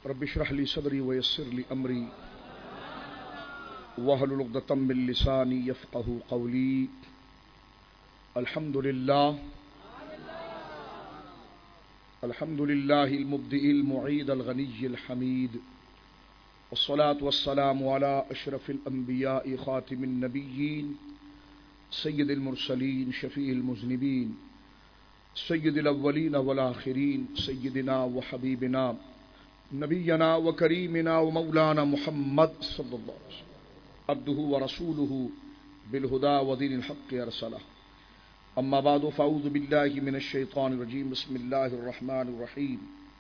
رب اشرح لي صدري ويسر لي أمري واحلل عقدة من لساني يفقهوا قولي. الحمد لله المبدئ المعيد الغني الحميد، والصلاة والسلام على أشرف الأنبياء خاتم النبيين سيد المرسلين شفيع المذنبين سيد الأولين والآخرين سيدنا وحبيبنا نبينا وكريمنا ومولانا محمد صلى الله عليه وسلم عبده ورسوله بالهدى ودين الحق أرسله. أما بعد فأعوذ بالله من الشيطان الرجيم. بسم الله الرحمن الرحيم.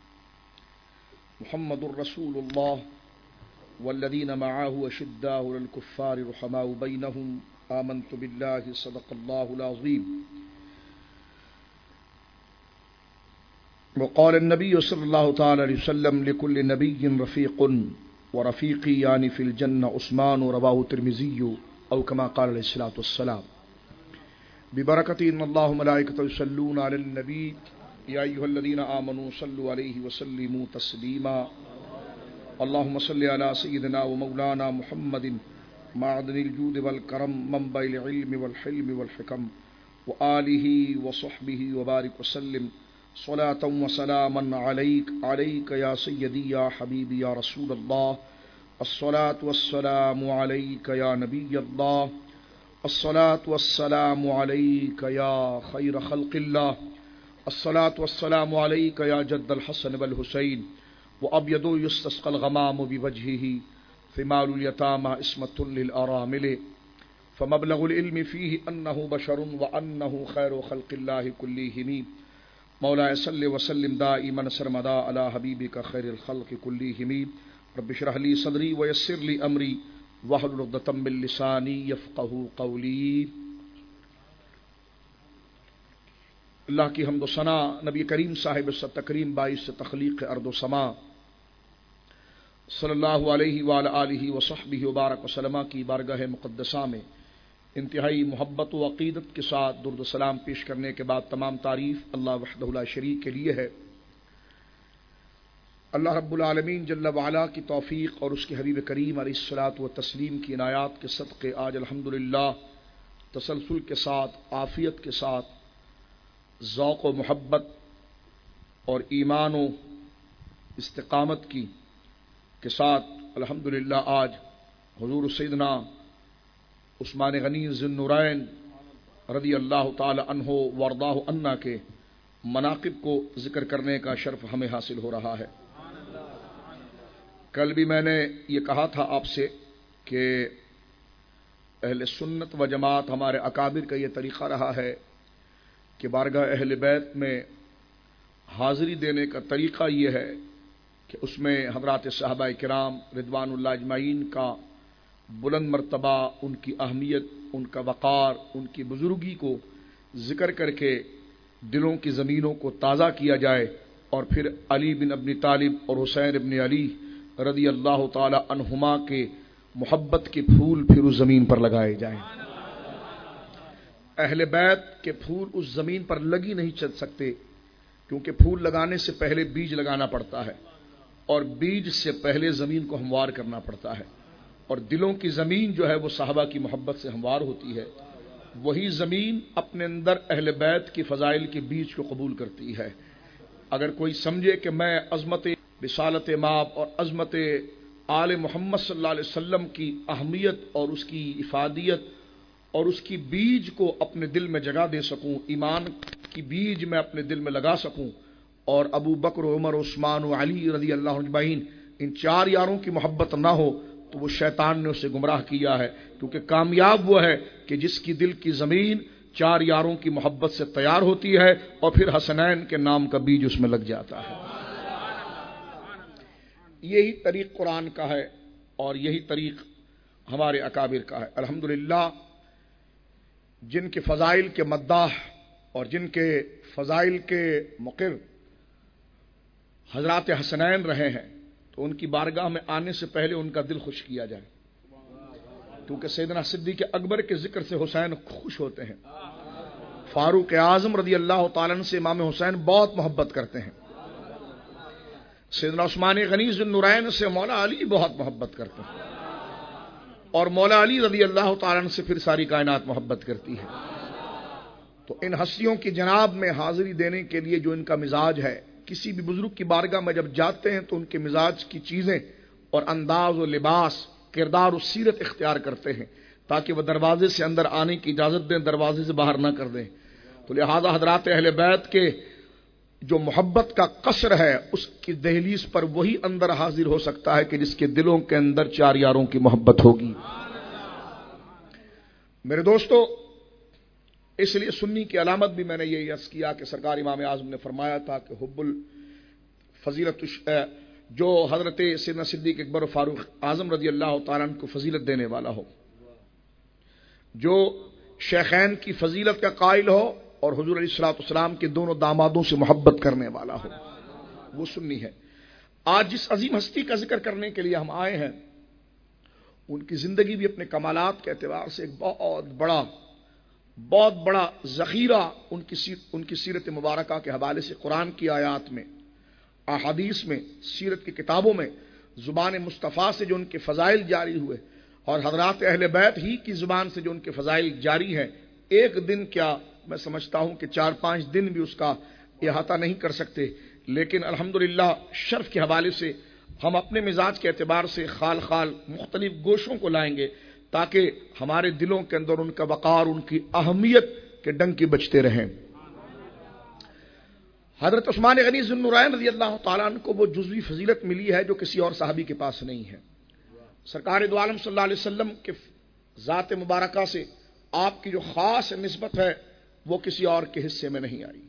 محمد رسول الله والذين معه أشداء على الكفار رحماء بينهم آمنت بالله صدق الله العظيم. وقال النبي صلى الله تعالى عليه وسلم لكل نبي رفيق ورفيقي يعني في الجنة عثمان رواه الترمذي أو كما قال عليه الصلاة والسلام. ببركة إن الله وملائكته يصلون على النبي يا أيها الذين آمنوا صلوا عليه وسلموا تسليما. اللهم صل على سيدنا ومولانا محمد معدن الجود والكرم منبع العلم والحلم والحكم وآله وصحبه وبارك وسلم صلاة وسلاما عليك يا سيدي يا حبيبي يا رسول الله. الصلاة والسلام عليك يا نبي الله. الصلاة والسلام عليك يا خير خلق الله. الصلاة والسلام عليك يا جد الحسن والحسين وأبيض يستسقى الغمام بوجهه ثمال اليتامى اسمة للأرامل فمبلغ العلم فيه أنه بشر وأنه خير خلق الله كلهم. مولاي صل وسلم دائما سرمدا على حبيبك خير الخلق كلهم. رب اشرح لي صدري ويسر لي أمري واحلل عقدة من لساني يفقهوا قولي. اللہ کی حمد و ثنا نبی کریم صاحب تکریم باعث تخلیق ارض و سما صلی اللہ علیہ وآلہ آلہ وصحبہ وبارک وسلم کی بارگاہ مقدسہ میں انتہائی محبت و عقیدت کے ساتھ درود و سلام پیش کرنے کے بعد تمام تعریف اللہ وحدہ لا شریک کے لیے ہے. اللہ رب العالمین جل وعلا کی توفیق اور اس کے حبیب کریم علیہ الصلاۃ والتسلیم کی عنایات کے صدقے آج الحمدللہ تسلسل کے ساتھ عافیت کے ساتھ ذوق و محبت اور ایمان و استقامت کے ساتھ الحمدللہ آج حضور سیدنا عثمان غنی ذی النورین رضی اللہ تعالی عنہ وارضاہ عنا کے مناقب کو ذکر کرنے کا شرف ہمیں حاصل ہو رہا ہے. کل بھی میں نے یہ کہا تھا آپ سے کہ اہل سنت و جماعت ہمارے اکابر کا یہ طریقہ رہا ہے کہ بارگاہ اہل بیت میں حاضری دینے کا طریقہ یہ ہے کہ اس میں حضرات صحابہ کرام رضوان اللہ اجمعین کا بلند مرتبہ، ان کی اہمیت، ان کا وقار، ان کی بزرگی کو ذکر کر کے دلوں کی زمینوں کو تازہ کیا جائے اور پھر علی بن ابی طالب اور حسین ابن علی رضی اللہ تعالی عنہما کے محبت کے پھول پھر اس زمین پر لگائے جائیں. اہل بیت کے پھول اس زمین پر لگی نہیں چل سکتے کیونکہ پھول لگانے سے پہلے بیج لگانا پڑتا ہے اور بیج سے پہلے زمین کو ہموار کرنا پڑتا ہے، اور دلوں کی زمین جو ہے وہ صحابہ کی محبت سے ہموار ہوتی ہے. وہی زمین اپنے اندر اہل بیت کی فضائل کے بیج کو قبول کرتی ہے. اگر کوئی سمجھے کہ میں عظمت رسالت مآب اور عظمت آل محمد صلی اللہ علیہ وسلم کی اہمیت اور اس کی افادیت اور اس کی بیج کو اپنے دل میں جگہ دے سکوں، ایمان کی بیج میں اپنے دل میں لگا سکوں، اور ابو بکر عمر عثمان و علی رضی اللہ عنہ اجمعین ان چار یاروں کی محبت نہ ہو تو وہ شیطان نے اسے گمراہ کیا ہے. کیونکہ کامیاب وہ ہے کہ جس کی دل کی زمین چار یاروں کی محبت سے تیار ہوتی ہے اور پھر حسنین کے نام کا بیج اس میں لگ جاتا ہے. یہی طریق قرآن کا ہے اور یہی طریق ہمارے اکابر کا ہے. الحمدللہ جن کے فضائل کے مداح اور جن کے فضائل کے مقر حضرات حسنین رہے ہیں تو ان کی بارگاہ میں آنے سے پہلے ان کا دل خوش کیا جائے، کیونکہ سیدنا صدیق اکبر کے ذکر سے حسین خوش ہوتے ہیں. فاروق اعظم رضی اللہ تعالیٰ عنہ سے امام حسین بہت محبت کرتے ہیں. سیدنا عثمان غنی ذو النورین سے مولا علی بہت محبت کرتے ہیں، اور مولا علی رضی اللہ تعالیٰ عنہ سے پھر ساری کائنات محبت کرتی ہے۔ تو ان ہستیوں کی جناب میں حاضری دینے کے لیے جو ان کا مزاج ہے، کسی بھی بزرگ کی بارگاہ میں جب جاتے ہیں تو ان کے مزاج کی چیزیں اور انداز و لباس، کردار و سیرت اختیار کرتے ہیں تاکہ وہ دروازے سے اندر آنے کی اجازت دیں، دروازے سے باہر نہ کر دیں۔ تو لہذا حضرات اہل بیت کے جو محبت کا قصر ہے، اس کی دہلیز پر وہی اندر حاضر ہو سکتا ہے کہ جس کے دلوں کے اندر چار یاروں کی محبت ہوگی۔ میرے دوستو، اس لیے سنی کی علامت بھی میں نے یہ عرض کیا کہ سرکار امام اعظم نے فرمایا تھا کہ حب الفضیلت، جو حضرت سیدنا صدیق اکبر و فاروق اعظم رضی اللہ تعالیٰ عنہ کو فضیلت دینے والا ہو، جو شیخین کی فضیلت کا قائل ہو اور حضور علیہ الصلوۃ والسلام کے دونوں دامادوں سے محبت کرنے والا ہو، وہ سنی ہے۔ آج جس عظیم ہستی کا ذکر کرنے کے لیے ہم آئے ہیں، ان کی زندگی بھی اپنے کمالات کے اعتبار سے ایک بہت بڑا ذخیرہ ان کی سیرت مبارکہ کے حوالے سے قرآن کی آیات میں، احادیث میں، سیرت کی کتابوں میں، زبان مصطفیٰ سے جو ان کے فضائل جاری ہوئے اور حضرات اہل بیت ہی کی زبان سے جو ان کے فضائل جاری ہیں، ایک دن کیا میں سمجھتا ہوں کہ 4-5 دن بھی اس کا احاطہ نہیں کر سکتے۔ لیکن الحمدللہ شرف کے حوالے سے ہم اپنے مزاج کے اعتبار سے خال مختلف گوشوں کو لائیں گے تاکہ ہمارے دلوں کے اندر ان کا وقار، ان کی اہمیت کے ڈنکی بجتے رہیں۔ حضرت عثمان غنی ذو النورین رضی اللہ تعالیٰ عنہ کو وہ جزوی فضیلت ملی ہے جو کسی اور صحابی کے پاس نہیں ہے۔ سرکار دو عالم صلی اللہ علیہ وسلم کے ذات مبارکہ سے آپ کی جو خاص نسبت ہے وہ کسی اور کے حصے میں نہیں آئی۔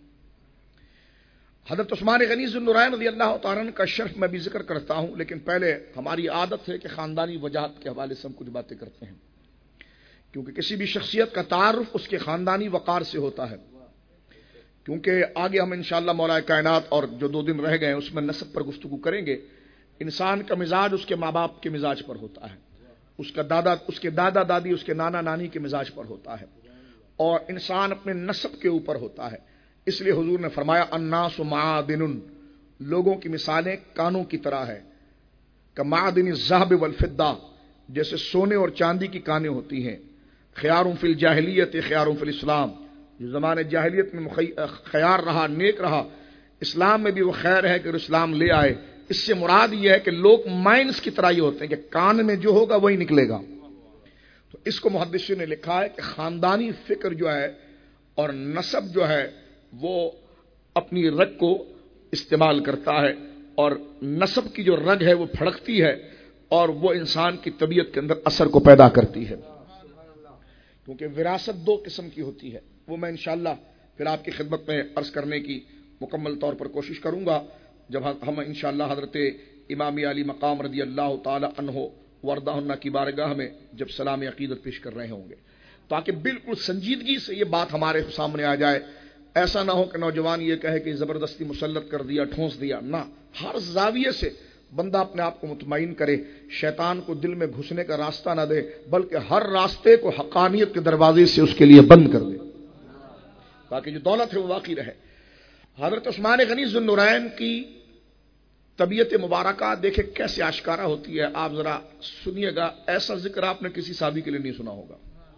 حضرت عثمان غنی ذو النورین رضی اللہ تعالیٰ عنہ کا شرف میں بھی ذکر کرتا ہوں، لیکن پہلے ہماری عادت ہے کہ خاندانی وجاہت کے حوالے سے ہم کچھ باتیں کرتے ہیں، کیونکہ کسی بھی شخصیت کا تعارف اس کے خاندانی وقار سے ہوتا ہے۔ کیونکہ آگے ہم انشاءاللہ مولا کائنات اور جو 2 دن رہ گئے ہیں اس میں نسب پر گفتگو کریں گے۔ انسان کا مزاج اس کے ماں باپ کے مزاج پر ہوتا ہے، اس کے دادا دادی، اس کے نانا نانی کے مزاج پر ہوتا ہے، اور انسان اپنے نسب کے اوپر ہوتا ہے۔ اس لیے حضور نے فرمایا الناس معادن، لوگوں کی مثالیں کانوں کی طرح ہے، کمعدن الذهب والفضہ، جیسے سونے اور چاندی کی کانیں ہوتی ہیں۔ خیار فی الجاہلیت خیار فی الاسلام، جو زمانے جاہلیت میں خیار رہا، نیک رہا، اسلام میں بھی وہ خیر ہے کہ اسلام لے آئے۔ اس سے مراد یہ ہے کہ لوگ مائنز کی طرح ہی ہوتے ہیں کہ کان میں جو ہوگا وہی نکلے گا۔ تو اس کو محدثین نے لکھا ہے کہ خاندانی فکر جو ہے اور نسب جو ہے وہ اپنی رگ کو استعمال کرتا ہے، اور نسب کی جو رگ ہے وہ پھڑکتی ہے اور وہ انسان کی طبیعت کے اندر اثر کو پیدا کرتی ہے، کیونکہ وراثت 2 قسم کی ہوتی ہے۔ وہ میں انشاءاللہ پھر آپ کی خدمت میں عرض کرنے کی مکمل طور پر کوشش کروں گا جب ہم انشاءاللہ حضرت امام علی مقام رضی اللہ تعالی عنہ وردہ کی بارگاہ میں جب سلام عقیدت پیش کر رہے ہوں گے، تاکہ بالکل سنجیدگی سے یہ بات ہمارے سامنے آ جائے۔ ایسا نہ ہو کہ نوجوان یہ کہے کہ زبردستی مسلط کر دیا، ٹھونس دیا، نہ، ہر زاویے سے بندہ اپنے آپ کو مطمئن کرے، شیطان کو دل میں گھسنے کا راستہ نہ دے، بلکہ ہر راستے کو حقانیت کے دروازے سے اس کے لیے بند کر دے تاکہ جو دولت ہے وہ باقی رہے۔ حضرت عثمان غنی ذو النورین کی طبیعت مبارکہ دیکھے کیسے آشکارا ہوتی ہے، آپ ذرا سنیے گا۔ ایسا ذکر آپ نے کسی صحابی کے لیے نہیں سنا ہوگا،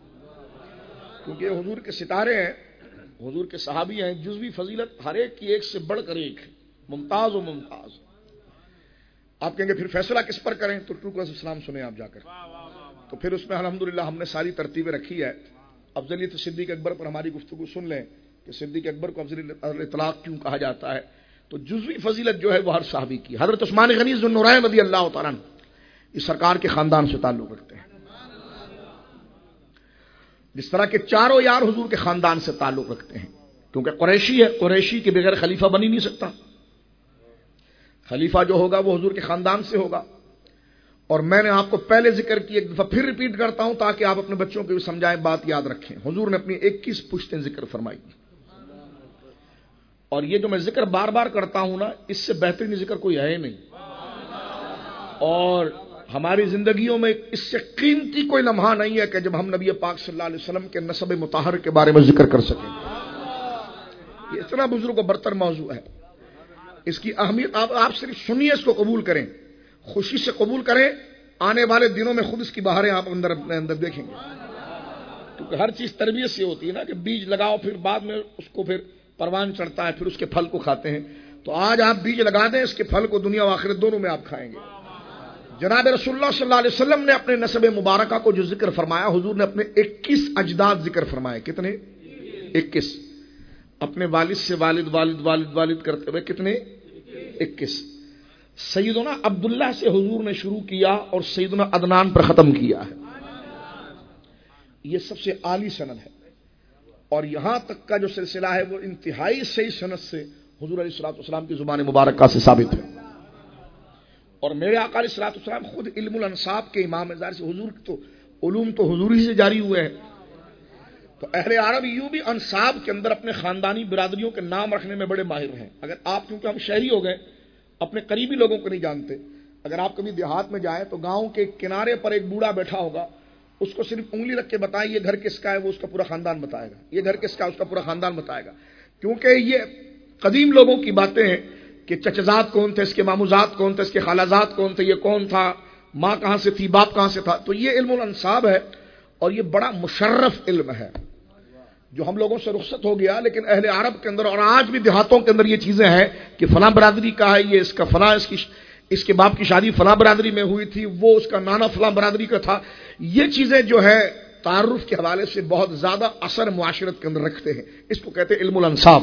کیونکہ حضور کے ستارے ہیں، حضور کے صحابی ہیں، جزوی فضیلت ہر ایک کی ایک سے بڑھ کر ایک، ممتاز و ممتاز۔ آپ کہیں گے پھر فیصلہ کس پر کریں؟ تو ٹرو کا اسلام سنیں آپ جا کر، تو پھر اس میں الحمدللہ ہم نے ساری ترتیبیں رکھی ہے۔ افضلیت صدیق اکبر پر ہماری گفتگو سن لیں کہ صدیق اکبر کو افضل اطلاق کیوں کہا جاتا ہے۔ تو جزوی فضیلت جو ہے وہ ہر صحابی کی۔ حضرت عثمان غنی ذو النورین رضی اللہ تعالیٰ عنہ اس سرکار کے خاندان سے تعلق رکھتے ہیں، جس طرح کے چاروں یار حضور کے خاندان سے تعلق رکھتے ہیں، کیونکہ قریشی ہے، قریشی کے بغیر خلیفہ بن ہی نہیں سکتا۔ خلیفہ جو ہوگا وہ حضور کے خاندان سے ہوگا۔ اور میں نے آپ کو پہلے ذکر کی، ایک دفعہ پھر ریپیٹ کرتا ہوں تاکہ آپ اپنے بچوں کو بھی سمجھائیں، بات یاد رکھیں۔ حضور نے اپنی 21 پشتیں ذکر فرمائی، اور یہ جو میں ذکر بار بار کرتا ہوں نا، اس سے بہترین ذکر کوئی ہے نہیں، اور ہماری زندگیوں میں اس سے قیمتی کوئی لمحہ نہیں ہے کہ جب ہم نبی پاک صلی اللہ علیہ وسلم کے نسب مطہر کے بارے میں ذکر کر سکیں۔ یہ اتنا بزرگ و برتر موضوع ہے۔ اس کی اہمیت آپ صرف سنیے، اس کو قبول کریں، خوشی سے قبول کریں، آنے والے دنوں میں خود اس کی بہاریں آپ اپنے اندر دیکھیں گے، کیونکہ ہر چیز تربیت سے ہوتی ہے نا، کہ بیج لگاؤ پھر بعد میں اس کو پھر پروان چڑھتا ہے، پھر اس کے پھل کو کھاتے ہیں۔ تو آج آپ بیج لگا دیں، اس کے پھل کو دنیا و آخرت دونوں میں آپ کھائیں گے۔ جناب رسول اللہ صلی اللہ علیہ وسلم نے اپنے نسب مبارکہ کو جو ذکر فرمایا، حضور نے اپنے 21 اجداد ذکر فرمائے۔ کتنے؟ 21۔ اپنے والد سے والد والد والد والد کرتے ہوئے کتنے؟ 21۔ سیدنا عبداللہ سے حضور نے شروع کیا اور سیدنا عدنان پر ختم کیا ہے۔ یہ سب سے اعلی سند ہے، اور یہاں تک کا جو سلسلہ ہے وہ انتہائی صحیح سند سے حضور علیہ الصلوۃ والسلام کی زبان مبارکہ سے ثابت ہے۔ اور میرے آقا علیہ الصلوۃ والسلام خود علم الانساب کے امام ظاہر سے، حضور تو علوم تو حضور ہی سے جاری ہوئے ہیں۔ تو اہل عرب یوں بھی انساب کے اندر اپنے خاندانی برادریوں کے نام رکھنے میں بڑے ماہر ہیں۔ اگر آپ، کیونکہ ہم شہری ہو گئے، اپنے قریبی لوگوں کو نہیں جانتے، اگر آپ کبھی دیہات میں جائیں تو گاؤں کے کنارے پر ایک بوڑھا بیٹھا ہوگا، اس کو صرف انگلی رکھ کے بتائیں یہ گھر کس کا ہے، وہ اس کا پورا خاندان بتائے گا، یہ گھر کس کا ہے، اس کا پورا خاندان بتائے گا، کیونکہ یہ قدیم لوگوں کی باتیں ہیں کہ چچزاد کون تھے، اس کے ماموزاد کون تھے، اس کے خالازاد کون تھے، یہ کون تھا، ماں کہاں سے تھی، باپ کہاں سے تھا۔ تو یہ علم الانساب ہے، اور یہ بڑا مشرف علم ہے جو ہم لوگوں سے رخصت ہو گیا، لیکن اہل عرب کے اندر اور آج بھی دیہاتوں کے اندر یہ چیزیں ہیں کہ فلاں برادری کا ہے، یہ اس کا فلاں، اس کے باپ کی شادی فلاں برادری میں ہوئی تھی، وہ اس کا نانا فلاں برادری کا تھا۔ یہ چیزیں جو ہے تعارف کے حوالے سے بہت زیادہ اثر معاشرت کے اندر رکھتے ہیں، اس کو کہتے ہیں علم الانساب۔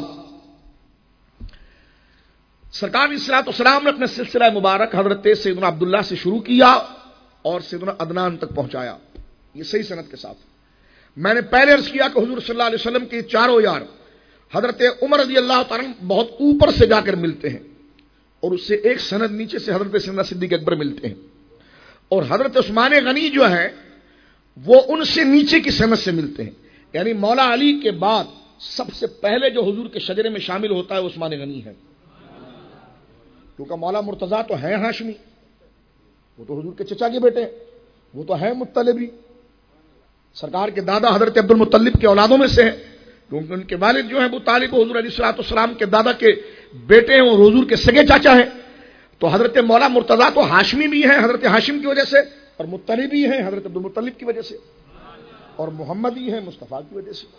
سرکار علیہ الصلوۃ والسلام نے اپنے سلسلہ مبارک حضرت سیدنا عبداللہ سے شروع کیا اور سیدنا عدنان تک پہنچایا، یہ صحیح سند کے ساتھ۔ میں نے پہلے عرض کیا کہ حضور صلی اللہ علیہ وسلم کے چاروں یار حضرت عمر رضی اللہ تعالیٰ بہت اوپر سے جا کر ملتے ہیں، اور اس سے ایک سند نیچے سے حضرت سیدنا صدیق اکبر ملتے ہیں، اور حضرت عثمان غنی جو ہے وہ ان سے نیچے کی سند سے ملتے ہیں، یعنی مولا علی کے بعد سب سے پہلے جو حضور کے شجرے میں شامل ہوتا ہے وہ عثمان غنی ہے، کیونکہ مولا مرتضیٰ تو ہے ہاشمی، وہ تو حضور کے چچا کے بیٹے ہیں، وہ تو ہے مطلبی، سرکار کے دادا حضرت عبد المطلب کے اولادوں میں سے ہیں، کیونکہ ان کے والد جو ہیں ابو طالب حضور علیہ الصلوۃ والسلام کے دادا کے بیٹے ہیں اور حضور کے سگے چاچا ہیں۔ تو حضرت مولا مرتضیٰ تو ہاشمی بھی ہیں حضرت ہاشم کی وجہ سے، اور مطلبی ہیں حضرت عبد المطلب کی وجہ سے، اور محمدی ہیں مصطفیٰ کی وجہ سے۔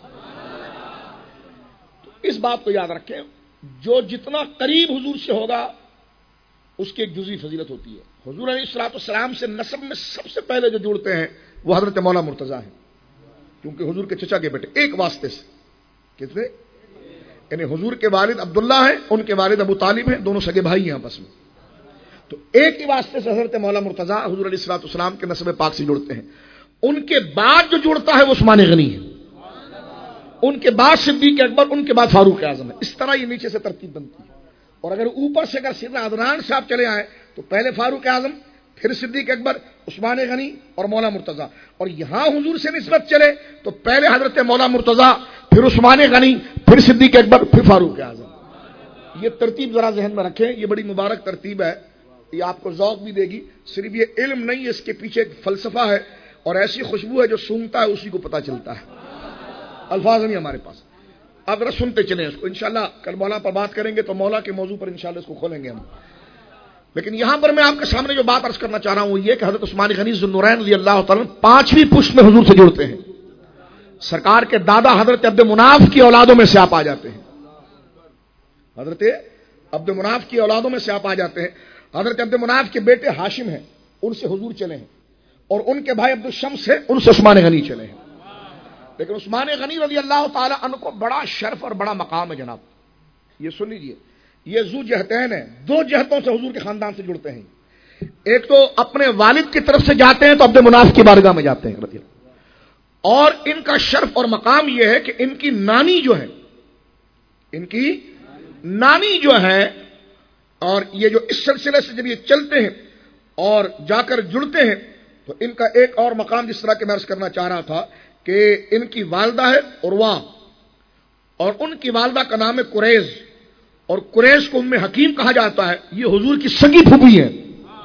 تو اس بات کو یاد رکھیں، جو جتنا قریب حضور سے ہوگا اس کی ایک جزوی فضیلت ہوتی ہے۔ حضور علیہ الصلوۃ والسلام سے نسب میں سب سے پہلے جو جڑتے ہیں وہ حضرت مولا مرتضیٰ ہیں، کیونکہ حضور کے چچا کے بیٹے ایک واسطے سے، کتنے؟ یعنی حضور کے والد عبداللہ ہیں، ان کے والد ابو طالب ہیں، دونوں سگے بھائی ہیں آپس میں، تو ایک ہی واسطے سے حضرت مولا مرتضیٰ حضور علیہ الصلوۃ والسلام کے نسب پاک سے جڑتے ہیں۔ ان کے بعد جو جڑتا ہے وہ عثمان غنی ہے، ان کے بعد صدیق اکبر، ان کے بعد فاروق اعظم ہے۔ اس طرح یہ نیچے سے ترتیب بنتی ہے، اور اگر اوپر سے سیدنا عدنان صاحب چلے آئے تو پہلے فاروق اعظم، پھر صدیق اکبر، عثمان غنی اور مولا مرتضیٰ، اور یہاں حضور سے نسبت چلے تو پہلے حضرت مولا مرتضیٰ، پھر عثمان غنی، پھر صدیق اکبر، پھر فاروق اعظم۔ یہ ترتیب ذرا ذہن میں رکھیں، یہ بڑی مبارک ترتیب ہے، یہ آپ کو ذوق بھی دے گی۔ صرف یہ علم نہیں ہے، اس کے پیچھے ایک فلسفہ ہے، اور ایسی خوشبو ہے جو سونگتا ہے اسی کو پتہ چلتا ہے، الفاظ نہیں ہمارے پاس۔ اب ذرا سنتے چلیں اس کو، انشاءاللہ کل مولا پر بات کریں گے تو مولا کے موضوع پر انشاءاللہ اس کو کھولیں گے ہم۔ لیکن یہاں پر میں آپ کے سامنے جو بات عرض کرنا چاہ رہا ہوں وہ یہ کہ حضرت عثمان غنی ذو النورین رضی اللہ تعالیٰ 5ویں پشت میں حضور سے جڑتے ہیں، سرکار کے دادا حضرت عبد مناف کی اولادوں میں سے آپ آ جاتے ہیں، حضرت عبد مناف کی اولادوں میں سے آپ آ جاتے ہیں۔ حضرت عبد مناف کے بیٹے ہاشم ہیں، ان سے حضور چلے ہیں، اور ان کے بھائی عبد الشمس ہیں، ان سے عثمان غنی چلے ہیں۔ لیکن عثمان غنی رضی اللہ تعالیٰ عنہ کو بڑا شرف اور بڑا مقام ہے جناب، یہ سن لیجئے، یہ ذو جہتین ہیں، دو جہتوں سے حضور کے خاندان سے جڑتے ہیں۔ ایک تو اپنے والد کی طرف سے جاتے ہیں تو عبد مناف کی بارگاہ میں جاتے ہیں رضی اللہ، اور ان کا شرف اور مقام یہ ہے کہ ان کی نانی جو ہے، ان کی نانی جو ہے، اور یہ جو اس سلسلے سے جب یہ چلتے ہیں اور جا کر جڑتے ہیں تو ان کا ایک اور مقام جس طرح کہ میں عرض کرنا چاہ رہا تھا کہ ان کی والدہ ہے عروہ، اور ان کی والدہ کا نام ہے قریز، اور قریش کو ام حکیم کہا جاتا ہے، یہ حضور کی سگی پھوپھی ہیں۔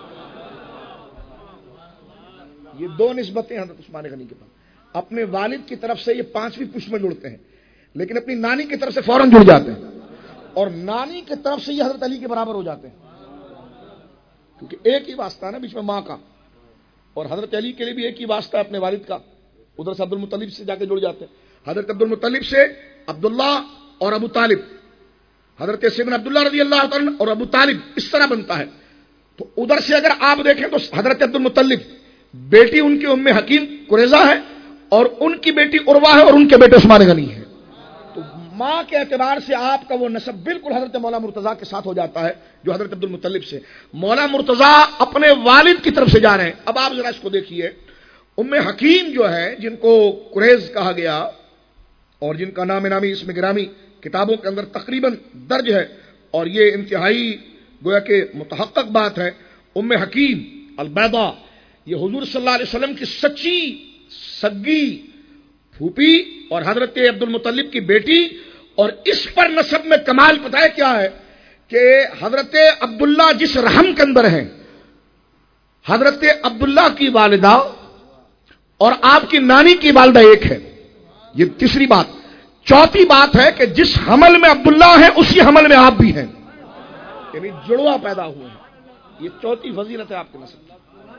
یہ دو نسبتیں حضرت عثمان غنی کے پاس، اپنے والد کی طرف سے یہ 5ویں پشت میں جڑتے ہیں، لیکن اپنی نانی کی طرف سے فوراً جڑ جاتے ہیں، اور نانی کی طرف سے یہ حضرت علی کے برابر ہو جاتے ہیں، کیونکہ ایک ہی واسطہ ہے نا بیچ میں ماں کا، اور حضرت علی کے لیے بھی ایک ہی واسطہ ہے اپنے والد کا، ادھر سے عبد المطلب سے جا کے جڑ جاتے ہیں، حضرت عبد المطلب سے عبداللہ اور ابو طالب، حضرت سیدنا عبداللہ رضی اللہ عنہ اور ابو طالب، اس طرح بنتا ہے۔ تو ادھر سے اگر آپ دیکھیں تو حضرت عبد المطلب بیٹی ان کی ام حکیم قریظہ ہے، اور ان کی بیٹی عروہ ہے، اور ان کے بیٹے عثمان غنی ہے۔ تو ماں کے اعتبار سے آپ کا وہ نسب بالکل حضرت مولا مرتضیٰ کے ساتھ ہو جاتا ہے جو حضرت عبد المطلب سے۔ مولا مرتضیٰ اپنے والد کی طرف سے جا رہے ہیں۔ اب آپ ذرا اس کو دیکھیے، ام حکیم جو ہے جن کو قریظ کہا گیا اور جن کا نام نامی اسم گرامی کتابوں کے اندر تقریباً درج ہے، اور یہ انتہائی گویا کہ متحقق بات ہے، ام حکیم البیضاء یہ حضور صلی اللہ علیہ وسلم کی سچی سگی پھوپھی اور حضرت عبد المطلب کی بیٹی، اور اس پر نسب میں کمال پتہ ہے کیا ہے کہ حضرت عبداللہ جس رحم کے اندر ہیں، حضرت عبداللہ کی والدہ اور آپ کی نانی کی والدہ ایک ہے، یہ تیسری بات۔ چوتھی بات ہے کہ جس حمل میں عبداللہ ہے اسی حمل میں آپ بھی ہیں، یعنی جڑوا پیدا ہوئے ہیں، یہ چوتھی فضیلت ہے آپ کے نسب کی۔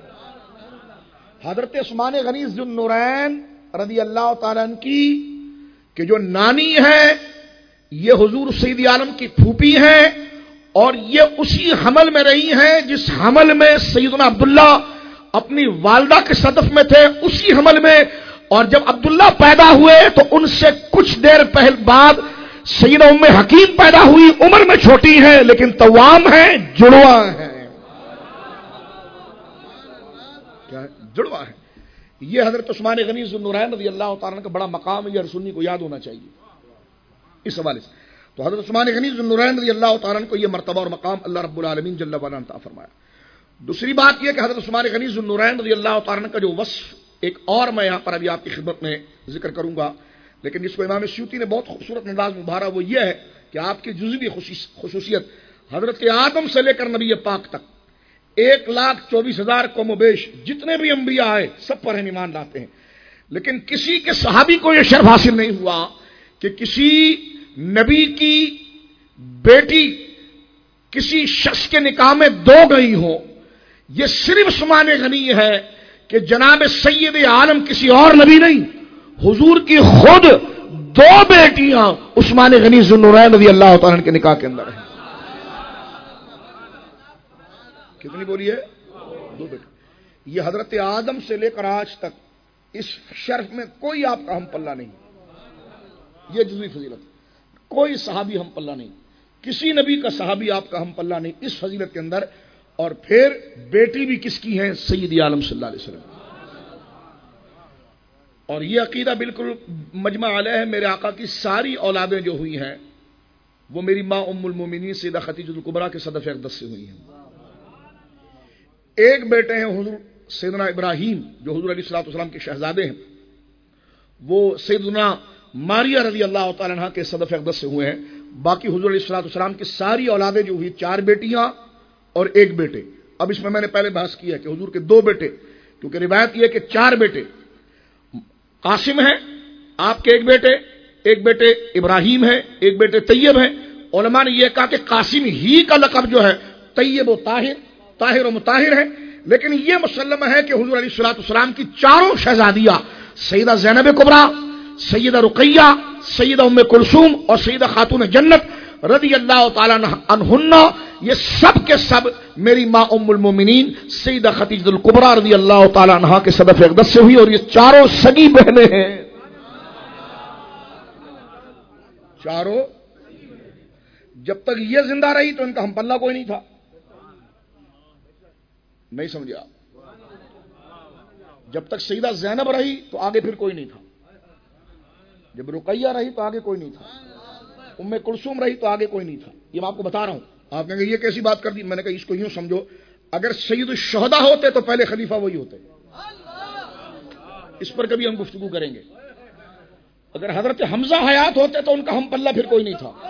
حضرت عثمان غنی ذو النورین رضی اللہ تعالیٰ عنہ کی کہ جو نانی ہے یہ حضور سید عالم کی پھوپھی ہیں، اور یہ اسی حمل میں رہی ہیں جس حمل میں سیدنا عبداللہ اپنی والدہ کے صدف میں تھے، اسی حمل میں، اور جب عبداللہ پیدا ہوئے تو ان سے کچھ دیر بعد سیدہ ام حکیم پیدا ہوئی، عمر میں چھوٹی ہیں لیکن توام ہیں، جڑوا ہیں، کیا ہے؟ جڑوا ہے۔ یہ حضرت عثمان غنی ذو النورین رضی اللہ تعالیٰ عنہ کا بڑا مقام ہے، یہ ہر سنی کو یاد ہونا چاہیے اس حوالے سے۔ تو حضرت عثمان غنی ذو النورین رضی اللہ تعالیٰ عنہ کو یہ مرتبہ اور مقام اللہ رب العالمین جل وعلا عطا فرمایا۔ دوسری بات یہ کہ حضرت عثمان غنی ذو النورین رضی اللہ تعالیٰ عنہ کا جو وصف ایک اور میں یہاں پر ابھی آپ کی خدمت میں ذکر کروں گا، لیکن جس کو امام سیوطی نے بہت خوبصورت انداز میں ابھارا، وہ یہ ہے کہ آپ کی جزوی خصوصیت حضرت آدم سے لے کر نبی پاک تک 1,24,000 قوم و بیش جتنے بھی انبیاء آئے سب پر ایمان لاتے ہیں، لیکن کسی کے صحابی کو یہ شرف حاصل نہیں ہوا کہ کسی نبی کی بیٹی کسی شخص کے نکاح میں 2 گئی ہو۔ یہ صرف عثمان غنی ہے کہ جناب سید عالم کسی اور نبی نہیں، حضور کی خود 2 بیٹیاں عثمان غنی ذو النورین رضی اللہ تعالیٰ عنہ کے نکاح کے اندر ہیں۔ کتنی بولی ہے؟ 2 بیٹے۔ یہ حضرت آدم سے لے کر آج تک اس شرف میں کوئی آپ کا ہم پلہ نہیں، یہ جزوی فضیلت، کوئی صحابی ہم پلہ نہیں، کسی نبی کا صحابی آپ کا ہم پلہ نہیں اس فضیلت کے اندر۔ اور پھر بیٹی بھی کس کی ہیں؟ سید عالم صلی اللہ علیہ وسلم۔ اور یہ عقیدہ بالکل مجمع علیہ ہے، میرے آقا کی ساری اولادیں جو ہوئی ہیں وہ میری ماں ام المومنین سیدہ خدیجہ الکبریٰ کے صدف اقدس سے ہوئی ہیں۔ ایک بیٹے ہیں حضور سیدنا ابراہیم جو حضور علیہ الصلوۃ والسلام کے شہزادے ہیں، وہ سیدنا ماریہ رضی اللہ تعالیٰ عنہ کے صدف اقدس سے ہوئے ہیں۔ باقی حضور علیہ الصلوۃ والسلام کی ساری اولادیں جو ہوئی 4 بیٹیاں اور 1 بیٹے۔ اب اس میں نے پہلے بحث کیا کہ حضور کے 2 بیٹے، کیونکہ روایت یہ کہ 4 بیٹے قاسم ہیں آپ کے، 1 بیٹے ابراہیم ہے، 1 بیٹے طیب ہے۔ علماء نے یہ کہا کہ قاسم ہی کا لقب جو ہے طیب و طاہر و مطہر ہے، لیکن یہ مسلم ہے کہ حضور علیہ الصلوۃ والسلام کی 4 شہزادیاں سیدہ زینب کبریٰ، سیدہ رقیہ، سیدہ ام کلثوم اور سیدہ خاتون جنت رضی اللہ تعالیٰ عنہن، یہ سب کے سب میری ماں ام المومنین سیدہ خدیجہ الکبریٰ رضی اللہ تعالیٰ عنہا کے صدف اقدس سے ہوئی، اور یہ 4 سگی بہنیں ہیں، 4۔ جب تک یہ زندہ رہی تو ان کا ہم پلہ کوئی نہیں تھا، نہیں سمجھے آپ؟ جب تک سیدہ زینب رہی تو آگے پھر کوئی نہیں تھا، جب رقیہ رہی تو آگے کوئی نہیں تھا، ام کلثوم رہی تو آگے کوئی نہیں تھا۔ یہ میں آپ کو بتا رہا ہوں، آپ کہیں گے یہ کیسی بات کر دی؟ میں نے کہا اس کو یوں سمجھو، اگر سید الشہداء ہوتے تو پہلے خلیفہ وہی ہوتے، اس پر کبھی ہم گفتگو کریں گے۔ اگر حضرت حمزہ حیات ہوتے تو ان کا ہم پلہ پھر کوئی نہیں تھا،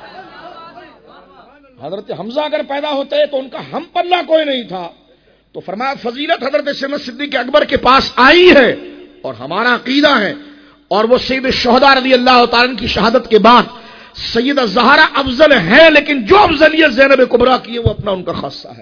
حضرت حمزہ اگر پیدا ہوتے تو ان کا ہم پلہ کوئی نہیں تھا۔ تو فرمایا فضیلت حضرت سیدنا صدیق اکبر کے پاس آئی ہے اور ہمارا عقیدہ ہے، اور وہ سید الشہداء رضی اللہ تعالیٰ عنہ کی شہادت کے بعد سیدہ زہرا افضل ہے، لیکن جو افضلیت زینب کبریٰ کی ہے وہ اپنا ان کا خاصہ ہے۔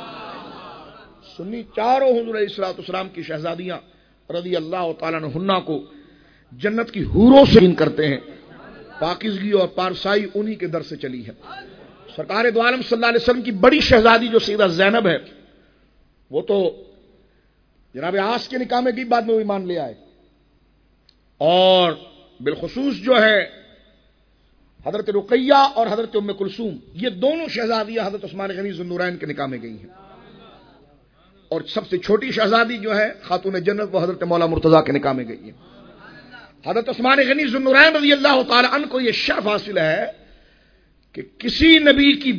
سنی چاروں حضور علیہ الصلوۃ والسلام کی شہزادیاں رضی اللہ تعالیٰ عنہن کو جنت کی حوروں سے کرتے ہیں، پاکیزگی اور پارسائی انہی کے در سے چلی ہے۔ سرکار دو عالم صلی اللہ علیہ وسلم کی بڑی شہزادی جو سیدہ زینب ہے، وہ تو جناب عاص کے نکاح میں کی بعد میں وہ ایمان لے آئے، اور بالخصوص جو ہے حضرت رقیہ اور حضرت ام کلثوم، یہ دونوں شہزادیاں حضرت عثمان غنی ذو النورین کے نکاح میں گئی ہیں، اور سب سے چھوٹی شہزادی جو ہے خاتون جنت وہ حضرت مولا مرتضیٰ کے نکاح میں گئی ہے۔ حضرت عثمان غنی ذو النورین رضی اللہ تعالی عنہ کو یہ شرف حاصل ہے کہ کسی نبی کی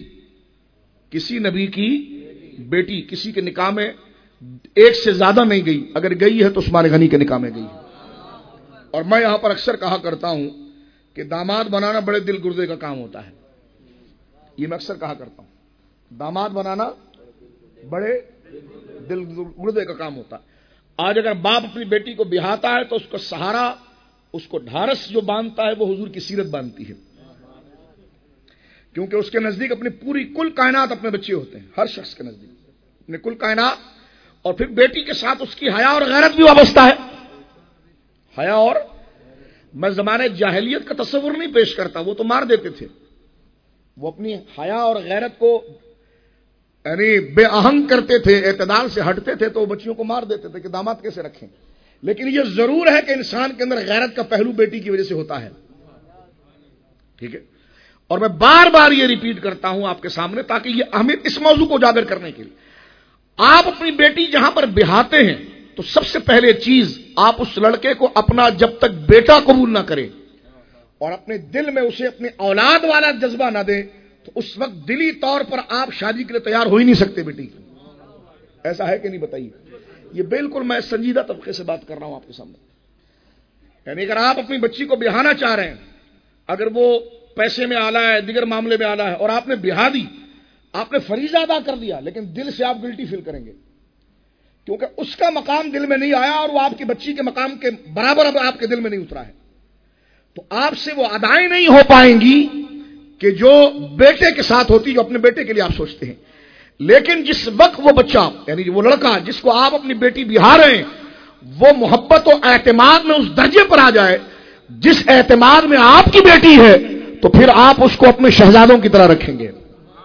بیٹی کسی کے نکاح میں ایک سے زیادہ نہیں گئی، اگر گئی ہے تو عثمان غنی کے نکاح میں گئی ہے۔ اور میں یہاں پر اکثر کہا کرتا ہوں کہ داماد بنانا بڑے دل گردے کا کام ہوتا ہے، یہ میں اکثر کہا کرتا ہوں، داماد بنانا بڑے دل گردے کا کام ہوتا ہے۔ آج اگر باپ اپنی بیٹی کو بہاتا ہے تو اس کا سہارا، اس کو ڈھارس جو باندھتا ہے وہ حضور کی سیرت باندھتی ہے، کیونکہ اس کے نزدیک اپنی پوری کل کائنات اپنے بچے ہوتے ہیں، ہر شخص کے نزدیک اپنے کل کائنات، اور پھر بیٹی کے ساتھ اس کی حیا اور غیرت بھی وابستہ ہے۔ حیا، اور میں زمانے جاہلیت کا تصور نہیں پیش کرتا، وہ تو مار دیتے تھے، وہ اپنی حیا اور غیرت کو یعنی بے آہنگ کرتے تھے، اعتدال سے ہٹتے تھے تو وہ بچیوں کو مار دیتے تھے کہ داماد کیسے رکھیں۔ لیکن یہ ضرور ہے کہ انسان کے اندر غیرت کا پہلو بیٹی کی وجہ سے ہوتا ہے، ٹھیک ہے؟ اور میں بار بار یہ ریپیٹ کرتا ہوں آپ کے سامنے تاکہ یہ اہمیت اس موضوع کو اجاگر کرنے کے لیے، آپ اپنی بیٹی جہاں پر بہاتے ہیں تو سب سے پہلے چیز آپ اس لڑکے کو اپنا جب تک بیٹا قبول نہ کریں اور اپنے دل میں اسے اپنی اولاد والا جذبہ نہ دیں تو اس وقت دلی طور پر آپ شادی کے لیے تیار ہو ہی نہیں سکتے بیٹی کی۔ ایسا ہے کہ نہیں بتائیے؟ یہ بالکل میں سنجیدہ طبقے سے بات کر رہا ہوں آپ کے سامنے۔ یعنی اگر آپ اپنی بچی کو بہانا چاہ رہے ہیں، اگر وہ پیسے میں آلہ ہے، دیگر معاملے میں آلہ ہے، اور آپ نے بہا دی، آپ نے فریضہ ادا کر دیا، لیکن دل سے آپ گلٹی فیل کریں گے کیونکہ اس کا مقام دل میں نہیں آیا اور وہ آپ کی بچی کے مقام کے برابر اب آپ کے دل میں نہیں اترا ہے، تو آپ سے وہ ادائیں نہیں ہو پائیں گی کہ جو بیٹے کے ساتھ ہوتی، جو اپنے بیٹے کے لیے آپ سوچتے ہیں۔ لیکن جس وقت وہ بچہ یعنی وہ لڑکا جس کو آپ اپنی بیٹی بہا رہے ہیں وہ محبت و اعتماد میں اس درجے پر آ جائے جس اعتماد میں آپ کی بیٹی ہے، تو پھر آپ اس کو اپنے شہزادوں کی طرح رکھیں گے۔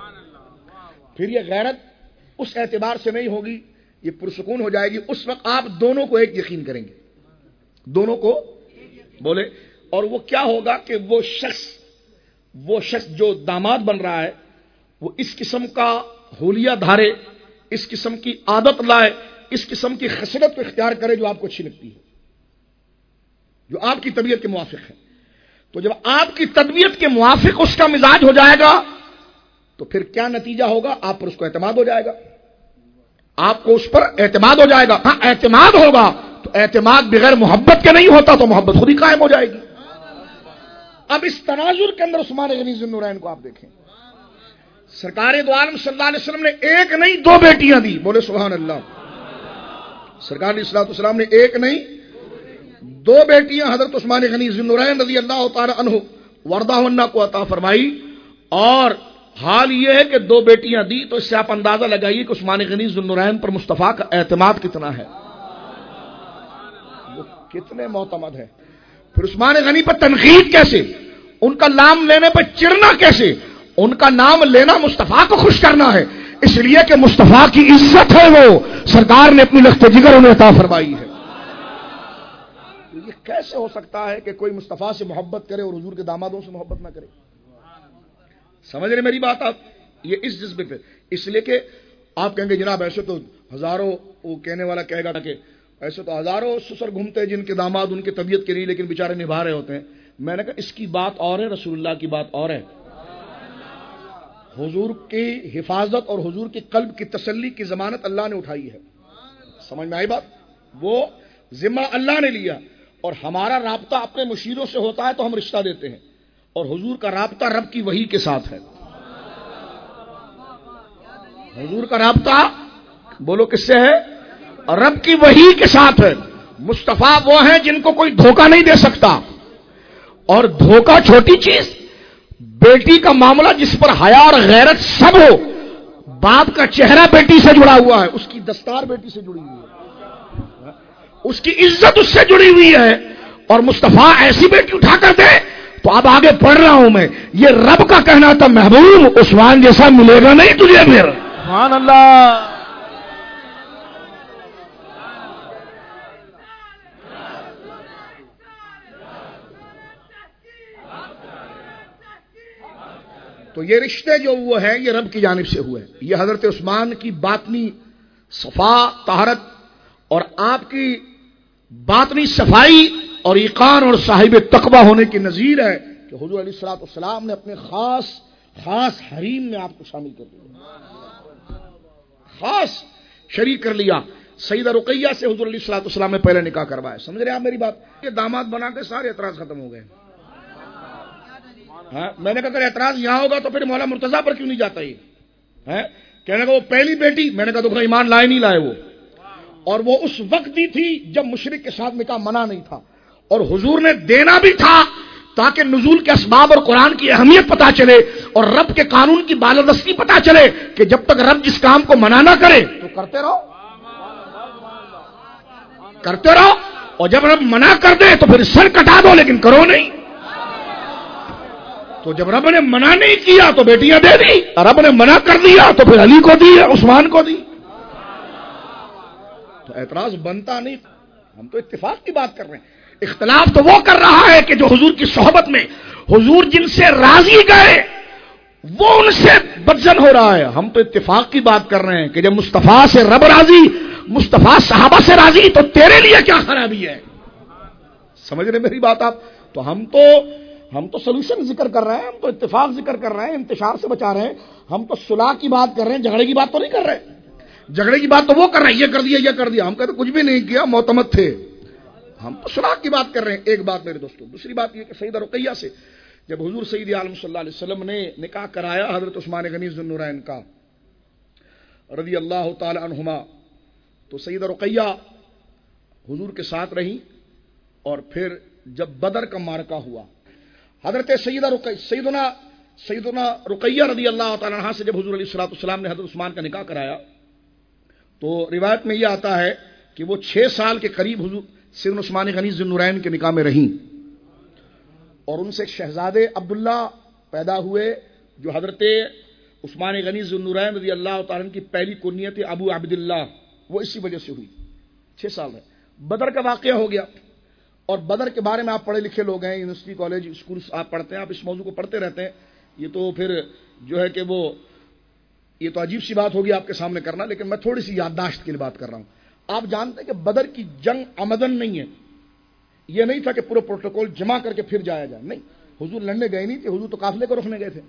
پھر یہ غیرت اس اعتبار سے نہیں ہوگی، یہ پرسکون ہو جائے گی۔ اس وقت آپ دونوں کو ایک یقین کریں گے، دونوں کو بولے، اور وہ کیا ہوگا کہ وہ شخص جو داماد بن رہا ہے وہ اس قسم کا حولیہ دھارے، اس قسم کی عادت لائے، اس قسم کی خصلت کو اختیار کرے جو آپ کو اچھی لگتی ہے، جو آپ کی طبیعت کے موافق ہے۔ تو جب آپ کی طبیعت کے موافق اس کا مزاج ہو جائے گا تو پھر کیا نتیجہ ہوگا؟ آپ پر اس کو اعتماد ہو جائے گا، آپ کو اس پر اعتماد ہو جائے گا۔ ہاں اعتماد ہوگا تو اعتماد بغیر محبت کے نہیں ہوتا، تو محبت خود ہی قائم ہو جائے گی۔ اب اس تناظر کے اندر عثمان غنی ذو النورین کو آپ دیکھیں، سرکار دو عالم صلی اللہ علیہ وسلم نے ایک نہیں دو بیٹیاں دی، بولے سبحان اللہ۔ سرکار علیہ الصلوۃ والسلام نے ایک نہیں دو بیٹیاں حضرت عثمان غنی ذو النورین رضی اللہ تعالی عنہ وردہن کو عطا فرمائی، اور حال یہ ہے کہ دو بیٹیاں دی تو اس سے آپ اندازہ لگائیے کہ عثمان غنی ذو النورین پر مصطفیٰ کا اعتماد کتنا ہے، وہ کتنے معتمد ہے۔ پھر عثمان غنی پر تنقید کیسے، ان کا نام لینے پر چڑنا کیسے، ان کا نام لینا مصطفیٰ کو خوش کرنا ہے، اس لیے کہ مصطفیٰ کی عزت ہے، وہ سرکار نے اپنی لخت جگر انہیں عطا فرمائی ہے۔ یہ کیسے ہو سکتا ہے کہ کوئی مصطفیٰ سے محبت کرے اور حضور کے دامادوں سے محبت نہ کرے؟ سمجھ رہے میری بات آپ؟ یہ اس جذبے پہ، اس لیے کہ آپ کہیں گے جناب ایسے تو ہزاروں، وہ کہنے والا کہے گا کہ ایسے تو ہزاروں سسر گھومتے ہیں جن کے داماد ان کی طبیعت کے لیے لیکن بیچارے نبھا رہے ہوتے ہیں۔ میں نے کہا اس کی بات اور ہے، رسول اللہ کی بات اور ہے۔ حضور کی حفاظت اور حضور کی قلب کی تسلی کی ضمانت اللہ نے اٹھائی ہے، سمجھ میں آئی بات؟ وہ ذمہ اللہ نے لیا، اور ہمارا رابطہ اپنے مشیروں سے ہوتا ہے تو ہم رشتہ دیتے ہیں، اور حضور کا رابطہ رب کی وحی کے ساتھ ہے۔ حضور کا رابطہ بولو کس سے ہے؟ رب کی وحی کے ساتھ ہے۔ مصطفیٰ وہ ہیں جن کو کوئی دھوکہ نہیں دے سکتا، اور دھوکہ چھوٹی چیز، بیٹی کا معاملہ جس پر حیا اور غیرت سب ہو، باپ کا چہرہ بیٹی سے جڑا ہوا ہے، اس کی دستار بیٹی سے جڑی ہوئی ہے، اس کی عزت اس سے جڑی ہوئی ہے، اور مصطفیٰ ایسی بیٹی اٹھا کر دے تو اب آگے پڑھ رہا ہوں میں، یہ رب کا کہنا تھا محبوب عثمان جیسا ملے گا نہیں تجھے پھر. سبحان اللہ. تو یہ رشتے جو وہ ہے یہ رب کی جانب سے ہوئے. یہ حضرت عثمان کی باطنی صفا طہارت اور آپ کی باطنی صفائی اور ایقان اور صاحب تقوی ہونے کی نظیر ہے کہ حضور علیہ الصلوۃ والسلام نے اپنے خاص حریم میں آپ کو شامل کر دیا، خاص شریک کر لیا. سیدہ رقیہ سے حضور علیہ الصلوۃ والسلام نے پہلے نکاح کروایا. سمجھ رہے ہیں آپ میری بات؟ یہ داماد بنا کے سارے اعتراض ختم ہو گئے. ہاں میں نے کہا اگر اعتراض یہاں ہوگا تو پھر مولا مرتضیٰ پر کیوں نہیں جاتا یہ؟ کہنے کا وہ پہلی بیٹی، میں نے کہا تو ایمان لائے نہیں لائے وہ، اور وہ اس وقت دی تھی جب مشرک کے ساتھ نکاح منع نہیں تھا، اور حضور نے دینا بھی تھا تاکہ نزول کے اسباب اور قرآن کی اہمیت پتہ چلے اور رب کے قانون کی بالادستی پتہ چلے کہ جب تک رب جس کام کو منع نہ کرے تو کرتے رہو، اور جب رب منع کر دے تو پھر سر کٹا دو لیکن کرو نہیں. تو جب رب نے منع نہیں کیا تو بیٹیاں دے دی، رب نے منع کر دیا تو پھر علی کو دی، عثمان کو دی. تو اعتراض بنتا نہیں. ہم تو اتفاق کی بات کر رہے ہیں. اختلاف تو وہ کر رہا ہے کہ جو حضور کی صحبت میں حضور جن سے راضی گئے وہ ان سے بدزن ہو رہا ہے. ہم تو اتفاق کی بات کر رہے ہیں کہ جب مصطفیٰ سے رب راضی، مصطفیٰ صحابہ سے راضی، تو تیرے لیے کیا خرابی ہے؟ سمجھ رہے میری بات آپ؟ تو ہم تو سولوشن ذکر کر رہے ہیں، ہم تو اتفاق ذکر کر رہے ہیں، انتشار سے بچا رہے ہیں. ہم تو صلح کی بات کر رہے ہیں، جھگڑے کی بات تو نہیں کر رہے. جھگڑے کی بات تو وہ کر رہے ہیں، یہ کر دیا. ہم کہتے کچھ بھی نہیں کیا، معتمد تھے. ہم تو صلح کی بات کر رہے ہیں. ایک بات میرے دوستوں. دوسری بات یہ کہ سیدہ رقیہ سے جب حضور سید عالم صلی اللہ علیہ وسلم نے نکاح کرایا حضرت عثمان غنی ذو النورین کا رضی اللہ تعالی عنہما، تو سیدہ رقیہ حضور کے ساتھ رہی. اور پھر جب بدر کا معرکہ ہوا، حضرت سیدنا رقیہ رضی اللہ تعالی عنہا سے جب حضور علیہ الصلوۃ والسلام نے حضرت عثمان کا نکاح کرایا تو روایت میں یہ آتا ہے کہ وہ 6 سال کے قریب حضور سیدنا عثمان غنی ذو النورین کے نکاح میں رہیں، اور ان سے ایک شہزادے عبداللہ پیدا ہوئے جو حضرت عثمان غنی ذو النورین رضی اللہ تعالی عنہ کی پہلی کنیت ابو عبداللہ، وہ اسی وجہ سے ہوئی. 6 سال رہے. بدر کا واقعہ ہو گیا، اور بدر کے بارے میں آپ پڑھے لکھے لوگ ہیں، یونیورسٹی کالج اسکول آپ پڑھتے ہیں، آپ اس موضوع کو پڑھتے رہتے ہیں. یہ تو پھر جو ہے کہ یہ تو عجیب سی بات ہوگی آپ کے سامنے کرنا، لیکن میں تھوڑی سی یادداشت کے لیے بات کر رہا ہوں. آپ جانتے ہیں کہ بدر کی جنگ عمدن نہیں ہے. یہ نہیں تھا کہ پورا پروٹوکول جمع کر کے پھر جایا جائے، نہیں. حضور لڑنے گئے نہیں تھے، حضور تو قافلے کو روکنے گئے تھے.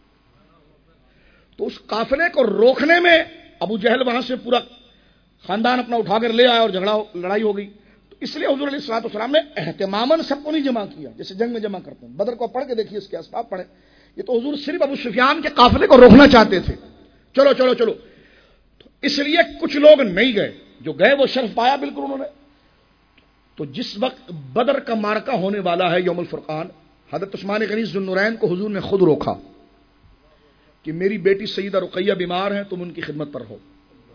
تو اس قافلے کو روکنے میں ابو جہل وہاں سے پورا خاندان اپنا اٹھا کر لے آیا اور لڑائی ہو گئی. اس لیے حضور علیہ الصلوۃ والسلام نے اہتماماً سب کو نہیں جمع کیا جیسے جنگ میں جمع کرتے ہیں. بدر کو پڑھ کے دیکھیے، اس کے اسباب پڑھیں. یہ تو حضور صرف ابو سفیان کے قافلے کو روکنا چاہتے تھے. چلو تو اس لیے کچھ لوگ نہیں گئے، جو گئے وہ شرف پایا بالکل انہوں نے. تو جس وقت بدر کا معرکہ ہونے والا ہے یوم الفرقان، حضرت عثمان غنی ذو النورین کو حضور نے خود روکا کہ میری بیٹی سیدہ رقیہ بیمار ہیں، تم ان کی خدمت پر رہو.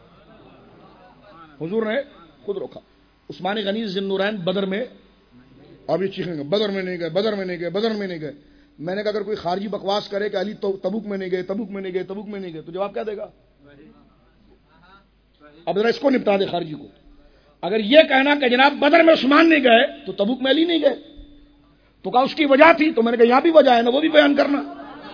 حضور نے خود روکا. عثمان غنی ذو النورین بدر میں، اب یہ چیخیں گے بدر میں نہیں گئے. میں نے کہا اگر کوئی خارجی بکواس کرے کہ علی تبوک میں نہیں گئے تو جواب کیا دے گا؟ اب ذرا اس کو نپٹا دے خارجی کو. اگر یہ کہنا کہ جناب بدر میں عثمان نہیں گئے تو تبوک میں علی نہیں گئے، تو کہا اس کی وجہ تھی، تو میں نے کہا یہاں بھی وجہ ہے نا، وہ بھی بیان کرنا.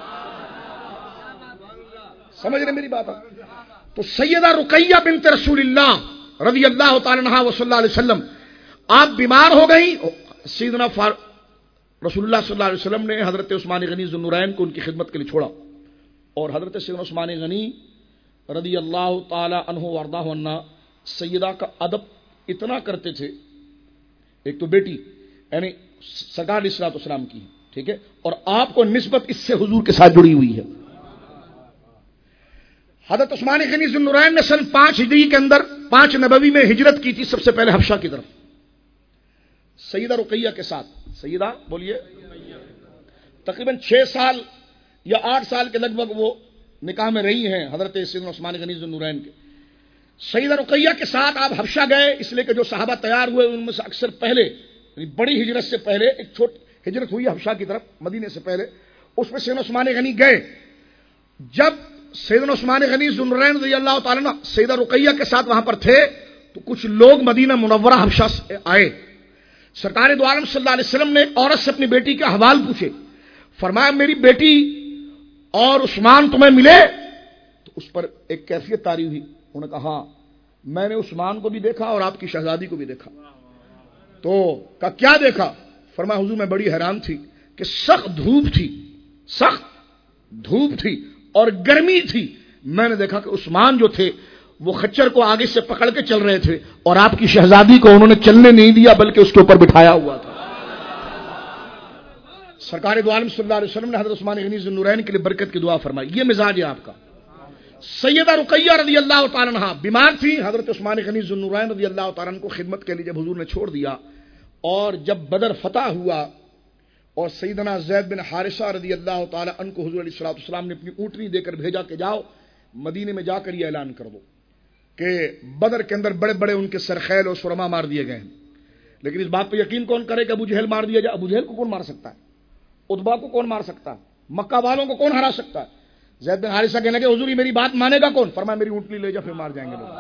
سمجھ رہے میری بات؟ تو سیدہ رقیہ بنت رسول اللہ رضی اللہ تعالی عنہا و صلی اللہ علیہ وسلم آپ بیمار ہو گئی. سیدنا رسول اللہ صلی اللہ علیہ وسلم نے حضرت عثمان غنی ذو النورین کو ان کی خدمت کے لیے چھوڑا، اور حضرت سیدنا عثمان غنی رضی اللہ تعالی عنہ وارضاہ عنہ سیدہ کا ادب اتنا کرتے تھے. ایک تو بیٹی یعنی سرکار علیہ الصلوۃ والسلام کی، ٹھیک ہے، اور آپ کو نسبت اس سے حضور کے ساتھ جڑی ہوئی ہے. حضرت عثمان غنی ذو النورین نے سن 5 ہجری کے اندر 5 نبوی میں ہجرت کی تھی سب سے پہلے حبشہ کی طرف سیدہ رقیہ کے ساتھ. سیدہ بولیے. تقریباً 6 سال یا 8 سال کے لگ بھگ وہ نکاح میں رہی ہیں حضرت سیدنا عثمان غنی ذو النورین کے. سیدہ رقیہ کے ساتھ آپ حبشہ گئے، اس لیے کہ جو صحابہ تیار ہوئے ان میں سے اکثر پہلے یعنی بڑی ہجرت سے پہلے ایک چھوٹی ہجرت ہوئی حبشہ کی طرف مدینے سے پہلے، اس میں سیدنا عثمان غنی گئے. جب سیدنا عثمان غنی ذو النورین رضی اللہ تعالیٰ عنہ سیدہ رقیہ کے ساتھ وہاں پر تھے تو کچھ لوگ مدینہ منورہ حبشہ سے آئے. سرکار دو عالم صلی اللہ علیہ وسلم نے ایک عورت سے اپنی بیٹی کے احوال پوچھے. فرمایا میری بیٹی اور عثمان تمہیں ملے؟ تو اس پر ایک کیفیت طاری ہوئی. انہوں نے کہا ہاں میں نے عثمان کو بھی دیکھا اور آپ کی شہزادی کو بھی دیکھا. تو کہا کیا دیکھا؟ فرمایا حضور میں بڑی حیران تھی کہ سخت دھوپ تھی اور گرمی تھی. میں نے دیکھا کہ عثمان جو تھے وہ خچر کو آگے سے پکڑ کے چل رہے تھے اور آپ کی شہزادی کو انہوں نے چلنے نہیں دیا بلکہ اس کے اوپر بٹھایا ہوا تھا. سرکار دو عالم صلی اللہ علیہ وسلم نے حضرت عثمان غنی ذو النورین کے لیے برکت کی دعا فرمائی. یہ مزاج ہے آپ کا. سیدہ رقیہ رضی اللہ تعالیٰ عنہ بیمار تھی. حضرت عثمان غنی ذو النورین رضی اللہ تعالیٰ عنہ کو خدمت کے لیے جب حضور نے چھوڑ دیا اور جب بدر فتح ہوا اور سیدنا زید بن حارثہ رضی اللہ تعالیٰ عنہ کو حضور علیہ الصلوۃ والسلام نے اپنی اونٹنی دے کر بھیجا کہ جاؤ مدینے میں جا کر یہ اعلان کر دو کہ بدر کے اندر بڑے بڑے ان کے سرخیل اور سرما مار دیے گئے ہیں. لیکن اس بات پہ یقین کون کرے کہ ابو جہل مار دیا جائے؟ ابو جہل کو کون مار سکتا ہے؟ عتبہ کو کون مار سکتا ہے؟ مکہ والوں کو کون ہرا سکتا ہے؟ زید بن حارثہ کہنے لگے حضور میری بات مانے گا کون؟ فرمایا میری اونٹنی لے جا پھر مار جائیں گے لوگ.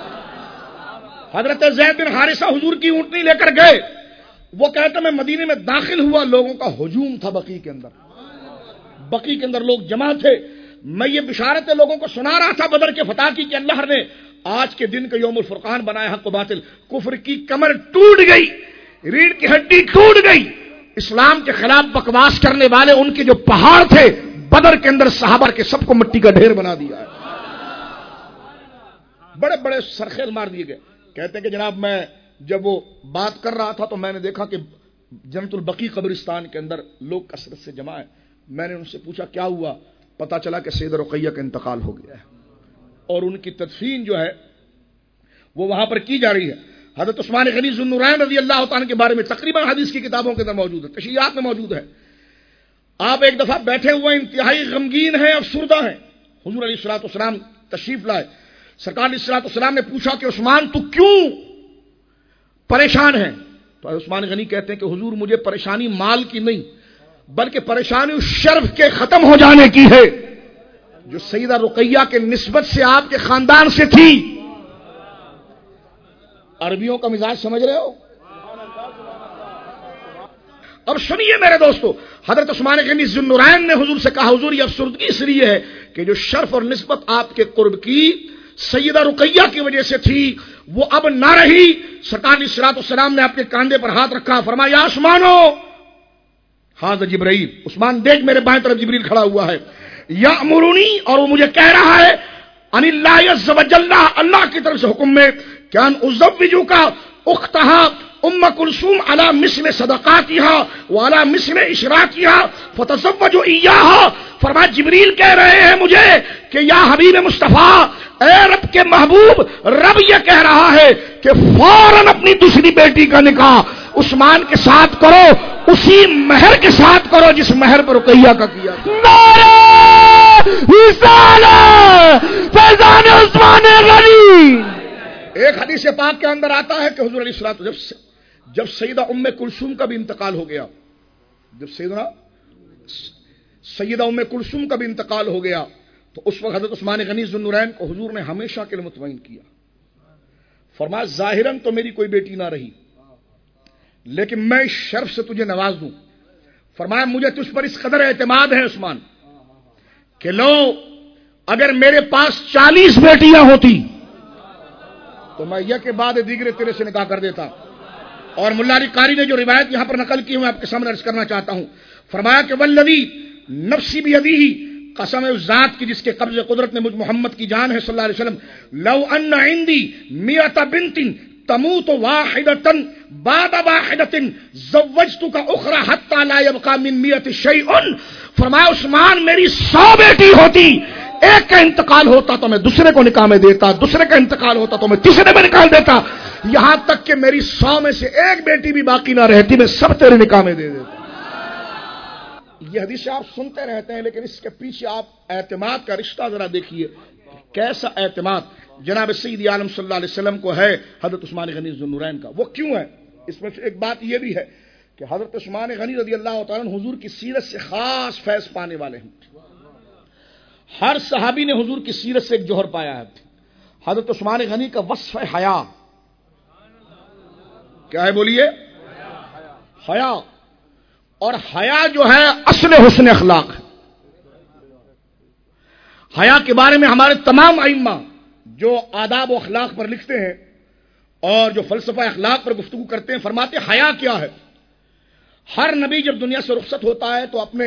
حضرت زید بن حارثہ حضور کی اونٹنی لے کر گئے. وہ کہتا میں مدینے میں داخل ہوا، لوگوں کا ہجوم تھا بقیع کے اندر لوگ جمع تھے. میں یہ بشارتیں لوگوں کو سنا رہا تھا بدر کے فتح کی کہ اللہ نے آج کے دن کا یوم الفرقان بنایا. حق و باطل، کفر کی کمر ٹوٹ گئی، ریڑھ کی ہڈی ٹوٹ گئی. اسلام کے خلاف بکواس کرنے والے ان کے جو پہاڑ تھے بدر کے اندر صحابہ کے سب کو مٹی کا ڈھیر بنا دیا ہے. بڑے بڑے سرخیل مار دیے گئے. کہتے ہیں کہ جناب میں جب وہ بات کر رہا تھا تو میں نے دیکھا کہ جنت البقیع قبرستان کے اندر لوگ کثرت سے جمع ہیں. میں نے ان سے پوچھا کیا ہوا؟ پتا چلا کہ سیدہ رقیہ کا انتقال ہو گیا ہے اور ان کی تدفین جو ہے وہ وہاں پر کی جا رہی ہے. حضرت عثمان غنی ذو النورین رضی اللہ تعالیٰ کے بارے میں تقریباً حدیث کی کتابوں کے اندر موجود ہے، تشریحات میں موجود ہے. آپ ایک دفعہ بیٹھے ہوئے انتہائی غمگین ہیں، افسردہ ہیں. حضور علیہ الصلوۃ والسلام تشریف لائے. سرکار علیہ الصلوۃ والسلام نے پوچھا کہ عثمان تو کیوں پریشان ہے؟ تو عثمان غنی کہتے ہیں کہ حضور مجھے پریشانی مال کی نہیں بلکہ پریشانی اس شرف کے ختم ہو جانے کی ہے جو سیدہ رقیہ کے نسبت سے آپ کے خاندان سے تھی. عربیوں کا مزاج سمجھ رہے ہو؟ اب سنیے میرے دوستو، حضرت عثمان غنی ذو النورین نے حضور سے کہا حضور یہ افسردگی اس لیے ہے کہ جو شرف اور نسبت آپ کے قرب کی سیدہ رقیہ کی وجہ سے تھی وہ اب نہ رہی. سرکار علیہ الصلوۃ والسلام نے آپ کے کاندھے پر ہاتھ رکھا، فرمایا یا عثمانو ہاذا جبرائیل. عثمان دیکھ میرے بائیں طرف جبریل کھڑا ہوا ہے. یامرنی اور وہ مجھے کہہ رہا ہے ان اللہ عز وجل اللہ کی طرف سے حکم میں کہ ان ازوجک اختہا ام کلثوم علی مثل صدقاتها وعلی مثل اشراکها فتزوجوا ایاها. فرمایا جبریل کہہ رہے ہیں مجھے کہ یا حبیب مصطفیٰ اے رب کے محبوب، رب یہ کہہ رہا ہے کہ فوراً اپنی دوسری بیٹی کا نکاح عثمان کے ساتھ کرو، اسی مہر کے ساتھ کرو جس مہر پر رقیہ کا کیا. فیضان عثمان غنی. ایک حدیث پاک کے اندر آتا ہے کہ حضور علیہ الصلوۃ جب سیدہ ام کلثوم کا بھی انتقال ہو گیا، جب سیدہ ام کلثوم کا بھی انتقال ہو گیا تو اس وقت حضرت عثمان غنی ذو النورین کو حضور نے ہمیشہ کے لیے مطمئن کیا. فرمایا ظاہراً تو میری کوئی بیٹی نہ رہی لیکن میں اس شرف سے تجھے نواز دوں. فرمایا مجھے تجھ پر اس قدر اعتماد ہے عثمان کہ لو اگر میرے پاس 40 بیٹیاں ہوتی تو میں یہ کے بعد دیگرے تیرے سے نکاح کر دیتا. اور ملا علی قاری نے جو روایت یہاں پر نقل کی میں آپ کے سامنے عرض کرنا چاہتا ہوں. فرمایا کہ والذی نفسی بیدیہ، قسم اس ذات کی جس کے قبض قدرت میں مجھ محمد کی جان ہے صلی اللہ علیہ وسلم، لو ان عندی 100 بنت تموت واحدة بعد واحدة زوجتك اخرى حتى لا يبقى من 100 شيء. فرمایا عثمان میری 100 بیٹی ہوتی، ایک کا انتقال ہوتا تو میں دوسرے کو نکاح میں دیتا، دوسرے کا انتقال ہوتا تو میں تیسرے میں نکال دیتا، یہاں تک کہ میری 100 میں سے ایک بیٹی بھی باقی نہ رہتی میں سب تیرے نکاح میں دے دیتا. یہ حدیث آپ سنتے رہتے ہیں، لیکن اس کے پیچھے آپ اعتماد کا رشتہ ذرا دیکھیے، کیسا اعتماد جناب سید عالم صلی اللہ علیہ وسلم کو ہے حضرت عثمان غنی ذو النورین کا۔ وہ کیوں ہے؟ اس میں ایک بات یہ بھی ہے کہ حضرت عثمان غنی رضی اللہ تعالیٰ عنہ حضور کی سیرت سے خاص فیض پانے والے ہیں۔ ہر صحابی نے حضور کی سیرت سے ایک جوہر پایا ہے۔ حضرت عثمان غنی کا وصف ہے حیا۔ کیا ہے بولیے؟ حیا۔ اور حیا جو ہے اصل حسن اخلاق ہے۔ حیا کے بارے میں ہمارے تمام ائمہ جو آداب و اخلاق پر لکھتے ہیں اور جو فلسفہ اخلاق پر گفتگو کرتے ہیں، فرماتے ہیں حیا کیا ہے۔ ہر نبی جب دنیا سے رخصت ہوتا ہے تو اپنے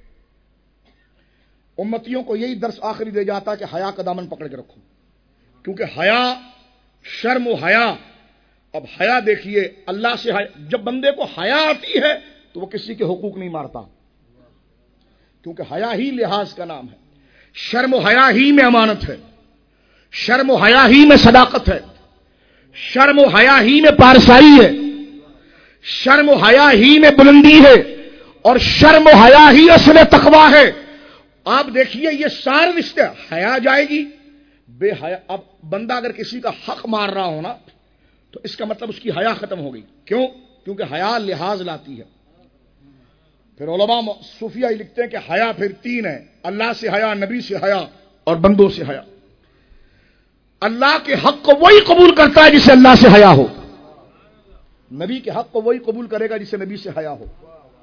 امتیوں کو یہی درس آخری دے جاتا ہے کہ حیا کا دامن پکڑ کے رکھو، کیونکہ حیا شرم و حیا۔ اب حیا دیکھیے، اللہ سے جب بندے کو حیا آتی ہے تو وہ کسی کے حقوق نہیں مارتا، کیونکہ حیا ہی لحاظ کا نام ہے۔ شرم و حیا ہی میں امانت ہے، شرم و حیا ہی میں صداقت ہے، شرم و حیا ہی میں پارسائی ہے، شرم و حیا ہی میں بلندی ہے، اور شرم و حیا ہی اصل تقویٰ ہے۔ آپ دیکھیے یہ سارے رشتے، حیا جائے گی، بے حیا۔ اب بندہ اگر کسی کا حق مار رہا ہو نا تو اس کا مطلب اس کی حیا ختم ہو گئی۔ کیوں؟ کیونکہ حیا لحاظ لاتی ہے۔ پھر علماء صوفیہ ہی لکھتے ہیں کہ حیا پھر تین ہے، اللہ سے حیا، نبی سے حیا اور بندوں سے حیا۔ اللہ کے حق کو وہی قبول کرتا ہے جسے اللہ سے حیا ہو، نبی کے حق کو وہی قبول کرے گا جسے نبی سے حیا ہو،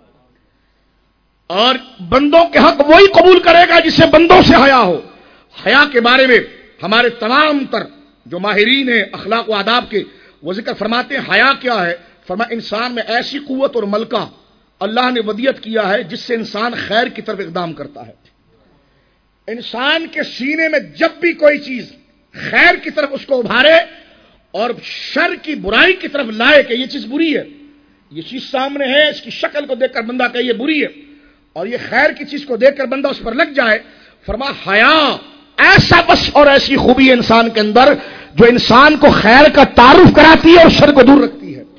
اور بندوں کے حق وہی قبول کرے گا جسے بندوں سے حیا ہو۔ حیا کے بارے میں ہمارے تمام تر جو ماہرین ہیں اخلاق و آداب کے، وہ ذکر فرماتے ہیں حیا کیا ہے۔ فرمایا انسان میں ایسی قوت اور ملکہ اللہ نے ودیت کیا ہے جس سے انسان خیر کی طرف اقدام کرتا ہے۔ انسان کے سینے میں جب بھی کوئی چیز خیر کی طرف اس کو ابھارے اور شر کی برائی کی طرف لائے کہ یہ چیز بری ہے، یہ چیز سامنے ہے، اس کی شکل کو دیکھ کر بندہ کہے یہ بری ہے، اور یہ خیر کی چیز کو دیکھ کر بندہ اس پر لگ جائے، فرمایا حیا ایسا بس اور ایسی خوبی ہے انسان کے اندر جو انسان کو خیر کا تعارف کراتی ہے اور شر کو دور رکھتی ہے۔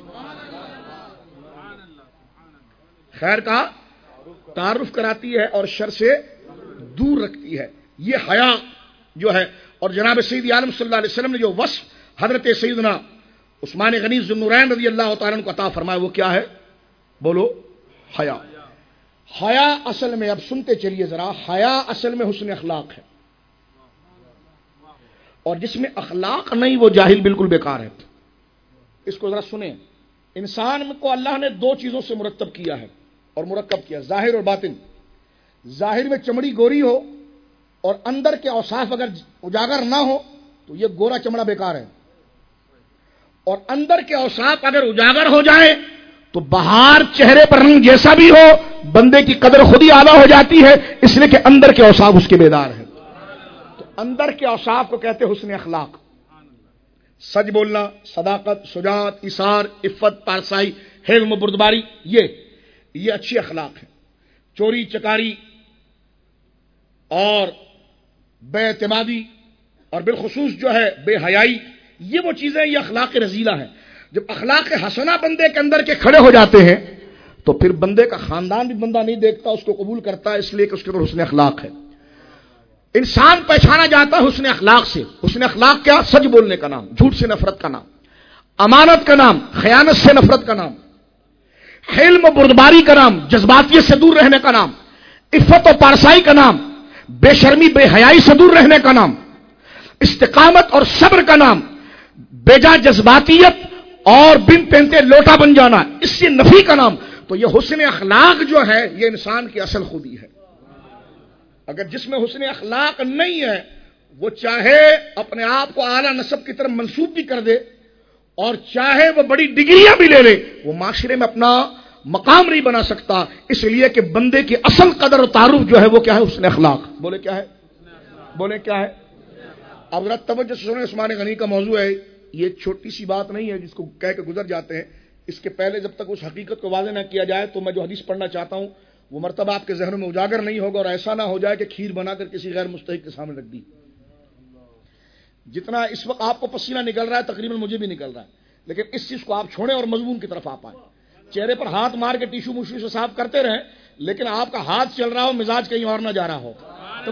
خیر کا تعارف کراتی ہے اور شر سے دور رکھتی ہے، یہ حیا جو ہے۔ اور جناب سید عالم صلی اللہ علیہ وسلم نے جو وصف حضرت سیدنا عثمان غنی ذو النورین رضی اللہ تعالیٰ عنہ کو عطا فرمایا وہ کیا ہے؟ بولو، حیا۔ حیا اصل میں، اب سنتے چلیے ذرا، حیا اصل میں حسن اخلاق ہے، اور جس میں اخلاق نہیں وہ جاہل بالکل بیکار ہے۔ اس کو ذرا سنیں، انسان کو اللہ نے دو چیزوں سے مرتب کیا ہے اور مرکب کیا، ظاہر اور باطن۔ ظاہر میں چمڑی گوری ہو اور اندر کے اوصاف اگر اجاگر نہ ہو تو یہ گورا چمڑا بیکار ہے، اور اندر کے اوصاف اگر اجاگر ہو جائے تو باہر چہرے پر رنگ جیسا بھی ہو بندے کی قدر خود ہی اعلیٰ ہو جاتی ہے، اس لیے کہ اندر کے اوصاف اس کے بیدار ہیں۔ تو اندر کے اوصاف کو کہتے ہیں حسن اخلاق، سچ بولنا، صداقت، شجاعت، ایثار، عفت، پارسائی، حلم و بردباری، یہ اچھی اخلاق ہے۔ چوری چکاری اور بے اعتمادی اور بالخصوص جو ہے بے حیائی، یہ وہ چیزیں، یہ اخلاق رذیلہ ہیں۔ جب اخلاق حسنہ بندے کے اندر کے کھڑے ہو جاتے ہیں تو پھر بندے کا خاندان بھی بندہ نہیں دیکھتا، اس کو قبول کرتا ہے، اس لیے کہ اس کے اندر حسن اخلاق ہے۔ انسان پہچانا جاتا ہے حسن اخلاق سے۔ حسن اخلاق کیا؟ سچ بولنے کا نام، جھوٹ سے نفرت کا نام، امانت کا نام، خیانت سے نفرت کا نام، حلم و بردباری کا نام، جذباتیت سے دور رہنے کا نام، عفت و پارسائی کا نام، بے شرمی بے حیائی سے دور رہنے کا نام، استقامت اور صبر کا نام، بیجا جذباتیت اور بن پہنتے لوٹا بن جانا، اس سے نفی کا نام۔ تو یہ حسن اخلاق جو ہے یہ انسان کی اصل خوبی ہے۔ اگر جس میں حسن اخلاق نہیں ہے وہ چاہے اپنے آپ کو اعلیٰ نسب کی طرف منسوب بھی کر دے اور چاہے وہ بڑی ڈگریاں بھی لے لے، وہ معاشرے میں اپنا مقام نہیں بنا سکتا، اس لیے کہ بندے کی اصل قدر و تعارف جو ہے وہ کیا ہے؟ حسن اخلاق۔ بولے کیا ہے؟ بولے کیا ہے؟ اب ذرا توجہ سے سنیں، عثمان غنی کا موضوع ہے، یہ چھوٹی سی بات نہیں ہے جس کو کہہ کے گزر جاتے ہیں۔ اس کے پہلے جب تک اس حقیقت کو واضح نہ کیا جائے تو میں جو حدیث پڑھنا چاہتا ہوں وہ مرتبہ آپ کے ذہن میں اجاگر نہیں ہوگا، اور ایسا نہ ہو جائے کہ کھیر بنا کر کسی غیر مستحق کے سامنے رکھ دی۔ جتنا اس وقت آپ کو پسینہ نکل رہا ہے تقریباً مجھے بھی نکل رہا ہے، لیکن اس چیز کو آپ چھوڑیں اور مضمون کی طرف آپ آئیں۔ چہرے پر ہاتھ مار کے ٹیشو موشو سے صاف کرتے رہیں، لیکن آپ کا ہاتھ چل رہا ہو، مزاج کہیں اور نہ جا رہا ہو.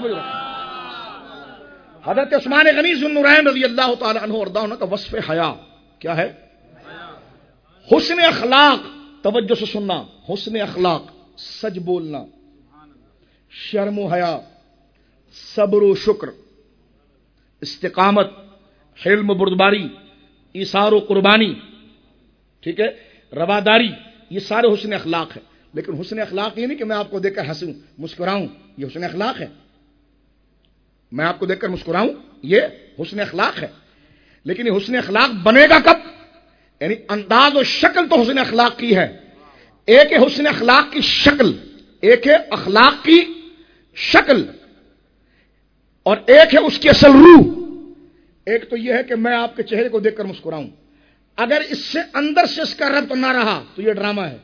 حضرت عثمان غنی ذو النورین رضی اللہ تعالی عنہ وارضاہ کا وصف حیا کیا ہے؟ حسن اخلاق. توجہ سے سننا، حسن اخلاق، سچ بولنا، شرم و حیا، صبر و شکر، استقامت، حلم و بردباری، ایثار و قربانی، ٹھیک ہے، رواداری، یہ سارے حسن اخلاق ہیں. لیکن حسن اخلاق یہ نہیں کہ میں آپ کو دیکھ کر ہنسوں مسکراؤں، یہ حسن اخلاق ہے. میں آپ کو دیکھ کر مسکراؤں یہ حسن اخلاق ہے. لیکن یہ حسن اخلاق بنے گا کب؟ یعنی انداز و شکل تو حسن اخلاق کی ہے. ایک ہے حسن اخلاق کی شکل، ایک ہے اخلاق کی شکل، اور ایک ہے اس کی اصل روح. ایک تو یہ ہے کہ میں آپ کے چہرے کو دیکھ کر مسکراؤں، اگر اس سے اندر سے اس کا ربط نہ رہا تو یہ ڈرامہ ہے.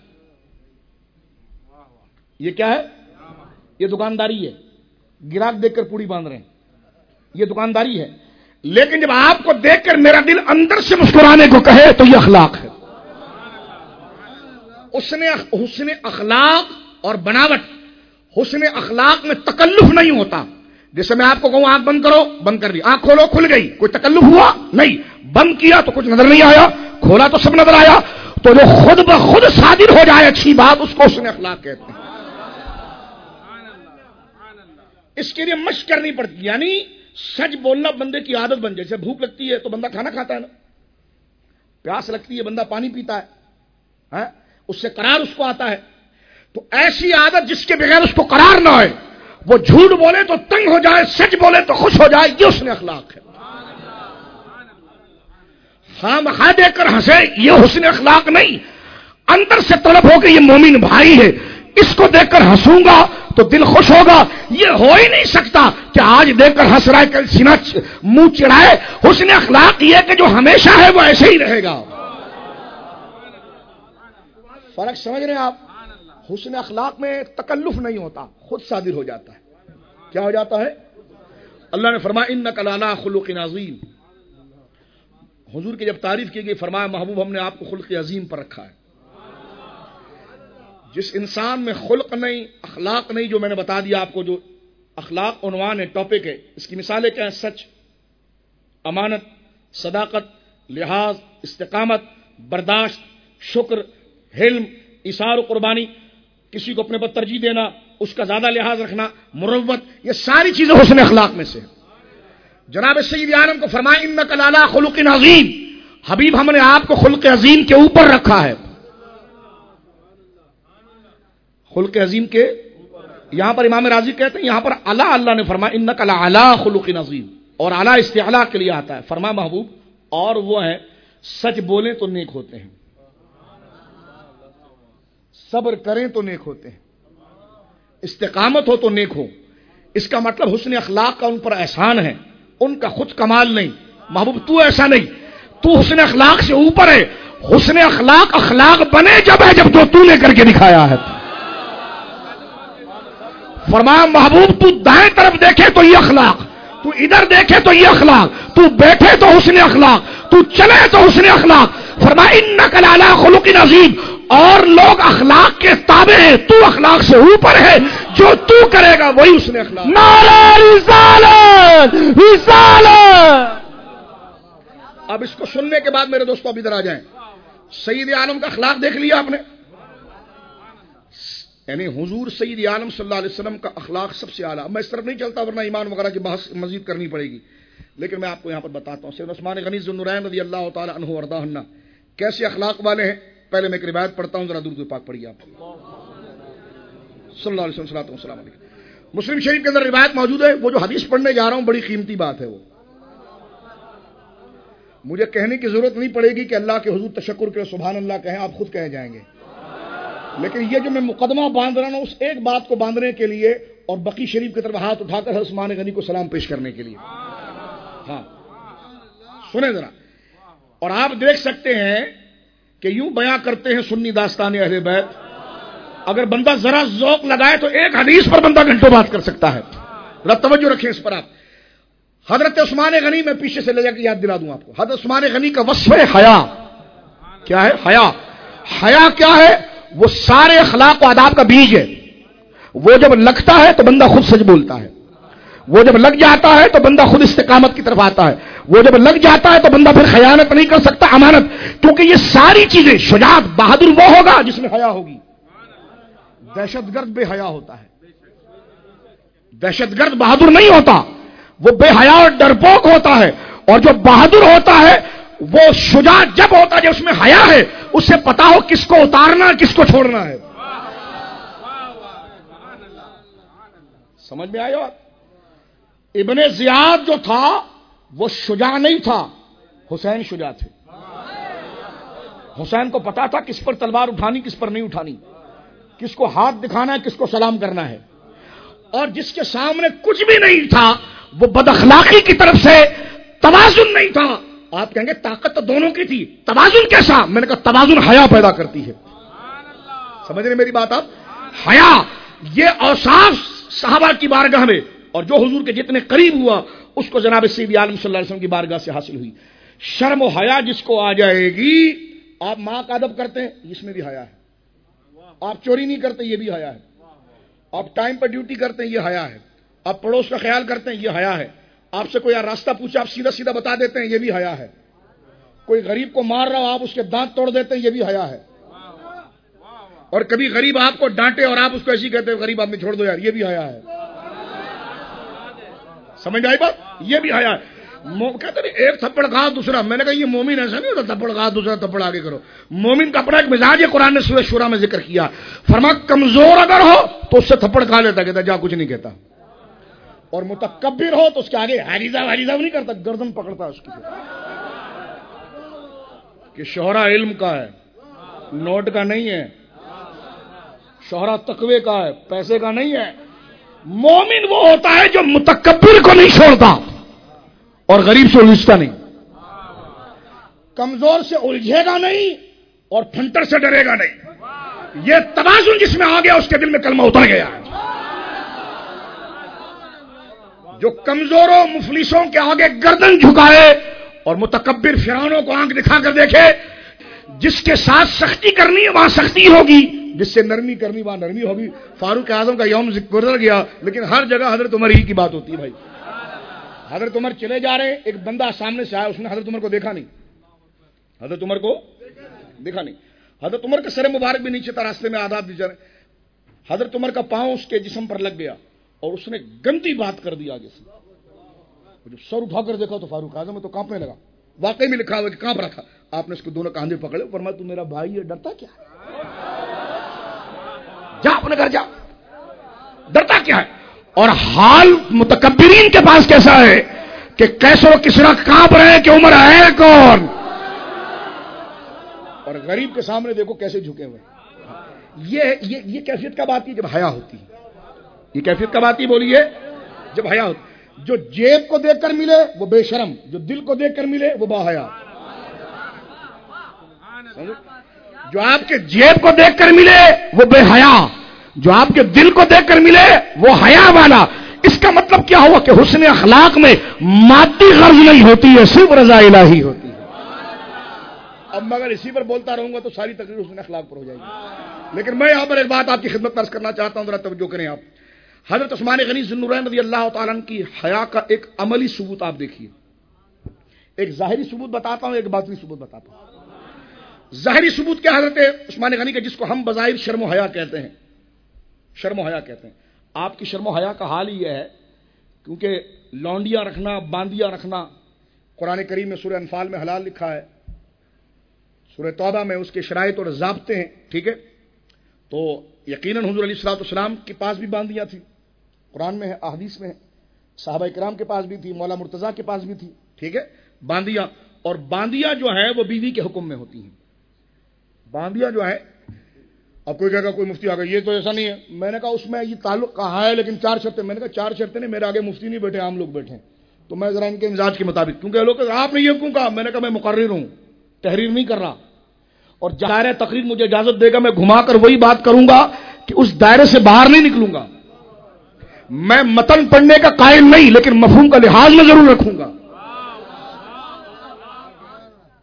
یہ کیا ہے؟ یہ دکانداری ہے. گراہک دیکھ کر پوڑی باندھ رہے ہیں، یہ دکانداری ہے. لیکن جب آپ کو دیکھ کر میرا دل اندر سے مسکرانے کو کہے تو یہ اخلاق ہے. حسن اخلاق اور بناوٹ، حسن اخلاق میں تکلف نہیں ہوتا. جیسے میں آپ کو کہوں آنکھ بند کرو، بند کر دی، آنکھ کھولو، کھل گئی، کوئی تکلف ہوا نہیں. بند کیا تو کچھ نظر نہیں آیا، کھولا تو سب نظر آیا. تو جو خود بخود صادر ہو جائے اچھی بات، اس کو حسن اخلاق کہتے ہیں. اس کے لیے مشق کرنی پڑتی، یعنی سچ بولنا بندے کی عادت بن جائے. جیسے بھوک لگتی ہے تو بندہ کھانا کھاتا ہے نا، پیاس لگتی ہے بندہ پانی پیتا ہے، اس سے قرار اس کو آتا ہے. تو ایسی عادت جس کے بغیر اس کو قرار نہ آئے، وہ جھوٹ بولے تو تنگ ہو جائے، سچ بولے تو خوش ہو جائے، یہ حسن اخلاق ہے. خام خواہ دیکھ کر ہنسے، یہ حسن اخلاق نہیں. اندر سے طلب ہو کہ یہ مومن بھائی ہے، اس کو دیکھ کر ہنسوں گا تو دل خوش ہوگا. یہ ہو ہی نہیں سکتا کہ آج دیکھ کر ہنس رہا ہے کل سینہ منہ چڑھائے. حسن اخلاق یہ کہ جو ہمیشہ ہے وہ ایسے ہی رہے گا. فرق سمجھ رہے ہیں آپ؟ حسن اخلاق میں تکلف نہیں ہوتا، خود صادر ہو جاتا ہے. کیا ہو جاتا ہے؟ اللہ نے فرمایا انک لعلی خلق عظیم. حضور کی جب تعریف کی گئی فرمایا محبوب ہم نے آپ کو خلق عظیم پر رکھا ہے. جس انسان میں خلق نہیں، اخلاق نہیں، جو میں نے بتا دیا آپ کو، جو اخلاق عنوان ہے، ٹاپک ہے، اس کی مثالیں کیا ہیں؟ سچ، امانت، صداقت، لحاظ، استقامت، برداشت، شکر، حلم، ایثار و قربانی، کسی کو اپنے پر ترجیح دینا، اس کا زیادہ لحاظ رکھنا، مروت، یہ ساری چیزیں حسن اخلاق میں سے. جناب سید عالم کو فرمایا انک لعلی خلق عظیم. حبیب ہم نے آپ کو خلق عظیم کے اوپر رکھا ہے. خلق عظیم کے یہاں پر امام راضی کہتے ہیں، یہاں پر اعلیٰ اللہ نے فرمایا انک لعلی خلق عظیم، اور اعلیٰ استعلاء کے لیے آتا ہے. فرمایا محبوب اور وہ ہیں سچ بولیں تو نیک ہوتے ہیں، صبر کریں تو نیک ہوتے ہیں، استقامت ہو تو نیک ہو. اس کا مطلب حسن اخلاق کا ان پر احسان ہے، ان کا خود کمال نہیں. محبوب تو ایسا نہیں، تو حسن اخلاق سے اوپر ہے. حسن اخلاق اخلاق بنے جب ہے جب جو تو نے کر کے دکھایا ہے. فرمایا محبوب تو دائیں طرف دیکھے تو یہ اخلاق، تو ادھر دیکھے تو یہ اخلاق، تو بیٹھے تو حسن اخلاق، تو چلے تو حسن اخلاق. فرمایا انک لعلی خلق عظیم. اور لوگ اخلاق کے تابع ہیں، تو اخلاق سے اوپر ہے، جو تو کرے گا وہی حسن اخلاق. نعرہ رسالت رسالت. اب اس کو سننے کے بعد میرے دوستوں اب ادھر آ جائیں. سید عالم کا اخلاق دیکھ لیا آپ نے، یعنی حضور سید عالم صلی اللہ علیہ وسلم کا اخلاق سب سے اعلیٰ. میں اس طرف نہیں چلتا ورنہ ایمان وغیرہ کی بحث مزید کرنی پڑے گی، لیکن میں آپ کو یہاں پر بتاتا ہوں. سید عثمان غنی ذو النورین رضی اللہ تعالی عنہ وارضاہ کیسے اخلاق والے ہیں. پہلے میں ایک روایت پڑھتا ہوں، ذرا درود پاک پڑھیے آپ صلی اللہ علیہ وسلم. السلام علیکم. مسلم شریف کے اندر روایت موجود ہے. وہ جو حدیث پڑھنے جا رہا ہوں بڑی قیمتی بات ہے، وہ مجھے کہنے کی ضرورت نہیں پڑے گی کہ اللہ کے حضور تشکر کے سبحان اللہ کہیں، آپ خود کہہ جائیں گے. لیکن یہ جو میں مقدمہ باندھ رہا ہوں اس ایک بات کو باندھنے کے لیے اور بقی شریف کی طرف ہاتھ اٹھا کر عثمان غنی کو سلام پیش کرنے کے لیے. ہاں سنیں ذرا. اور آپ دیکھ سکتے ہیں کہ یوں بیان کرتے ہیں سنی داستان اہل بیت. اگر بندہ ذرا ذوق لگائے تو ایک حدیث پر بندہ گھنٹوں بات کر سکتا ہے. ذرا توجہ رکھیں اس پر. آپ حضرت عثمان غنی میں پیچھے سے لے جا کے یاد دلا دوں آپ کو. حضرت عثمان غنی کا وصف ہے حیا. کیا ہے؟ حیا. حیا کیا ہے؟ وہ سارے اخلاق و آداب کا بیج ہے. وہ جب لگتا ہے تو بندہ خود سچ بولتا ہے، وہ جب لگ جاتا ہے تو بندہ خود استقامت کی طرف آتا ہے، وہ جب لگ جاتا ہے تو بندہ پھر خیانت نہیں کر سکتا، امانت، کیونکہ یہ ساری چیزیں، شجاعت بہادر وہ ہوگا جس میں حیا ہوگی. دہشت گرد بے حیا ہوتا ہے، دہشت گرد بہادر نہیں ہوتا، وہ بے حیا اور ڈرپوک ہوتا ہے. اور جو بہادر ہوتا ہے وہ شجاع جب ہوتا ہے جب اس میں حیا ہے، اس سے پتا ہو کس کو اتارنا کس کو چھوڑنا ہے. سمجھ میں آئے؟ ابن زیاد جو تھا وہ شجاع نہیں تھا، حسین شجاع تھے. حسین کو پتا تھا کس پر تلوار اٹھانی کس پر نہیں اٹھانی، کس کو ہاتھ دکھانا ہے کس کو سلام کرنا ہے. اور جس کے سامنے کچھ بھی نہیں تھا وہ بد اخلاقی کی طرف سے توازن نہیں تھا. آپ کہیں گے طاقت تو دونوں کی تھی، توازن کیسا؟ میں نے کہا توازن حیا پیدا کرتی ہے. سمجھ رہے میری بات آپ؟ حیا، یہ اوصاف صحابہ کی بارگاہ میں اور جو حضور کے جتنے قریب ہوا اس کو جناب سید عالم صلی اللہ علیہ وسلم کی بارگاہ سے حاصل ہوئی. شرم و حیا جس کو آ جائے گی، آپ ماں کا ادب کرتے ہیں اس میں بھی حیا ہے، آپ چوری نہیں کرتے یہ بھی حیا ہے، آپ ٹائم پر ڈیوٹی کرتے ہیں یہ حیا ہے، آپ پڑوس کا خیال کرتے ہیں یہ حیا ہے، آپ سے کوئی راستہ پوچھا آپ سیدھا سیدھا بتا دیتے ہیں یہ بھی حیا ہے، کوئی غریب کو مار رہا ہو آپ اس کے دانت توڑ دیتے ہیں یہ بھی حیا ہے، اور کبھی غریب آپ کو ڈانٹے اور آپ اس کو ایسی کہتے ہیں غریب آدمی چھوڑ دو یار، یہ بھی حیا ہے. سمجھ آئی بات؟ یہ بھی حیا ہے. کہتے ہیں ایک تھپڑ کھا دوسرا، میں نے کہا یہ مومن ایسا نہیں ہوتا تھپڑ کھا دوسرا تھپڑ آگے کرو. مومن کا اپنا ایک مزاج ہے، قرآن نے سورہ شورا میں ذکر کیا، فرما کمزور اگر ہو تو اس سے تھپڑ کھا لیتا، کہتا جا کچھ نہیں کہتا، اور متکبر ہو تو اس کے آگے ہریزہ نہیں کرتا، گردن پکڑتا اس کی کہ شہرہ علم کا ہے نوٹ کا نہیں ہے، شہرہ تقوی کا ہے پیسے کا نہیں ہے. مومن وہ ہوتا ہے جو متکبر کو نہیں چھوڑتا اور غریب سے الجھتا نہیں، کمزور سے الجھے گا نہیں اور پھنٹر سے ڈرے گا نہیں. یہ توازن جس میں آ گیا اس کے دل میں کلمہ اتر گیا. جو کمزوروں مفلسوں کے آگے گردن جھکائے اور متکبر فرعونوں کو آنکھ دکھا کر دیکھے، جس کے ساتھ سختی کرنی ہے وہاں سختی ہوگی، جس سے نرمی کرنی وہاں نرمی ہوگی. فاروق اعظم کا یوم گزر گیا لیکن ہر جگہ حضرت عمر ہی کی بات ہوتی ہے بھائی. حضرت عمر چلے جا رہے، ایک بندہ سامنے سے آیا، اس نے حضرت عمر کو دیکھا نہیں، حضرت عمر کو دیکھا نہیں، حضرت عمر کا سر مبارک بھی نیچے تھا، راستے میں آداب دی جا رہے. حضرت عمر کا پاؤں اس کے جسم پر لگ گیا اور اس نے گندی بات کر دی آگے سے. جب سر اٹھا کر دیکھا تو فاروق اعظم تو کانپنے لگا، واقعی میں لکھا ہوا کہ کانپ رہا تھا. آپ نے اس کو دونوں کاندھے پکڑے، فرمایا تو میرا بھائی ہے ڈرتا کیا ہے؟ جا اپنے گھر جا، ڈرتا کیا ہے؟ اور حال متکبرین کے پاس کیسا ہے کہ کیسر و کسرا کانپ رہے کہ عمر ہے کون، اور غریب کے سامنے دیکھو کیسے جھکے ہوئے. یہ کیفیت کب آتی ہے؟ جب حیا ہوتی ہے. یہ کیفیت کب آتی ہے بولیے؟ جب حیا ہوتی. جو جیب کو دیکھ کر ملے وہ بے شرم، جو دل کو دیکھ کر ملے وہ با حیا. جو آپ کے جیب کو دیکھ کر ملے وہ بے حیا، جو آپ کے دل کو دیکھ کر ملے وہ حیا والا. اس کا مطلب کیا ہوا کہ حسن اخلاق میں مادی غرض نہیں ہوتی ہے، صرف رضا الہی ہوتی ہے. اب میں اگر اسی پر بولتا رہوں گا تو ساری تقریر حسن اخلاق پر ہو جائے گی، لیکن میں یہاں پر ایک بات آپ کی خدمت عرض کرنا چاہتا ہوں، ذرا توجہ کریں آپ. حضرت عثمان غنی ذو النورین رضی اللہ تعالیٰ عنہ کی حیا کا ایک عملی ثبوت آپ دیکھیے. ایک ظاہری ثبوت بتاتا ہوں، ایک باطنی ثبوت بتاتا ہوں. ظاہری ثبوت کیا حضرت عثمان غنی کا، جس کو ہم بظاہر شرم و حیا کہتے ہیں، شرم و حیا کہتے ہیں. آپ کی شرم و حیا کا حال یہ ہے کیونکہ لونڈیاں رکھنا، باندیاں رکھنا قرآن کریم میں سورہ انفال میں حلال لکھا ہے، سورہ توبہ میں اس کے شرائط اور ضابطے ہیں، ٹھیک ہے. تو یقیناً حضور علیہ الصلوۃ والسلام کے پاس بھی باندیاں تھیں، قرآن میں ہے، احادیث میں ہے، صحابہ کرام کے پاس بھی تھی، مولا مرتضیٰ کے پاس بھی تھی، ٹھیک ہے. باندیاں، اور باندیاں جو ہے وہ بیوی کے حکم میں ہوتی ہیں. باندیاں جو ہے، اب کوئی کہے گا کوئی مفتی آ گیا یہ تو ایسا نہیں ہے. میں نے کہا اس میں یہ تعلق کہا ہے لیکن 4 شرطیں. میں نے کہا 4 شرطیں نہیں، میرے آگے مفتی نہیں بیٹھے، عام لوگ بیٹھے ہیں، تو میں ذرا ان کے مزاج کے مطابق، کیونکہ لوگ آپ نے یہ کیوں کہا، میں نے کہا میں مقرر ہوں، تحریر نہیں کر رہا، اور دائرہ تقریر مجھے اجازت دے گا میں گھما کر وہی بات کروں گا کہ اس دائرے سے باہر نہیں نکلوں گا. میں متن پڑھنے کا قائل نہیں لیکن مفہوم کا لحاظ میں ضرور رکھوں گا.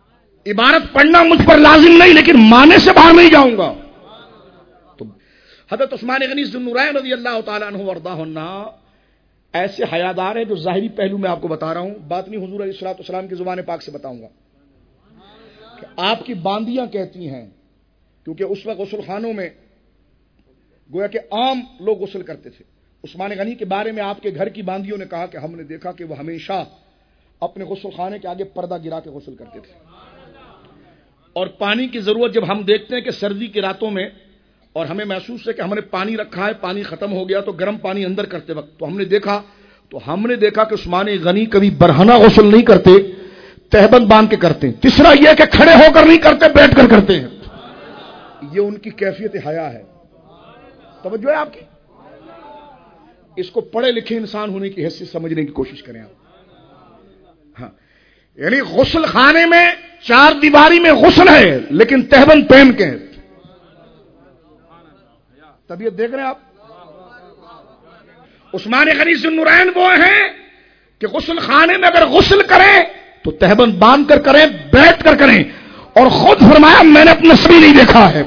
عبارت پڑھنا مجھ پر لازم نہیں لیکن معنی سے باہر نہیں جاؤں گا. تو حضرت عثمان غنی ذو النورین رضی اللہ تعالیٰ عنہ وارضاہ عنہ ایسے حیادار ہیں جو ظاہری پہلو میں آپ کو بتا رہا ہوں، باطنی حضور علیہ الصلوۃ والسلام کی زبان پاک سے بتاؤں گا کہ آپ کی باندیاں کہتی ہیں، کیونکہ اس وقت غسل خانوں میں گویا کہ عام لوگ غسل کرتے تھے. عثمان غنی کے بارے میں آپ کے گھر کی باندیوں نے کہا کہ ہم نے دیکھا کہ وہ ہمیشہ اپنے غسل خانے کے آگے پردہ گرا کے غسل کرتے تھے، اور پانی کی ضرورت جب ہم دیکھتے ہیں کہ سردی کی راتوں میں اور ہمیں محسوس ہے کہ ہم نے پانی رکھا ہے، پانی ختم ہو گیا تو گرم پانی اندر کرتے وقت تو ہم نے دیکھا کہ عثمان غنی کبھی برہنہ غسل نہیں کرتے، تہبند باندھ کے کرتے ہیں. تیسرا یہ کہ کھڑے ہو کر نہیں کرتے، بیٹھ کر کرتے ہیں. یہ ان کی کیفیت حیا ہے. توجہ ہے آپ کی؟ اس کو پڑھے لکھے انسان ہونے کی حیثیت سمجھنے کی کوشش کریں آپ. ہاں، یعنی غسل خانے میں چار دیواری میں غسل ہے لیکن تہبند پہن کے. طبیعت دیکھ رہے ہیں آپ؟ عثمان غنی ذو النورین وہ ہیں کہ غسل خانے میں اگر غسل کریں تو تہبند باندھ کر کریں، بیٹھ کر کریں، اور خود فرمایا میں نے اپنا سبھی نہیں دیکھا ہے.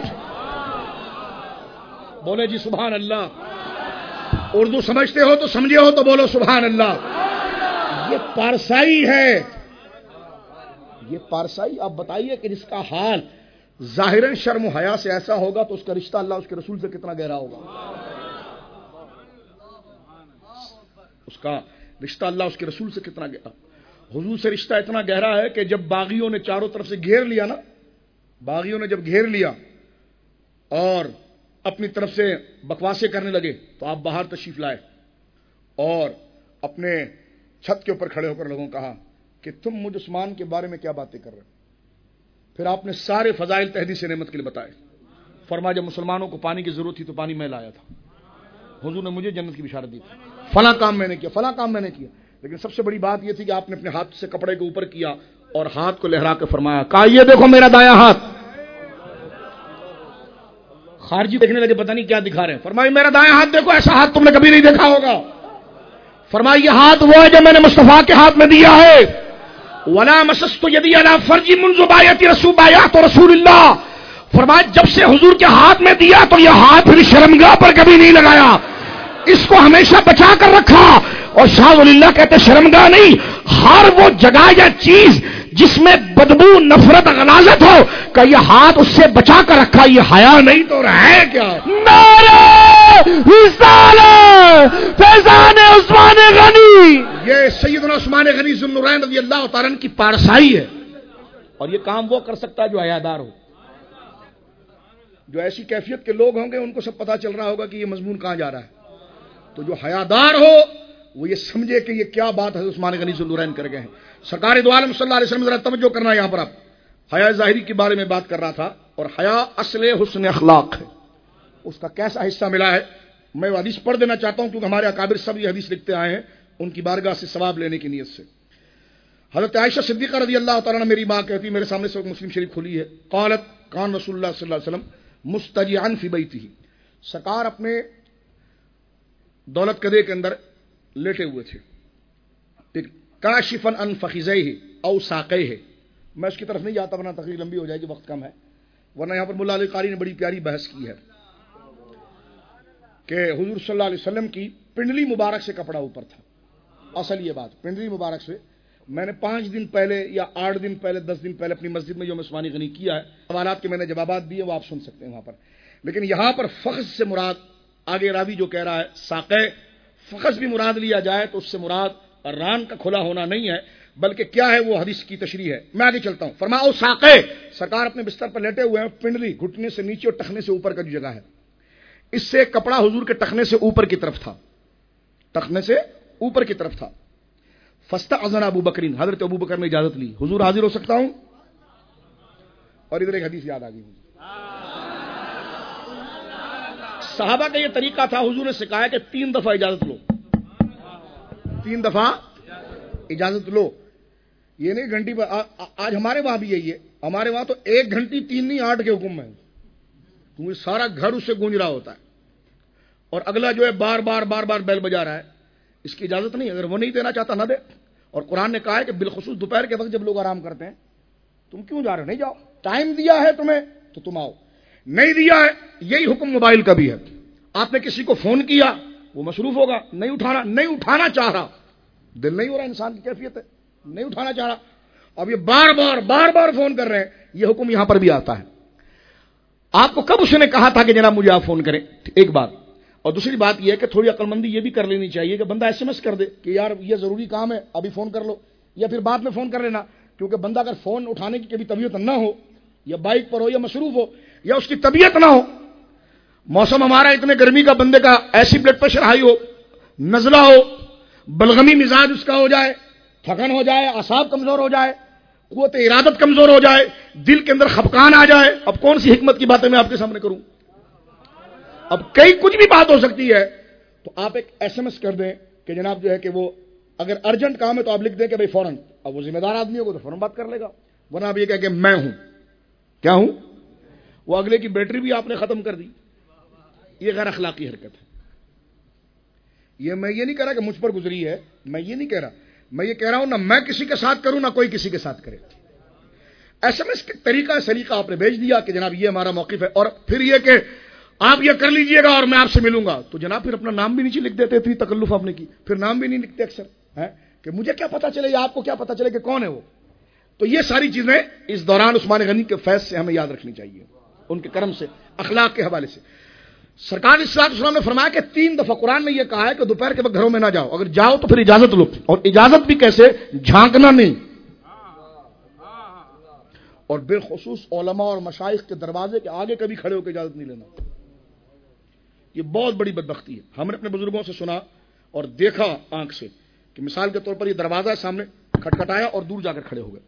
بولے جی سبحان اللہ. اردو سمجھتے ہو تو سمجھے ہو تو بولو سبحان اللہ. یہ پارسائی ہے، یہ پارسائی. آپ بتائیے کہ جس کا حال ظاہراً شرم و حیا سے ایسا ہوگا تو اس کا رشتہ اللہ اس کے رسول سے کتنا گہرا ہوگا. اس کا رشتہ اللہ اس کے رسول سے کتنا گہرا. حضور سے رشتہ اتنا گہرا ہے کہ جب باغیوں نے چاروں طرف سے گھیر لیا نا، باغیوں نے جب گھیر لیا اور اپنی طرف سے بکواسے کرنے لگے تو آپ باہر تشریف لائے اور اپنے چھت کے اوپر کھڑے ہو کر لوگوں کہا کہ تم مجھ عثمان کے بارے میں کیا باتیں کر رہے ہو. پھر آپ نے سارے فضائل تحدیث نعمت کے لیے بتائے. فرمایا جب مسلمانوں کو پانی کی ضرورت تھی تو پانی میں لایا تھا، حضور نے مجھے جنت کی بشارت دی تھی، فلاں کام میں نے کیا، فلاں کام میں نے کیا. لیکن سب سے بڑی بات یہ تھی کہ آپ نے اپنے ہاتھ سے کپڑے کے اوپر کیا اور ہاتھ کو لہرا کے فرمایا، کہا یہ دیکھو میرا دایاں ہاتھ. خارجی دیکھنے لگے پتہ نہیں کیا دکھا رہے ہیں. فرمایا میرا دایاں ہاتھ دیکھو، ایسا ہاتھ تم نے کبھی نہیں دیکھا ہوگا. فرمایا یہ ہاتھ وہ ہے جو میں نے مصطفیٰ کے ہاتھ میں دیا ہے. ولا مسست یدی علی فرجی منذ بایعت رسول اللہ. فرمایا جب سے حضور کے ہاتھ میں دیا تو یہ ہاتھ پھر شرمگاہ پر کبھی نہیں لگایا، اس کو ہمیشہ بچا کر رکھا. اور شاہ ولی اللہ کہتے شرمگاہ نہیں، ہر وہ جگہ یا چیز جس میں بدبو، نفرت، غلاظت ہو کہ یہ ہاتھ اس سے بچا کر رکھا. یہ حیا نہیں تو ہے کیا؟ نعرہ رسالت فیضان عثمان غنی. یہ سیدنا عثمان غنی ذو النورین رضی اللہ تعالیٰ عنہ کی پارسائی ہے. اور یہ کام وہ کر سکتا ہے جو حیادار ہو. جو ایسی کیفیت کے لوگ ہوں گے ان کو سب پتا چل رہا ہوگا کہ یہ مضمون کہاں جا رہا ہے. تو جو حیادار ہو وہ یہ سمجھے کہ یہ کیا بات حضرت عثمان غنی ذو النورین کر گئے ہیں. سرکار دو عالم صلی اللہ علیہ وسلم ذرا توجہ کرنا. یہاں پر آپ حیا ظاہری کے بارے میں بات کر رہا تھا، اور حیا اصل حسن اخلاق ہے. اس کا کیسا حصہ ملا ہے میں وہ حدیث پڑھ دینا چاہتا ہوں کیونکہ ہمارے اکابر سب یہ حدیث لکھتے آئے ہیں ان کی بارگاہ سے ثواب لینے کی نیت سے. حضرت عائشہ صدیقہ رضی اللہ تعالیٰ عنہ میری ماں کہتی، میرے سامنے سے مسلم شریف کھلی ہے، قالت کان رسول اللہ صلی اللہ علیہ وسلم مستجعا فی بیتہ. سرکار اپنے دولت قدے کے اندر لیٹے ہوئے تھے، کاشفا عن فخذیہ او ساقیہ. میں اس کی طرف نہیں جاتا ورنہ تقریر لمبی ہو جائے گی، وقت کم ہے. ورنہ یہاں پر ملا علی قاری نے بڑی پیاری بحث کی ہے کہ حضور صلی اللہ علیہ وسلم کی پنڈلی مبارک سے کپڑا اوپر تھا. اصل یہ بات پنڈلی مبارک سے میں نے 5 دن پہلے یا 8 دن پہلے 10 دن پہلے اپنی مسجد میں یوم عثمانی غنی کیا ہے. سوالات کے میں نے جوابات دیے وہ آپ سن سکتے ہیں وہاں پر. لیکن یہاں پر فخذ سے مراد آگے راوی جو کہہ رہا ہے ساقے، فخذ بھی مراد لیا جائے تو اس سے مراد ران کا کھلا ہونا نہیں ہے بلکہ کیا ہے وہ حدیث کی تشریح ہے. میں آگے چلتا ہوں. فرماؤ ساقے، سرکار اپنے بستر پر لیٹے ہوئے ہیں. پنڈلی گھٹنے سے نیچے اور ٹخنے سے اوپر کا جو جگہ ہے، اس سے کپڑا حضور کے ٹخنے سے اوپر کی طرف تھا، ٹخنے سے اوپر کی طرف تھا. فاستأذن ابو بکرین، حضرت ابو بکر نے اجازت لی، حضور حاضر ہو سکتا ہوں. اور ادھر ایک حدیث یاد آ گئی مجھے. صحابہ کا یہ طریقہ تھا، حضور نے سکھایا کہ 3 دفعہ اجازت لو، 3 دفعہ اجازت لو. یہ نہیں گھنٹی پر. آج ہمارے وہاں بھی یہی ہے، ہمارے وہاں تو 1 گھنٹی 3 نہیں 8 کے حکم ہے، کیونکہ سارا گھر اس سے گونج رہا ہوتا ہے اور اگلا جو ہے بار بار بیل بجا رہا ہے. اس کی اجازت نہیں. اگر وہ نہیں دینا چاہتا نہ دے. اور قرآن نے کہا ہے کہ بالخصوص دوپہر کے وقت جب لوگ آرام کرتے ہیں تم کیوں جا رہے ہو؟ نہیں جاؤ. ٹائم دیا ہے تمہیں تو تم آؤ، نہیں دیا ہے. یہی حکم موبائل کا بھی ہے. آپ نے کسی کو فون کیا، وہ مصروف ہوگا، نہیں اٹھانا چاہ رہا، دل نہیں ہو رہا، انسان کی کیفیت ہے، نہیں اٹھانا چاہ رہا، اب یہ بار بار فون کر رہے ہیں، یہ حکم یہاں پر بھی آتا ہے۔ آپ کو کب اس نے کہا تھا کہ جناب مجھے آپ فون کریں؟ ایک بات، اور دوسری بات یہ ہے کہ تھوڑی عقل مندی یہ بھی کر لینی چاہیے کہ بندہ SMS کر دے کہ یار یہ ضروری کام ہے ابھی فون کر لو، یا پھر بعد میں فون کر لینا، کیونکہ بندہ اگر فون اٹھانے کی کبھی طبیعت نہ ہو، یا بائک پر ہو، یا مصروف ہو، یا اس کی طبیعت نہ ہو، موسم ہمارا اتنے گرمی کا، بندے کا ایسی بلڈ پریشر ہائی ہو، نزلہ ہو، بلغمی مزاج اس کا ہو جائے، تھکن ہو جائے، اعصاب کمزور ہو جائے، قوت ارادت کمزور ہو جائے، دل کے اندر خفقان آ جائے، اب کون سی حکمت کی باتیں میں آپ کے سامنے کروں؟ اب کئی کچھ بھی بات ہو سکتی ہے، تو آپ ایک SMS کر دیں کہ جناب جو ہے کہ وہ اگر ارجنٹ کام ہے تو آپ لکھ دیں کہ بھائی فوراً، اب وہ ذمہ دار آدمی ہوگا تو فوراً بات کر لے گا، ورنہ آپ یہ کہہ کہ میں ہوں، کیا ہوں؟ وہ اگلے کی بیٹری بھی آپ نے ختم کر دی، یہ غیر اخلاقی حرکت ہے۔ یہ میں یہ نہیں کہہ رہا کہ مجھ پر گزری ہے، میں یہ نہیں کہہ رہا، میں یہ کہہ رہا ہوں نہ میں کسی کے ساتھ کروں نہ کوئی کسی کے ساتھ کرے۔ SMS کے سلیقہ آپ نے بھیج دیا کہ جناب یہ ہمارا موقف ہے، اور پھر یہ کہ آپ یہ کر لیجئے گا اور میں آپ سے ملوں گا، تو جناب پھر اپنا نام بھی نیچے لکھ دیتے، اتنی تکلف آپ نے کی، پھر نام بھی نہیں لکھتے اکثر ہے کہ مجھے کیا پتا چلے یا آپ کو کیا پتا چلے کہ کون ہے وہ۔ تو یہ ساری چیزیں اس دوران عثمان غنی کے فیض سے ہمیں یاد رکھنی چاہیے، ان کے کرم سے، اخلاق کے حوالے سے۔ سرکار صلی اللہ علیہ وسلم نے فرمایا کہ 3 دفعہ قرآن میں یہ کہا ہے کہ دوپہر کے وقت گھروں میں نہ جاؤ، اگر جاؤ تو پھر اجازت لو، اور اجازت بھی کیسے؟ جھانکنا نہیں، اور بالخصوص علماء اور مشائخ کے دروازے کے آگے کبھی کھڑے ہو کے اجازت نہیں لینا۔ یہ بہت بڑی بدبختی ہے، ہم نے اپنے بزرگوں سے سنا اور دیکھا آنکھ سے کہ مثال کے طور پر یہ دروازہ ہے سامنے، کھٹکھٹایا اور دور جا کر کھڑے ہو گئے،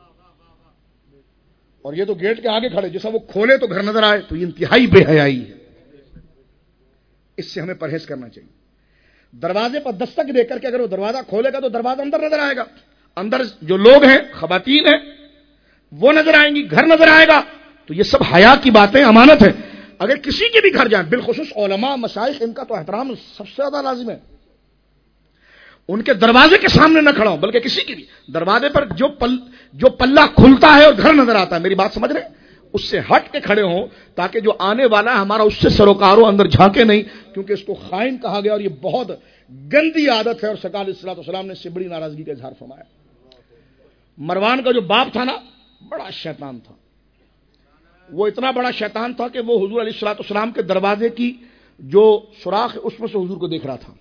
اور یہ تو گیٹ کے آگے کھڑے، جیسا وہ کھولے تو گھر نظر آئے، تو یہ انتہائی بے حیائی ہے، اس سے ہمیں پرہیز کرنا چاہیے۔ دروازے پر دستک دے کر کے اگر وہ دروازہ کھولے گا تو دروازہ اندر نظر آئے گا، اندر جو لوگ ہیں، خواتین ہیں، وہ نظر آئیں گی، گھر نظر آئے گا، تو یہ سب حیا کی باتیں، امانت ہے۔ اگر کسی کے بھی گھر جائیں، بالخصوص علماء مشائخ، ان کا تو احترام سب سے زیادہ لازم ہے، ان کے دروازے کے سامنے نہ کھڑا ہوں، بلکہ کسی کی بھی دروازے پر جو پلہ کھلتا ہے اور گھر نظر آتا ہے، میری بات سمجھ رہے ہیں، اس سے ہٹ کے کھڑے ہوں تاکہ جو آنے والا ہے ہمارا اس سے سروکار ہو، اندر جھانکے نہیں، کیونکہ اس کو خائن کہا گیا اور یہ بہت گندی عادت ہے، اور سرکار علیہ الصلوۃ والسلام نے اس سے بڑی ناراضگی کا اظہار فرمایا۔ مروان کا جو باپ تھا نا، بڑا شیطان تھا، وہ اتنا بڑا شیطان تھا کہ وہ حضور علیہ الصلوۃ والسلام کے دروازے کی جو سوراخ ہے اس میں سے حضور کو دیکھ رہا تھا۔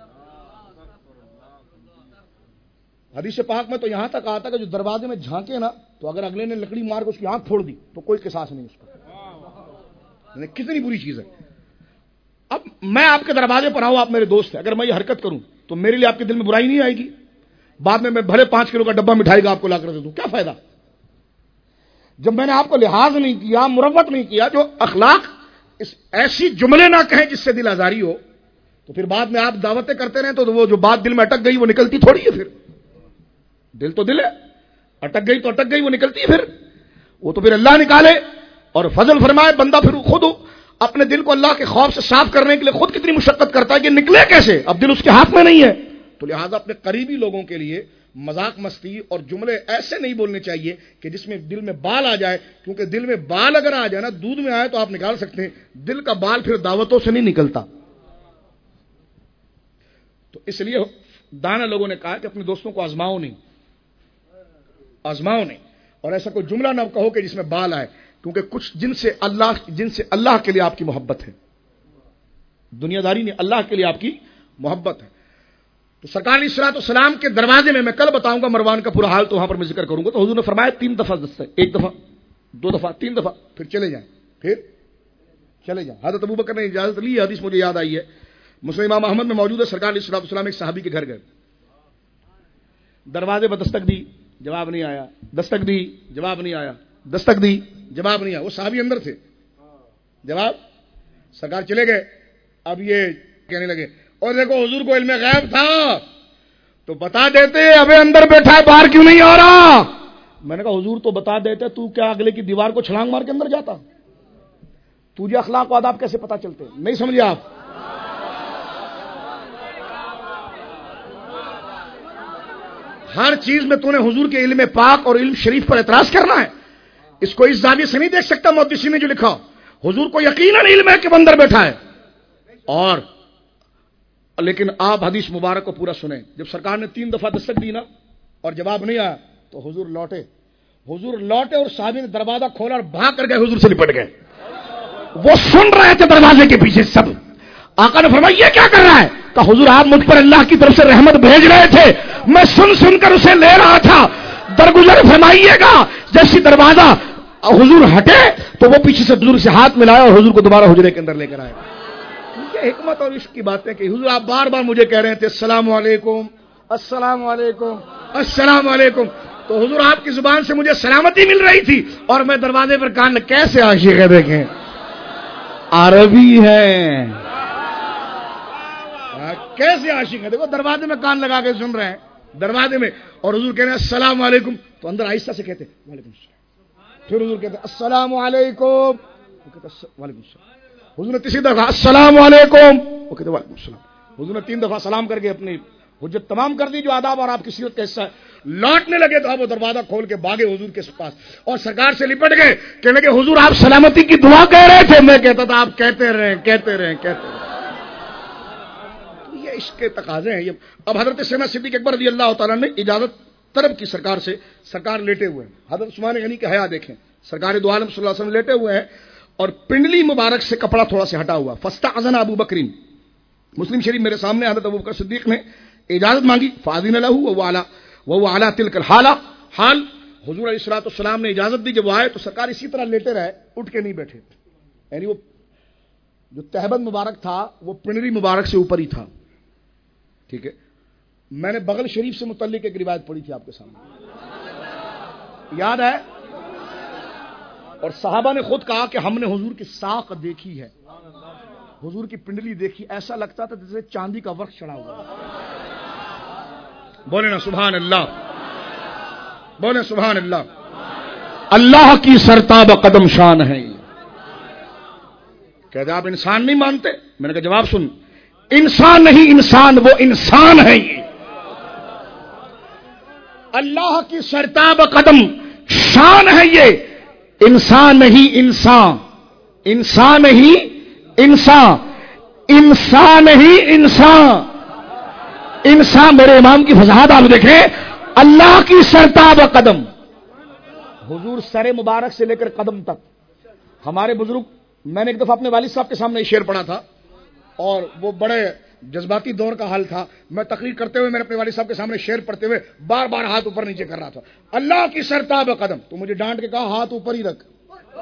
حدیث پاک میں تو یہاں تک آتا کہ جو دروازے میں جھانکے نا، تو اگر اگلے نے لکڑی مار کے اس کی آنکھ پھوڑ دی تو کوئی قصاص نہیں اس پر، کتنی بری چیز ہے۔ اب میں آپ کے دروازے پر آؤں، آپ میرے دوست ہیں، اگر میں یہ حرکت کروں تو میرے لیے آپ کے دل میں برائی نہیں آئے گی؟ بعد میں بھلے 5 کلو کا ڈبہ مٹھائی کا آپ کو لا کر دے دوں، کیا فائدہ؟ جب میں نے آپ کو لحاظ نہیں کیا، مروت نہیں کیا، جو اخلاق ایسی جملے نہ کہیں جس سے دل آزاری ہو، تو پھر بعد میں آپ دعوتیں کرتے رہیں تو وہ جو بات دل میں اٹک گئی وہ نکلتی تھوڑی ہے، پھر دل تو دل ہے، اٹک گئی تو اٹک گئی، وہ نکلتی ہے، پھر وہ تو پھر اللہ نکالے اور فضل فرمائے۔ بندہ پھر خود اپنے دل کو اللہ کے خوف سے صاف کرنے کے لیے خود کتنی مشقت کرتا ہے کہ نکلے کیسے، اب دل اس کے ہاتھ میں نہیں ہے۔ تو لہٰذا اپنے قریبی لوگوں کے لیے مذاق مستی اور جملے ایسے نہیں بولنے چاہیے کہ جس میں دل میں بال آ جائے، کیونکہ دل میں بال اگر آ جائے نا، دودھ میں آئے تو آپ نکال سکتے ہیں، دل کا بال پھر دعوتوں سے نہیں نکلتا۔ تو اس لیے دانا لوگوں نے کہا کہ اپنے دوستوں کو آزماؤ نہیں، اور ایسا کوئی جملہ نہ کہو کہ جس میں بال آئے، کیونکہ کچھ جن سے اللہ کے لیے آپ کی محبت ہے، دنیا داری نہیں، اللہ کے لیے آپ کی محبت ہے۔ تو سرکار علیہ الصلوۃ والسلام کے دروازے میں کل بتاؤں گا مروان کا پورا حال، تو وہاں پر میں ذکر کروں گا، تو حضور نے فرمایا 3 دفعہ دستک، 1 دفعہ 2 دفعہ 3 دفعہ، پھر چلے جائیں۔ حضرت ابوبکر نے اجازت لی، حدیث مجھے یاد آئی ہے، مسلم امام احمد میں موجود ہے، سرکار علیہ الصلوۃ والسلام ایک صحابی کے گھر گئے، دروازے پر دستک دی، جواب نہیں آیا، دستک دی، جواب نہیں آیا، دستک دی، جواب نہیں آیا، وہ صحابی اندر تھے، جواب سرکار چلے گئے۔ اب یہ کہنے لگے، اور دیکھو حضور کو علم غیب تھا تو بتا دیتے، ابے اندر بیٹھا ہے باہر کیوں نہیں آ رہا؟ میں نے کہا حضور تو بتا دیتے، تو کیا اگلے کی دیوار کو چھلانگ مار کے اندر جاتا؟ تجھے اخلاق و آداب کیسے پتا چلتے؟ نہیں سمجھے آپ؟ ہر چیز میں تو نے حضور کے علم پاک اور علم شریف پر اعتراض کرنا ہے، اس کو اس زاویے سے نہیں دیکھ سکتا۔ محدثین نے جو لکھا، حضور کو یقیناً علم ہے کہ وہ اندر بیٹھا ہے، اور لیکن آپ حدیث مبارک کو پورا سنیں. جب سرکار نے 3 دفعہ دستک دی نا اور جواب نہیں آیا تو حضور لوٹے اور صحابی نے دروازہ کھولا اور بھاگ کر گئے, حضور سے لپٹ گئے. وہ سن رہے تھے دروازے کے پیچھے سب. آقا نے فرمایا یہ کیا کر رہا ہے؟ کہا حضور آپ مجھ پر اللہ کی طرف سے رحمت بھیج رہے تھے, میں سن کر اسے لے رہا تھا. درگزر فرمائیے گا. جیسی دروازہ حضور ہٹے تو وہ پیچھے سے حضور سے ہاتھ ملایا اور حضور کو دوبارہ حجرے کے اندر لے کر آئے. یہ حکمت اور عشق کی باتیں کہ حضور آپ بار بار مجھے کہہ رہے تھے السلام علیکم السلام علیکم السلام علیکم, تو حضور آپ کی زبان سے مجھے سلامتی مل رہی تھی اور میں دروازے پر کان. کیسے عاشق ہے دیکھیں, عربی ہے, کیسے عاشق ہے دیکھو, دروازے میں کان لگا کے سن رہے ہیں دروازے میں, اور حضور کہہ رہے ہیں السلام علیکم, تو اندر آہستہ سے کہتے وعلیکم السلام. پھر حضور کہتے السلام علیکم, وعلیکم السلام. حضور نے تیسری دفعہ السلام علیکم, وہ کہتے وعلیکم السلام. حضور نے 3 دفعہ سلام کر کے اپنی حجت تمام کر دی جو آداب اور آپ کی سیرت کا حصہ ہے. لوٹنے لگے تو آپ وہ دروازہ کھول کے بھاگے حضور کے پاس اور سرکار سے لپٹ گئے. کہنے لگے حضور آپ سلامتی کی دعا کہہ رہے تھے. میں کہتا تھا آپ کہتے رہیں. یہ عشق کے تقاضے ہیں. اب حضرت سیدنا صدیق اکبر رضی اللہ تعالیٰ نے اجازت طلب کی سرکار سے. سرکار لیٹے ہوئے ہیں. حضرت عثمان غنی کا حیا دیکھیں, سرکار دو عالم صلی اللہ علیہ وسلم لیٹے ہوئے ہیں اور پنڈلی مبارک سے کپڑا تھوڑا سے ہٹا ہوا. فاستأذن ابو بکر, مسلم شریف میرے سامنے حضرت ابو بکر صدیق نے اجازت مانگی. فاذن له وهو على تلك الحالة, حال حضور علیہ الصلوۃ والسلام نے اجازت دی. جب وہ آئے تو سرکار اسی طرح لیٹے رہے, اٹھ کے نہیں بیٹھے. یعنی وہ جو تہبند مبارک تھا وہ پنڈلی مبارک سے اوپر ہی تھا. ٹھیک ہے, میں نے بغل شریف سے متعلق ایک روایت پڑھی تھی آپ کے سامنے, یاد ہے؟ اور صحابہ نے خود کہا کہ ہم نے حضور کی ساق دیکھی ہے, حضور کی پنڈلی دیکھی, ایسا لگتا تھا جیسے چاندی کا ورق چڑھا ہوا. بولے نا سبحان اللہ, بولے سبحان اللہ. اللہ کی سرتاب قدم شان ہے. کہتے آپ انسان نہیں مانتے؟ میں نے کہا جواب سن, انسان نہیں انسان, وہ انسان ہے. یہ اللہ کی سرتاب قدم شان ہے. یہ انسان نہیں انسان, انسان نہیں انسان, انسان نہیں انسان. انسان میرے امام کی فضاحت آپ دیکھیں, اللہ کی سرتاب قدم. حضور سر مبارک سے لے کر قدم تک. ہمارے بزرگ, میں نے ایک دفعہ اپنے والد صاحب کے سامنے یہ شعر پڑھا تھا اور وہ بڑے جذباتی دور کا حال تھا. میں تقریر کرتے ہوئے میں نے اپنے والد صاحب کے سامنے شعر پڑھتے ہوئے بار بار ہاتھ اوپر نیچے کر رہا تھا. اللہ کی سرتاب قدم, تو مجھے ڈانٹ کے کہا ہاتھ اوپر ہی رکھ,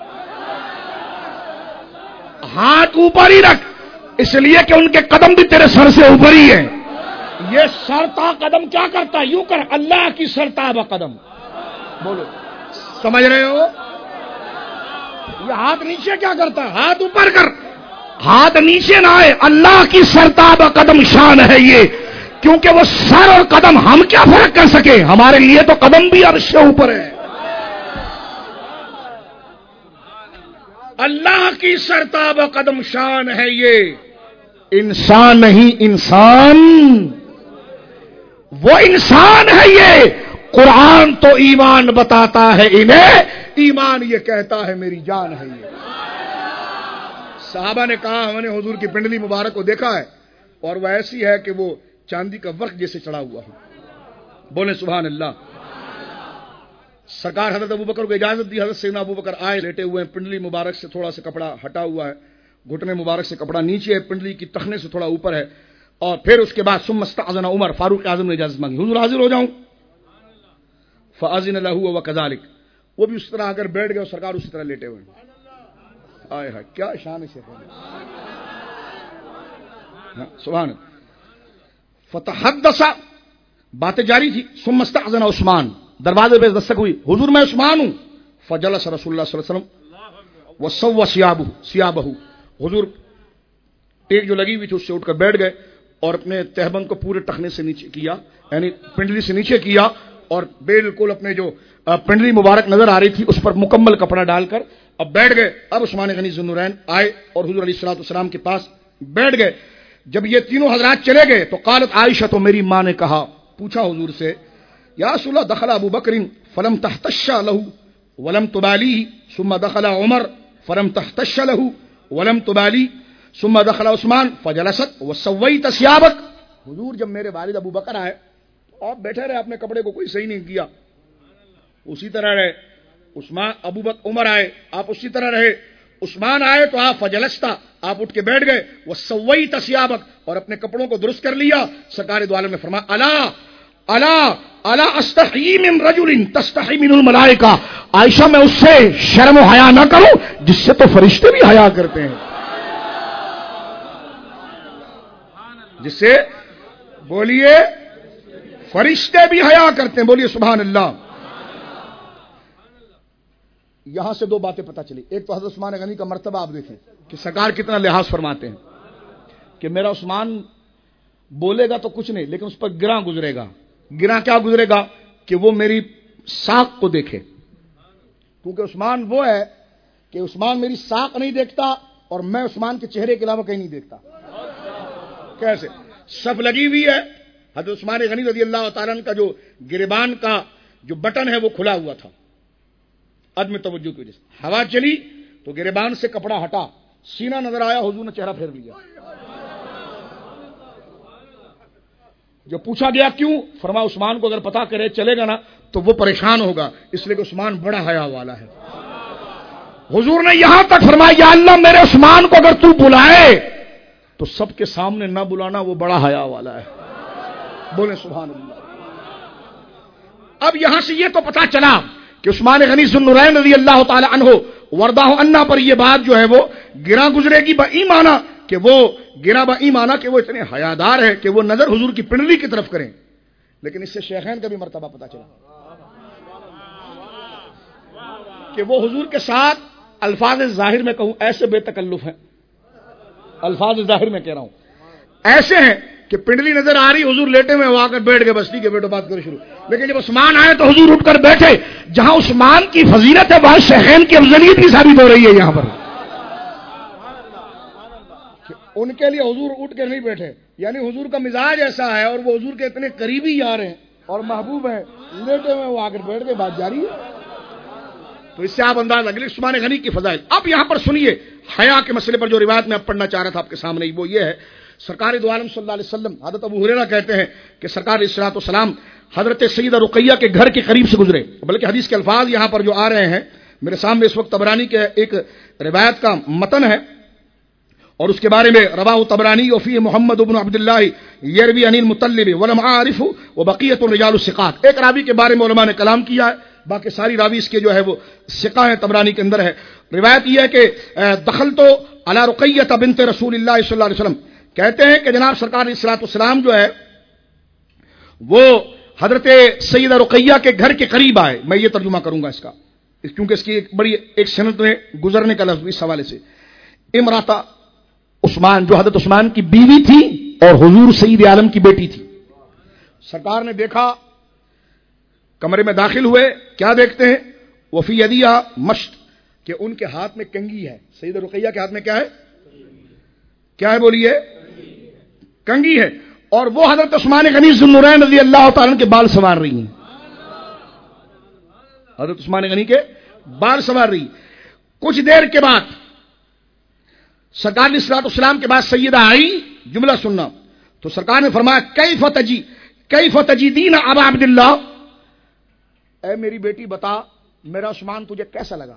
ہاتھ اوپر ہی رکھ, اس لیے کہ ان کے قدم بھی تیرے سر سے اوپر ہی ہیں. یہ سرتا قدم کیا کرتا ہے؟ یوں کر, اللہ کی سرتاب قدم. بولو, سمجھ رہے ہو؟ یہ ہاتھ نیچے کیا کرتا ہے؟ ہاتھ اوپر کر, ہاتھ نیچے نہ آئے. اللہ کی سرتاب قدم شان ہے یہ, کیونکہ وہ سر اور قدم ہم کیا فرق کر سکے, ہمارے لیے تو قدم بھی عرش سے اوپر ہے. اللہ کی سرتاب قدم شان ہے یہ, انسان نہیں انسان, وہ انسان ہے یہ. قرآن تو ایمان بتاتا ہے انہیں, ایمان یہ کہتا ہے میری جان ہے یہ. صحابہ نے کہا ہم نے حضور کی پنڈلی مبارک کو دیکھا ہے اور وہ ایسی ہے کہ وہ چاندی کا ورق جیسے چڑھا ہوا ہے. بولیں سبحان اللہ. سرکار حضرت ابو بکر کو اجازت دی. حضرت سیدنا ابو بکر آئے, لیٹے ہوئے ہیں, پنڈلی مبارک سے تھوڑا سا کپڑا ہٹا ہوا ہے, گھٹنے مبارک سے کپڑا نیچے ہے, پنڈلی کی ٹخنے سے تھوڑا اوپر ہے. اور پھر اس کے بعد ثم استأذن عمر, فاروق اعظم نے اجازت مانگی, حضور حاضر ہو جاؤں. فأذن له وكذلك, وہ بھی اس طرح اگر بیٹھ گئے اور سرکار اسی طرح لیٹے ہوئے. آئے ہائے کیا شان ہے سبحان. فتحدث, باتیں جاری تھی. ثم استأذن عثمان, دروازے پہ دستک ہوئی, حضور میں عثمان ہوں. فجلس رسول اللہ صلی اللہ علیہ وسلم وسوى ثيابه, حضور ٹیک جو لگی ہوئی تھی اس سے اٹھ کر بیٹھ گئے اور اپنے تہبند کو پورے ٹخنے سے نیچے کیا, یعنی پنڈلی سے نیچے کیا, اور بالکل اپنے جو پنڈلی مبارک نظر آ رہی تھی اس پر مکمل کپڑا ڈال کر اب بیٹھ گئے. اب عثمان غنی ذو النورین آئے اور حضور علیہ الصلوۃ والسلام کے پاس بیٹھ گئے. جب یہ تینوں حضرات چلے گئے تو قالت عائشہ, تو میری ماں نے کہا, پوچھا حضور سے, یا رسول اللہ دخل ابو بکر فلم تحتش له ولم تبالی, ثم دخل عمر فلم تحتش له ولم تبالی. ثم دخل عثمان فجلست وسويت ثيابك. حضور جب میرے والد ابو بکر آئے آپ بیٹھے رہے, اپنے کپڑے کو کوئی صحیح نہیں کیا, اسی طرح رہے. عثمان ابو بکر عمر آئے آپ اسی طرح رہے. عثمان آئے تو آپ فجلستا آپ اٹھ کے بیٹھ گئے. وسويت ثيابك اور اپنے کپڑوں کو درست کر لیا. سرکار دو عالم نے فرمایا الا استحی من رجل تستحی من الملائکہ, عائشہ میں اس سے شرم و حیا نہ کروں جس سے تو فرشتے بھی حیا کرتے ہیں, جس سے بولیے فرشتے بھی حیا کرتے ہیں, بولیے سبحان اللہ. یہاں سے دو باتیں پتہ چلی. ایک تو حضرت عثمان غنی کا مرتبہ آپ دیکھیں کہ سرکار کتنا لحاظ فرماتے ہیں کہ میرا عثمان بولے گا تو کچھ نہیں لیکن اس پر گراں گزرے گا. گراں کیا گزرے گا کہ وہ میری ساکھ کو دیکھے, کیونکہ عثمان وہ ہے کہ عثمان میری ساکھ نہیں دیکھتا اور میں عثمان کے چہرے کے علاوہ کہیں نہیں دیکھتا. کیسے صف لگی ہوئی ہے, حضرت عثمان غنی رضی اللہ تعالیٰ عنہ کا جو گریبان کا جو بٹن ہے وہ کھلا ہوا تھا عدم توجہ کی وجہ سے. ہوا چلی تو گریبان سے کپڑا ہٹا, سینہ نظر آیا, حضور نے چہرہ پھیر لیا. جو پوچھا گیا کیوں, فرمایا عثمان کو اگر پتا کرے چلے گا نا تو وہ پریشان ہوگا, اس لیے کہ عثمان بڑا حیا والا ہے. حضور نے یہاں تک فرمایا یا اللہ میرے عثمان کو اگر تو بلائے تو سب کے سامنے نہ بلانا, وہ بڑا حیا والا ہے. بولے سبحان اللہ. اب یہاں سے یہ تو پتا چلا کہ عثمان غنی ذو النورین رضی اللہ تعالی عنہ ورداہ عنہ پر یہ بات جو ہے وہ گراں گزرے گی بایمانہ, کہ وہ گرا بایمانہ کہ وہ اتنے حیادار ہے کہ وہ نظر حضور کی پنڈلی کی طرف کریں. لیکن اس سے شیخین کا بھی مرتبہ پتا چلا کہ وہ حضور کے ساتھ الفاظ ظاہر میں کہوں ایسے بے تکلف ہیں, الفاظ ظاہر میں کہہ رہا ہوں ایسے ہیں کہ پنڈلی نظر آ رہی, حضور لیٹے میں وہ آ کر بیٹھ گئے, بستی کے بیٹو بات کرو شروع. لیکن جب عثمان آئے تو حضور اٹھ کر بیٹھے. جہاں عثمان کی فضیلت ہے وہاں شیخین کی افضلیت بھی ثابت ہو رہی ہے. یہاں پر ان کے لیے حضور اٹھ کے نہیں بیٹھے, یعنی حضور کا مزاج ایسا ہے اور وہ حضور کے اتنے قریبی یار ہیں اور محبوب ہیں, لیٹے میں وہ آ کر بیٹھ کے بات جاری ہے. تو اس سے آپ انداز لگے عثمان غنی کی فضائل. اب یہاں پر سنیے حیا کے مسئلے پر جو روایت میں اب پڑھنا چاہ رہا تھا آپ کے سامنے, وہ یہ ہے سرکار دو عالم صلی اللہ علیہ وسلم حضرت ابو ہریرہ کہتے ہیں کہ سرکار علیہ الصلوۃ والسلام حضرت سیدہ رقیہ کے گھر کے قریب سے گزرے. بلکہ حدیث کے الفاظ یہاں پر جو آ رہے ہیں میرے سامنے اس وقت طبرانی کے ایک روایت کا متن ہے اور اس کے بارے میں رواہ طبرانی وفی محمد بن عبد اللہ یروی عن المطلب ولم اعرف وبقیۃ الرجال الثقات. ایک راوی کے بارے میں علماء نے کلام کیا ہے, باقی ساری راوی اس کے جو ہے وہ ثقہ ہیں, طبرانی کے اندر ہے. روایت یہ ہے کہ دخلت علی رقیہ بنت رسول اللہ صلی اللہ علیہ وسلم, کہتے ہیں کہ جناب سرکار علیہ الصلوۃ والسلام جو ہے وہ حضرت سیدہ رقیہ کے گھر کے قریب آئے. میں یہ ترجمہ کروں گا اس کا کیونکہ اس کی ایک بڑی ایک سند میں گزرنے کا لفظ اس حوالے سے. امراتا عثمان جو حضرت عثمان کی بیوی تھی اور حضور سید عالم کی بیٹی تھی. سرکار نے دیکھا, کمرے میں داخل ہوئے, کیا دیکھتے ہیں وفی یدیہ مشط, کہ ان کے ہاتھ میں کنگھی ہے. سیدہ رقیہ کے ہاتھ میں کیا ہے, کیا ہے بولیے, کنگھی ہے. اور وہ حضرت عثمان غنی ذو النورین رضی اللہ تعالیٰ کے بال سنوار رہی ہیں. حضرت عثمان غنی کے بال سنوار رہی. کچھ دیر کے بعد سرکار علیہ الصلوۃ والسلام کے بعد سیدہ آئی, جملہ سننا. تو سرکار نے فرمایا کیف تجدین ابا عبداللہ, اے میری بیٹی بتا میرا عثمان تجھے کیسا لگا.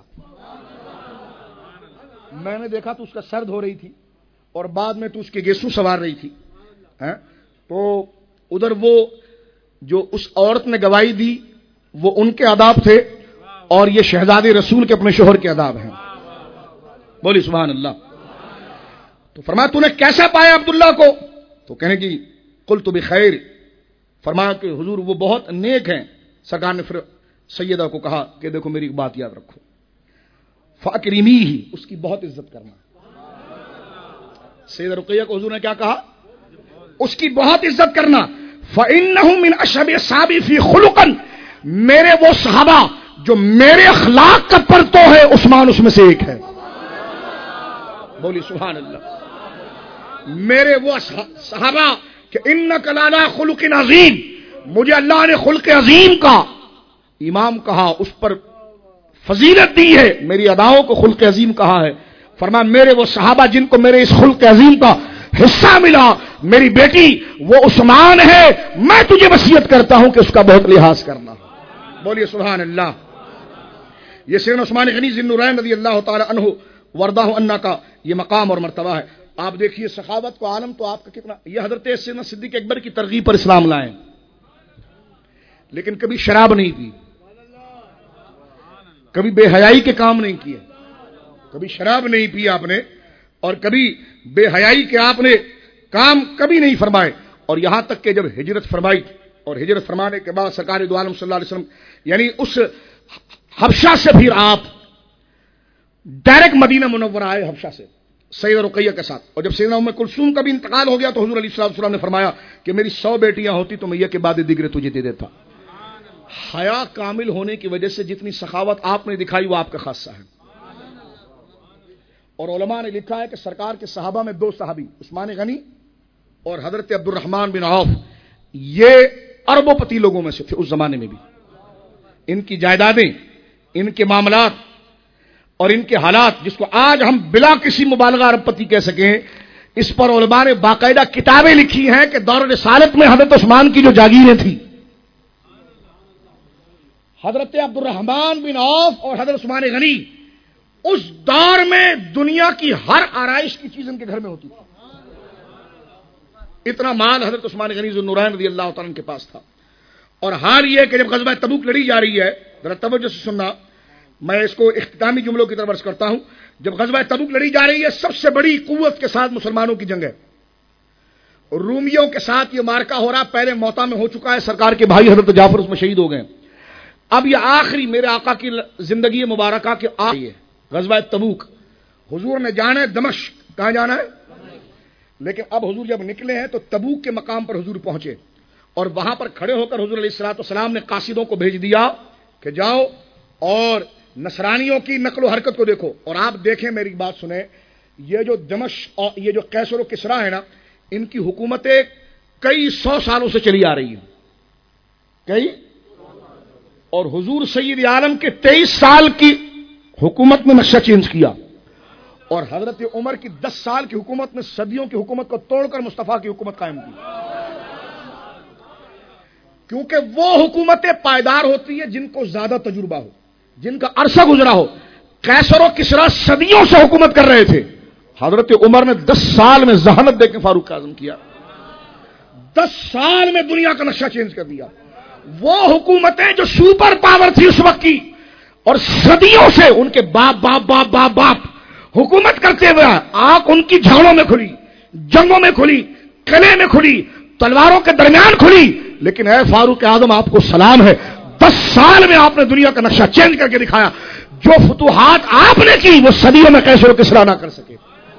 میں نے دیکھا تو اس کا سر دھو رہی تھی اور بعد میں تو اس کے گیسو سوار رہی تھی. تو ادھر وہ جو اس عورت نے گواہی دی وہ ان کے آداب تھے اور یہ شہزادے رسول کے اپنے شوہر کے آداب ہیں. بولی سبحان اللہ. تو فرمایا تو نے کیسا پایا عبداللہ کو, تو کہنے کی قلت بخیر, فرمایا کہ حضور وہ بہت نیک ہیں. سرکار نے پھر سیدہ کو کہا کہ دیکھو میری بات یاد رکھو, فاکرمی ہی, اس کی بہت عزت کرنا. سیدہ رقیہ کو حضور نے کیا کہا, اس کی بہت عزت کرنا. فإنه من أشهب أصحابي في خلقا, میرے وہ صحابہ جو میرے اخلاق کا پرتو ہے عثمان اس میں سے ایک ہے. بولی سبحان اللہ. میرے وہ صحابہ کہ انک لعلی خلق عظیم, مجھے اللہ نے خلق عظیم کا امام کہا, اس پر فضیلت دی ہے, میری اداؤں کو خلق عظیم کہا ہے. فرمایا میرے وہ صحابہ جن کو میرے اس خلق عظیم کا حصہ ملا، میری بیٹی وہ عثمان ہے، میں تجھے وصیت کرتا ہوں کہ اس کا بہت لحاظ کرنا. بولیے سبحان اللہ. یہ سیدنا عثمان غنی ذی النورین رضی اللہ تعالی عنہ وردہ عنا کا یہ مقام اور مرتبہ ہے. آپ دیکھیے سخاوت کو عالم تو آپ کا کتنا. یہ حضرت سیدنا صدیق اکبر کی ترغیب پر اسلام لائے، لیکن کبھی شراب نہیں پی، کبھی بے حیائی کے کام نہیں کیے، کبھی شراب نہیں پی آپ نے، اور کبھی بے حیائی کے آپ نے کام کبھی نہیں فرمائے. اور یہاں تک کہ جب ہجرت فرمائی، اور ہجرت فرمانے کے بعد سرکار دو عالم صلی اللہ علیہ وسلم یعنی اس حبشہ سے پھر آپ ڈائریکٹ مدینہ منورہ آئے حبشہ سے سیدہ رقیہ کے ساتھ. اور جب سیدنا ام کلثوم کا بھی انتقال ہو گیا تو حضور علیہ الصلوۃ والسلام نے فرمایا کہ میری 100 بیٹیاں ہوتی تو میں یہ کے بعد دیگر تجھے دے دیتا. حیا کامل ہونے کی وجہ سے جتنی سخاوت آپ نے دکھائی وہ آپ کا خاصہ ہے. اور علماء نے لکھا ہے کہ سرکار کے صحابہ میں 2 صحابی عثمان غنی اور حضرت عبد الرحمن بن عوف یہ اربوں پتی لوگوں میں سے تھے اس زمانے میں بھی. ان کی جائیدادیں، ان کے معاملات اور ان کے حالات جس کو آج ہم بلا کسی مبالغہ ارب پتی کہہ سکیں، اس پر علماء نے باقاعدہ کتابیں لکھی ہیں کہ دور رسالت میں حضرت عثمان کی جو جاگیریں تھیں، حضرت عبد الرحمن بن عوف اور حضرت عثمان غنی اس دور میں دنیا کی ہر آرائش کی چیز ان کے گھر میں ہوتی تھی. اتنا مال حضرت عثمان غنی ذو النورین رضی اللہ تعالیٰ عنہ کے پاس تھا. اور حال یہ کہ جب غزوہ تبوک لڑی جا رہی ہے، ذرا توجہ سے سننا، میں اس کو اختتامی جملوں کی طرف عرض کرتا ہوں. جب غزوہ تبوک لڑی جا رہی ہے سب سے بڑی قوت کے ساتھ مسلمانوں کی جنگ ہے، رومیوں کے ساتھ یہ مارکا ہو رہا. پہلے موتا میں ہو چکا ہے، سرکار کے بھائی حضرت جعفر اس میں شہید ہو گئے. اب یہ آخری میرے آقا کی زندگی مبارکہ کے آخری ہے غزوہ تبوک. حضور نے جانا ہے دمشق. کہاں جانا ہے؟ لیکن اب حضور جب نکلے ہیں تو تبوک کے مقام پر حضور پہنچے، اور وہاں پر کھڑے ہو کر حضور علیہ الصلوۃ والسلام نے قاصدوں کو بھیج دیا کہ جاؤ اور نصرانیوں کی نقل و حرکت کو دیکھو. اور آپ دیکھیں، میری بات سنیں، یہ جو دمشق اور یہ جو قیصر و کسریٰ ہے نا، ان کی حکومتیں کئی 100 سالوں سے چلی آ رہی ہیں، کئی. اور حضور سید عالم کے 23 سال کی حکومت میں نقشہ چینج کیا، اور حضرت عمر کی 10 سال کی حکومت میں صدیوں کی حکومت کو توڑ کر مصطفیٰ کی حکومت قائم کی. کیونکہ وہ حکومتیں پائیدار ہوتی ہیں جن کو زیادہ تجربہ ہو، جن کا عرصہ گزرا ہو. قیصر و کسریٰ صدیوں سے حکومت کر رہے تھے، حضرت عمر نے 10 سال میں ذہانت دے کے فاروق اعظم کیا، 10 سال میں دنیا کا نقشہ چینج کر دیا. وہ حکومتیں جو سپر پاور تھی اس وقت کی، اور صدیوں سے ان کے باپ باپ باپ باپ باپ حکومت کرتے ہوئے آنکھ ان کی جھاڑوں میں کھلی، جنگوں میں کھلی، قلعے میں کھلی، تلواروں کے درمیان کھلی. لیکن اے فاروق اعظم آپ کو سلام ہے، 10 سال میں آپ نے دنیا کا نقشہ چینج کر کے دکھایا. جو فتوحات آپ نے کی وہ صدیوں میں قیصر و کسریٰ نہ کر سکے.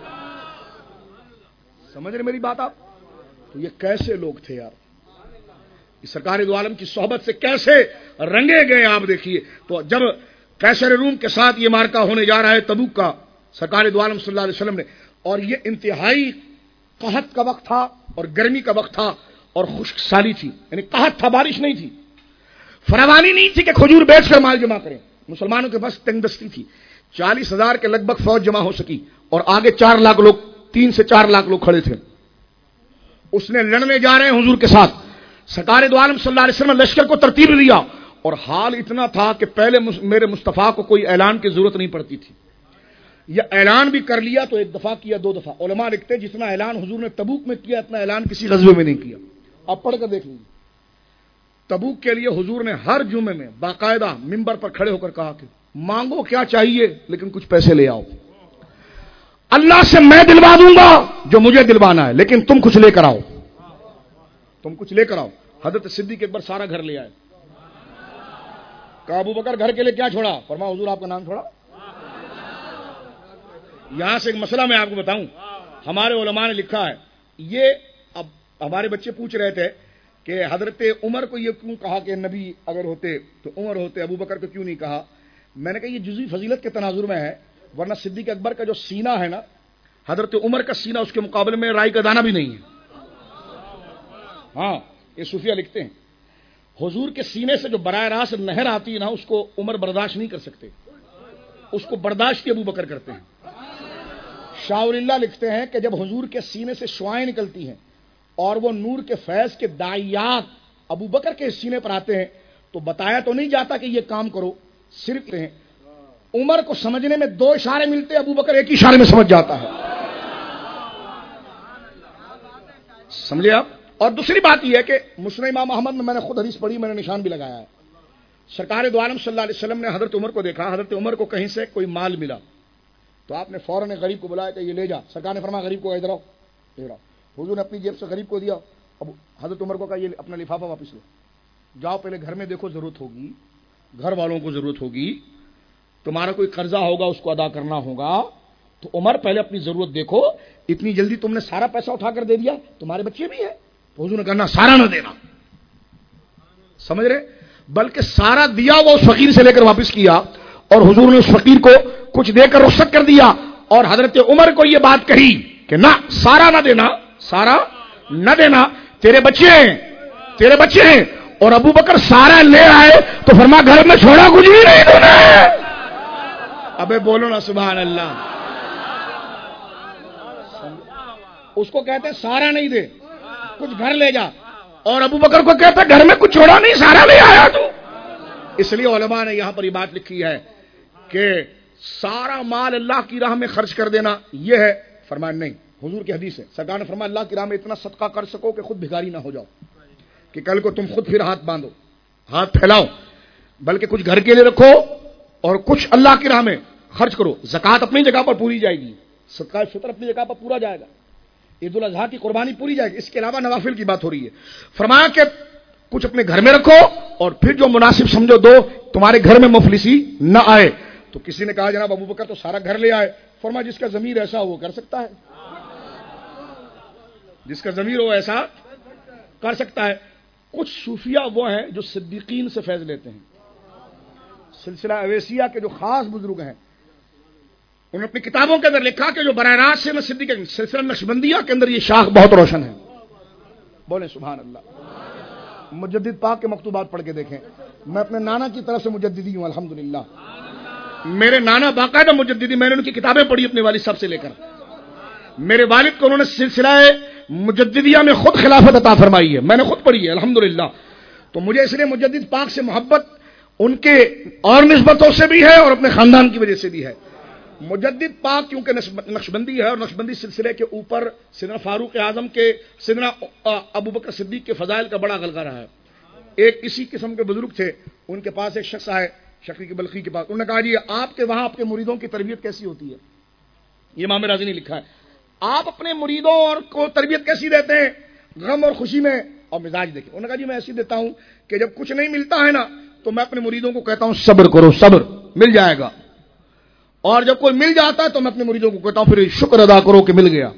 سمجھ رہے میری بات آپ؟ تو یہ کیسے لوگ تھے یار، سرکار دو عالم کی صحبت سے کیسے رنگے گئے آپ دیکھیے. تو جب قیصر روم کے ساتھ یہ مارکا ہونے جا رہا ہے تبوک کا، سرکار دو عالم صلی اللہ علیہ وسلم نے، اور یہ انتہائی قحط کا وقت تھا اور گرمی کا وقت تھا اور خشک سالی تھی، یعنی قحط تھا، بارش نہیں تھی، فراوانی نہیں تھی کہ کھجور بیچ کر مال جمع کریں. مسلمانوں کے پاس تنگ دستی تھی. 40,000 کے لگ بھگ فوج جمع ہو سکی، اور آگے 4 لاکھ لوگ، 3 سے 4 لاکھ لوگ کھڑے تھے. اس نے لڑنے جا رہے ہیں حضور کے ساتھ. سرکار دو عالم صلی اللہ علیہ وسلم نے لشکر کو ترتیب دیا، اور حال اتنا تھا کہ پہلے میرے مصطفیٰ کو کوئی اعلان کی ضرورت نہیں پڑتی تھی. یہ اعلان بھی کر لیا تو 1 دفعہ کیا، 2 دفعہ. علماء لکھتے جتنا اعلان حضور نے تبوک میں کیا اتنا اعلان کسی غزوے میں نہیں کیا. آپ پڑھ کر دیکھ لیجیے. تبوک کے لیے حضور نے ہر جمعے میں باقاعدہ منبر پر کھڑے ہو کر کہا کہ مانگو کیا چاہیے لیکن کچھ پیسے لے آؤ. اللہ سے میں دلوا دوں گا جو مجھے دلوانا ہے، لیکن تم کچھ لے کر آؤ، تم کچھ لے کر آؤ. حضرت صدیق اکبر سارا گھر لے آئے. کہا ابو بکر گھر کے لیے کیا چھوڑا؟ فرمایا حضور آپ کا نام چھوڑا. یہاں سے ایک مسئلہ میں آپ کو بتاؤں، ہمارے علماء نے لکھا ہے، یہ اب ہمارے بچے پوچھ رہے تھے کہ حضرت عمر کو یہ کیوں کہا کہ نبی اگر ہوتے تو عمر ہوتے، ابو بکر کو کیوں نہیں کہا؟ میں نے کہا یہ جزوی فضیلت کے تناظر میں ہے، ورنہ صدیق اکبر کا جو سینہ ہے نا، حضرت عمر کا سینہ اس کے مقابلے میں رائی کا دانہ بھی نہیں ہے. ہاں یہ صوفیہ لکھتے ہیں حضور کے سینے سے جو براہ راست نہر آتی ہے نا، اس کو عمر برداشت نہیں کر سکتے، اس کو برداشت ابو بکر کرتے ہیں. شاہ ولی اللہ لکھتے ہیں کہ جب حضور کے سینے سے شعائیں نکلتی ہیں اور وہ نور کے فیض کے داعیات ابو بکر کے سینے پر آتے ہیں تو بتایا تو نہیں جاتا کہ یہ کام کرو، صرف ہیں عمر کو سمجھنے میں 2 اشارے ملتے، ابو بکر ایک اشارے میں سمجھ جاتا ہے. سمجھے آپ؟ اور دوسری بات یہ ہے کہ مسند امام احمد میں نے خود حدیث پڑھی، میں نے نشان بھی لگایا ہے. سرکار دو عالم صلی اللہ علیہ وسلم نے حضرت عمر کو دیکھا، حضرت عمر کو کہیں سے کوئی مال ملا تو آپ نے فوراً غریب کو بلایا کہ یہ لے جا. سرکار نے فرمایا غریب کو ادھر آؤ، ادھر آؤ. حضور نے اپنی جیب سے غریب کو دیا. اب حضرت عمر کو کہا یہ اپنا لفافہ واپس لو، جاؤ پہلے گھر میں دیکھو، ضرورت ہوگی، گھر والوں کو ضرورت ہوگی، تمہارا کوئی قرضہ ہوگا اس کو ادا کرنا ہوگا. تو عمر پہلے اپنی ضرورت دیکھو، اتنی جلدی تم نے سارا پیسہ اٹھا کر دے دیا، تمہارے بچے بھی ہیں. تو حضور نے کہنا سارا نہ دینا، سمجھ رہے، بلکہ سارا دیا وہ اس فقیر سے لے کر واپس کیا، اور حضور نے اس فقیر کو کچھ دے کر رخصت کر دیا. اور حضرت عمر کو یہ بات کہی کہ نہ سارا نہ دینا، سارا نہ دینا، تیرے بچے ہیں، تیرے بچے ہیں. اور ابو بکر سارا لے آئے تو فرما گھر میں چھوڑا کچھ بھی نہیں تو نے. ابے بولو نا سبحان اللہ. اس کو کہتے سارا نہیں دے، کچھ گھر لے جا. اور ابو بکر کو کہتا گھر میں کچھ چھوڑا نہیں، سارا لے آیا تو. اس لیے علماء نے یہاں پر یہ بات لکھی ہے کہ سارا مال اللہ کی راہ میں خرچ کر دینا یہ ہے. فرمایا نہیں، حضور کی حدیث ہے، سرکار نے فرمایا اللہ کی راہ میں اتنا صدقہ کر سکو کہ خود بھکاری نہ ہو جاؤ، کہ کل کو تم خود پھر ہاتھ باندھو، ہاتھ پھیلاؤ، بلکہ کچھ گھر کے لیے رکھو اور کچھ اللہ کی راہ میں خرچ کرو. زکوٰۃ اپنی جگہ پر پوری جائے گی، صدقہ فطر اپنی جگہ پر پورا جائے گا، عید الاضحیٰ کی قربانی پوری جائے گی. اس کے علاوہ نوافل کی بات ہو رہی ہے. فرمایا کہ کچھ اپنے گھر میں رکھو اور پھر جو مناسب سمجھو دو، تمہارے گھر میں مفلسی نہ آئے. تو کسی نے کہا جناب ابو بکر تو سارا گھر لے آئے. فرمایا جس کا ضمیر ایسا ہو وہ کر سکتا ہے، جس کا ضمیر ہو ایسا کر سکتا ہے. کچھ صوفیہ وہ ہیں جو صدیقین سے فیض لیتے ہیں. سلسلہ اویسیہ کے جو خاص بزرگ ہیں انہوں نے اپنی کتابوں کے اندر لکھا کہ جو براہ راست سے صدیق سلسلہ نقشبندیہ کے اندر یہ شاخ بہت روشن ہے. بولیں سبحان اللہ. مجدد پاک کے مکتوبات پڑھ کے دیکھیں. میں اپنے نانا کی طرف سے مجددی ہوں الحمدللہ. میرے نانا باقاعدہ مجددی، میں نے ان کی کتابیں پڑھی اپنے والد صاحب سے لے کر. میرے والد کو انہوں نے سلسلہ مجددیہ میں خود خلافت عطا فرمائی ہے، میں نے خود پڑھی ہے الحمدللہ. تو مجھے اس لیے مجدد پاک سے محبت ان کے اور نسبتوں سے بھی ہے اور اپنے خاندان کی وجہ سے بھی ہے. مجدد پاک کیونکہ نقشبندی ہے اور نقشبندی سلسلے کے اوپر سیدنا فاروق اعظم کے، سیدنا ابو بکر صدیق کے فضائل کا بڑا غلغلہ رہا ہے. ایک اسی قسم کے بزرگ تھے، ان کے پاس ایک شخص آئے شقیق بلخی کے پاس. انہوں نے کہا جی آپ کے وہاں آپ کے مریدوں کی تربیت کیسی ہوتی ہے؟ یہ امام رازی نے لکھا ہے. آپ اپنے مریدوں اور کو تربیت کیسی دیتے ہیں غم اور خوشی میں اور مزاج دیکھیں؟ انہوں نے کہا جی میں ایسی دیتا ہوں کہ جب کچھ نہیں ملتا ہے نا تو میں اپنے مریدوں کو کہتا ہوں صبر کرو، صبر مل جائے گا. اور جب کوئی مل جاتا ہے تو میں اپنے مریدوں کو کہتا ہوں پھر شکر ادا کرو کہ مل گیا.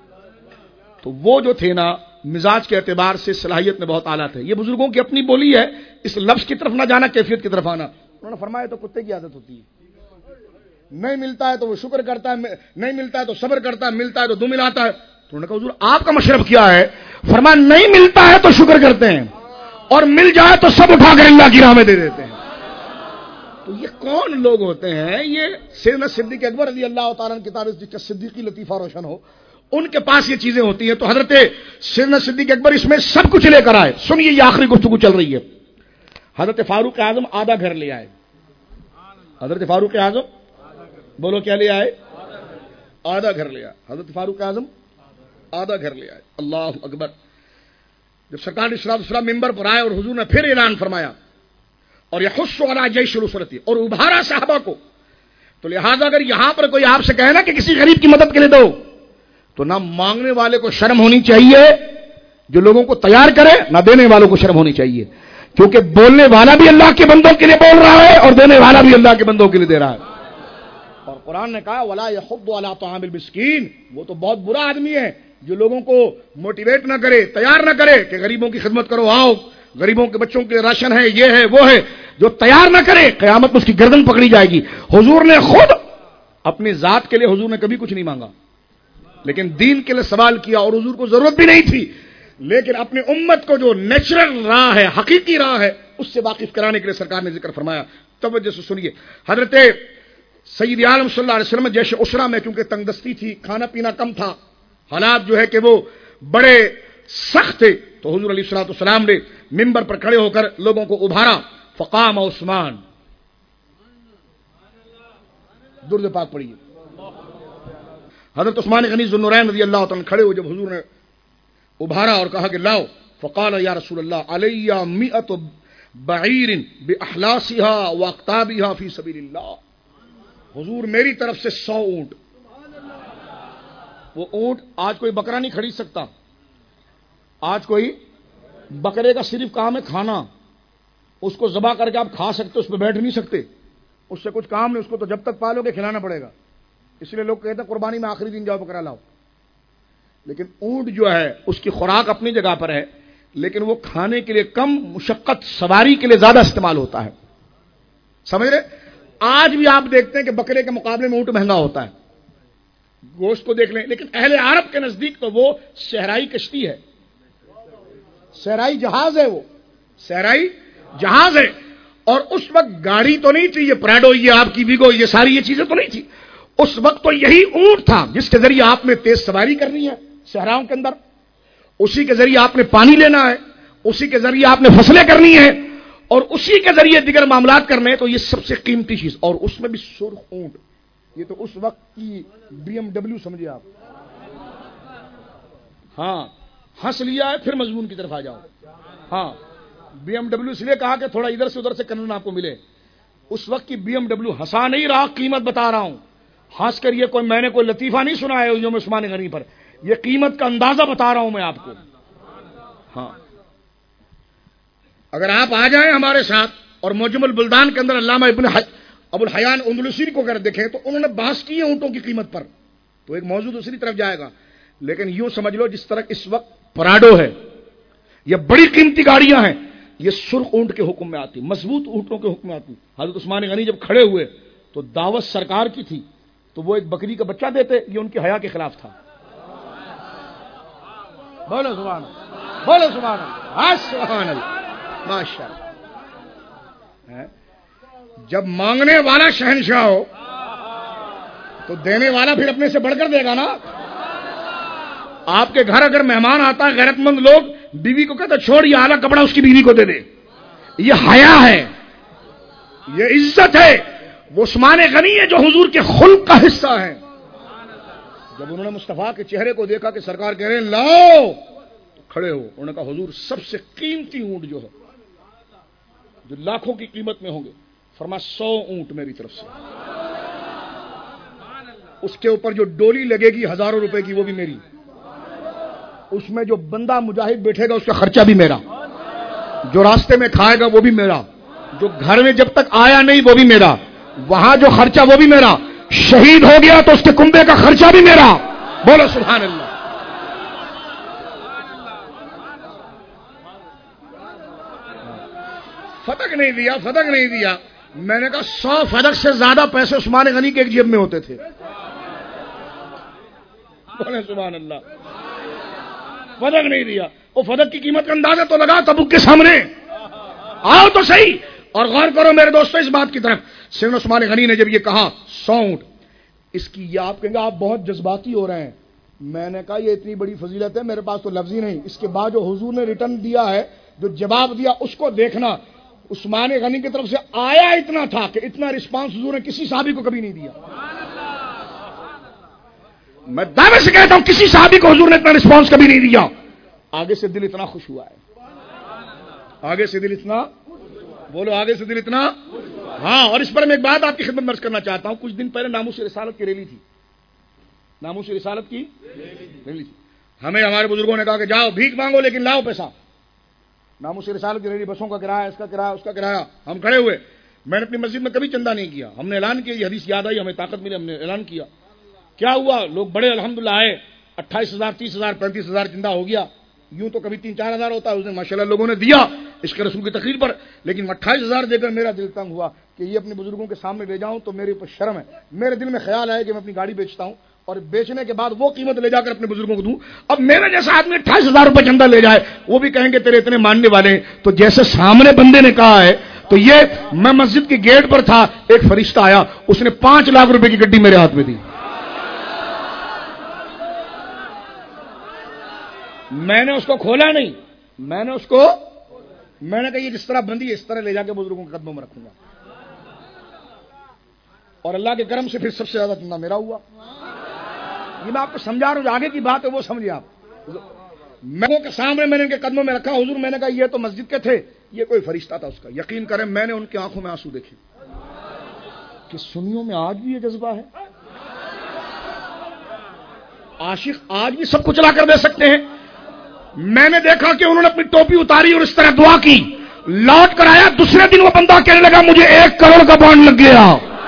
تو وہ جو تھے نا مزاج کے اعتبار سے صلاحیت میں بہت اعلیٰ تھے. یہ بزرگوں کی اپنی بولی ہے، اس لفظ کی طرف نہ جانا، کیفیت کی طرف آنا. انہوں نے فرمایا تو کتے کی عادت ہوتی ہے، نہیں ملتا ہے تو وہ شکر کرتا ہے، نہیں ملتا ہے تو صبر کرتا ہے، ملتا ہے تو دو ملاتا ہے. تو انہوں نے کہا حضور آپ کا مشرب کیا ہے؟ فرمایا نہیں ملتا ہے تو شکر کرتے ہیں اور مل جائے تو سب اٹھا کر اللہ کی راہ میں دے دیتے ہیں. تو یہ کون لوگ ہوتے ہیں؟ یہ سیدنا صدیق اکبر رضی اللہ تعالیٰ کی تعریف جس کا صدیقی لطیفہ روشن ہو، ان کے پاس یہ چیزیں ہوتی ہیں. تو حضرت سیدنا صدیق اکبر اس میں سب کچھ لے کر آئے. سنیے یہ آخری گفتگو چل رہی ہے. حضرت فاروق اعظم آدھا گھر لے آئے. حضرت فاروق اعظم بولو کیا لے آئے؟ آدھا گھر لے آئے. حضرت فاروق اعظم آدھا گھر لے آئے. اللہ اکبر. جب سرکار صلی اللہ علیہ وسلم ممبر پر آئے اور حضور نے پھر اعلان فرمایا اور یحث علی جیش الاسرۃ، اور ابھارا صحابہ کو، تو لہذا اگر یہاں پر کوئی آپ سے کہے نا کہ کسی غریب کی مدد کے لیے دو، تو نہ مانگنے والے کو شرم ہونی چاہیے جو لوگوں کو تیار کرے، نہ دینے والوں کو شرم ہونی چاہیے، کیونکہ بولنے والا بھی اللہ کے بندوں کے لیے بول رہا ہے اور دینے والا بھی اللہ کے بندوں کے لیے دے رہا ہے. اور قرآن نے کہا ولا یحض علی طعام المسکین، وہ تو بہت برا آدمی ہے جو لوگوں کو موٹیویٹ نہ کرے، تیار نہ کرے کہ غریبوں کی خدمت کرو، آؤ غریبوں کے بچوں کے راشن ہے، یہ ہے وہ ہے، جو تیار نہ کرے قیامت میں اس کی گردن پکڑی جائے گی. حضور نے خود اپنی ذات کے لیے حضور نے کبھی کچھ نہیں مانگا، لیکن دین کے لیے سوال کیا اور حضور کو ضرورت بھی نہیں تھی، لیکن اپنی امت کو جو نیچرل راہ ہے، حقیقی راہ ہے، اس سے واقف کرانے کے لیے سرکار نے ذکر فرمایا. توجہ سے سنیے. حضرت سید عالم صلی اللہ علیہ وسلم جیش اسرا میں کیونکہ تنگ دستی تھی، کھانا پینا کم تھا، حالات جو ہے کہ وہ بڑے سخت تھے، تو حضور علیہ الصلوۃ والسلام نے منبر پر کھڑے ہو کر لوگوں کو ابھارا، فقام عثمان، درود پاک پڑھیے، حضرت عثمان غنی ذو النورین رضی اللہ تعالیٰ کھڑے ہوئے، جب حضور نے ابھارا اور کہا کہ لاؤ، فقال یا رسول اللہ علی 100 بعیر باحلاسها واقطابها فی سبیل اللہ، حضور میری طرف سے 100 اونٹ۔ وہ اونٹ آج کوئی بکرا نہیں خرید سکتا، آج کوئی بکرے کا صرف کام ہے کھانا، اس کو ذبح کر کے آپ کھا سکتے، اس پہ بیٹھ نہیں سکتے، اس سے کچھ کام نہیں، اس کو تو جب تک پالو گے کھلانا پڑے گا، اس لیے لوگ کہتے ہیں قربانی میں آخری دن جاؤ بکرا لاؤ۔ لیکن اونٹ جو ہے اس کی خوراک اپنی جگہ پر ہے، لیکن وہ کھانے کے لیے کم، مشقت سواری کے لیے زیادہ استعمال ہوتا ہے، سمجھ رہے؟ آج بھی آپ دیکھتے ہیں کہ بکرے کے مقابلے میں اونٹ مہنگا ہوتا ہے، گوشت کو دیکھ لیں، لیکن اہل عرب کے نزدیک تو وہ صحرائی کشتی ہے، صحرائی جہاز ہے، وہ صحرائی جہاز ہے۔ اور اس وقت گاڑی تو نہیں تھی، یہ پراڈو، یہ آپ کی ویگو، یہ ساری یہ چیزیں تو نہیں تھی، اس وقت تو یہی اونٹ تھا جس کے ذریعے آپ نے تیز سواری کرنی ہے صحراؤں کے اندر، اسی کے ذریعے آپ نے پانی لینا ہے، اسی کے ذریعے آپ نے فصلیں کرنی ہے، اور اسی کے ذریعے دیگر معاملات کرنے ہیں، تو یہ سب سے قیمتی چیز، اور اس میں بھی سرخ اونٹ، یہ تو اس وقت کی BMW سمجھے آپ۔ ہاں ہنس لیا ہے، پھر مضمون کی طرف آ جاؤ۔ ہاں BMW اس لیے کہا کہ تھوڑا ادھر سے ادھر سے کنن آپ کو ملے، اس وقت کی BMW ہنسا نہیں رہا، قیمت بتا رہا ہوں، ہنس کر یہ کوئی میں نے کوئی لطیفہ نہیں سنا ہے یوم عثمان غنی پر، یہ قیمت کا اندازہ بتا رہا ہوں میں آپ کو۔ ہاں اگر آپ آ جائیں ہمارے ساتھ اور معجم البلدان کے اندر علامہ ابو الحیان اندلسی کو اگر دیکھیں تو انہوں نے بحث کی ہے اونٹوں کی قیمت پر، تو ایک موضوع دوسری طرف جائے گا، لیکن یوں سمجھ لو جس طرح اس وقت پراڈو ہے، یہ بڑی قیمتی گاڑیاں ہیں، یہ سرخ اونٹ کے حکم میں آتی، مضبوط اونٹوں کے حکم میں آتی۔ حضرت عثمان غنی جب کھڑے ہوئے تو دعوت سرکار کی تھی، تو وہ ایک بکری کا بچہ دیتے، یہ ان کے حیا کے خلاف تھا۔ بولو سبحان اللہ، بولو سبحان اللہ، سبحان اللہ، ماشاء اللہ۔ جب مانگنے والا شہنشاہ ہو تو دینے والا پھر اپنے سے بڑھ کر دے گا نا۔ آپ کے گھر اگر مہمان آتا ہے، غیرت مند لوگ بیوی کو کہتے چھوڑ یہ اعلیٰ کپڑا اس کی بیوی کو دے دے، یہ حیا ہے، یہ عزت ہے، وہ عثمان غنی ہے جو حضور کے خلق کا حصہ ہے۔ جب انہوں نے مصطفیٰ کے چہرے کو دیکھا کہ سرکار کہہ رہے ہیں لاؤ، تو کھڑے ہو، انہوں نے کہا حضور سب سے قیمتی اونٹ جو ہے، جو لاکھوں کی قیمت میں ہوں گے، فرما 100 اونٹ میری طرف سے، اس کے اوپر جو ڈولی لگے گی ہزاروں روپے کی وہ بھی میری، اس میں جو بندہ مجاہد بیٹھے گا اس کا خرچہ بھی میرا، جو راستے میں کھائے گا وہ بھی میرا، جو گھر میں جب تک آیا نہیں وہ بھی میرا، وہاں جو خرچہ وہ بھی میرا، شہید ہو گیا تو اس کے کنبے کا خرچہ بھی میرا۔ بولو سبحان اللہ۔ فتق نہیں دیا، فتق نہیں دیا، میں نے کہا 100 فتق سے زیادہ پیسے عثمان غنی کے ایک جیب میں ہوتے تھے۔ بولے سبحان اللہ۔ فتق نہیں دیا، وہ فتق کی قیمت کا اندازہ تو لگا تبوک کے سامنے، آؤ تو صحیح۔ اور غور کرو میرے دوستو اس بات کی طرف، سیدنا عثمان غنی نے جب یہ کہا 100 اونٹ، اس کی یہ آپ کہیں گے آپ بہت جذباتی ہو رہے ہیں، میں نے کہا یہ اتنی بڑی فضیلت ہے میرے پاس تو لفظ ہی نہیں، اس کے بعد جو حضور نے ریٹرن دیا ہے، جو جواب دیا اس کو دیکھنا، عثمان غنی کی طرف سے آیا اتنا تھا کہ اتنا رسپانس حضور نے کسی صحابی کو کبھی نہیں دیا۔ میں دعوے سے کہتا ہوں کسی صحابی کو حضور نے اتنا رسپانس کبھی نہیں دیا۔ آگے سے دل اتنا خوش ہوا ہے، آگے سے دل اتنا، بولو آگے سے دل اتنا۔ ہاں، اور اس پر میں ایک بات آپ کی خدمت میں عرض کرنا چاہتا ہوں، کچھ دن پہلے ناموس رسالت کی ریلی تھی، ناموس رسالت کی ریلی تھی، ہمیں ہمارے بزرگوں نے کہا کہ جاؤ بھیک مانگو لیکن لاؤ پیسہ۔ ناموس رسالت کی ریلی، بسوں کا کرایہ، اس کا کرایہ، اس کا کرایہ، ہم کھڑے ہوئے، میں نے اپنی مسجد میں کبھی چندہ نہیں کیا، ہم نے اعلان کیا، یہ حدیث یاد آئی، ہمیں طاقت ملی، ہم نے اعلان کیا۔ کیا ہوا، لوگ بڑے الحمدللہ آئے، 28,000 30,000 35,000 چندہ ہو گیا، یوں تو کبھی 3-4 ہزار ہوتا ہے، اس نے ماشاءاللہ لوگوں نے دیا عشق رسول کی تقریر پر، لیکن 28,000 دے کر میرا دل تنگ ہوا کہ یہ اپنے بزرگوں کے سامنے لے جاؤں تو میرے اوپر شرم ہے، میرے دل میں خیال آیا کہ میں اپنی گاڑی بیچتا ہوں اور بیچنے کے بعد وہ قیمت لے جا کر اپنے بزرگوں کو دوں، اب میرے جیسا آدمی 28,000 روپے چندہ لے جائے، وہ بھی کہیں گے تیرے اتنے ماننے والے ہیں، تو جیسے سامنے بندے نے کہا ہے تو یہ میں مسجد کے گیٹ پر تھا، ایک فرشتہ آیا، اس نے 5 لاکھ روپے کی گڈی میرے ہاتھ میں دی. میں نے اس کو کھولا نہیں، میں نے کہا یہ جس طرح بندی ہے اس طرح لے جا کے بزرگوں کے قدموں میں رکھوں گا. اور اللہ کے کرم سے پھر سب سے زیادہ چندہ میرا ہوا. یہ میں آپ کو سمجھا رہا ہوں، آگے کی بات ہے وہ سمجھے آپ. میں کے سامنے میں نے ان کے قدموں میں رکھا، حضور میں نے کہا یہ تو مسجد کے تھے، یہ کوئی فرشتہ تھا اس کا. یقین کریں میں نے ان کی آنکھوں میں آنسو دیکھے کہ سنیوں میں آج بھی یہ جذبہ ہے. عاشق آج بھی سب کچھ لا کر دے سکتے ہیں. میں نے دیکھا کہ انہوں نے اپنی ٹوپی اتاری اور اس طرح دعا کی، لوٹ کر آیا، دوسرے دن وہ بندہ کہنے لگا مجھے 1 کروڑ کا بانڈ لگ گیا.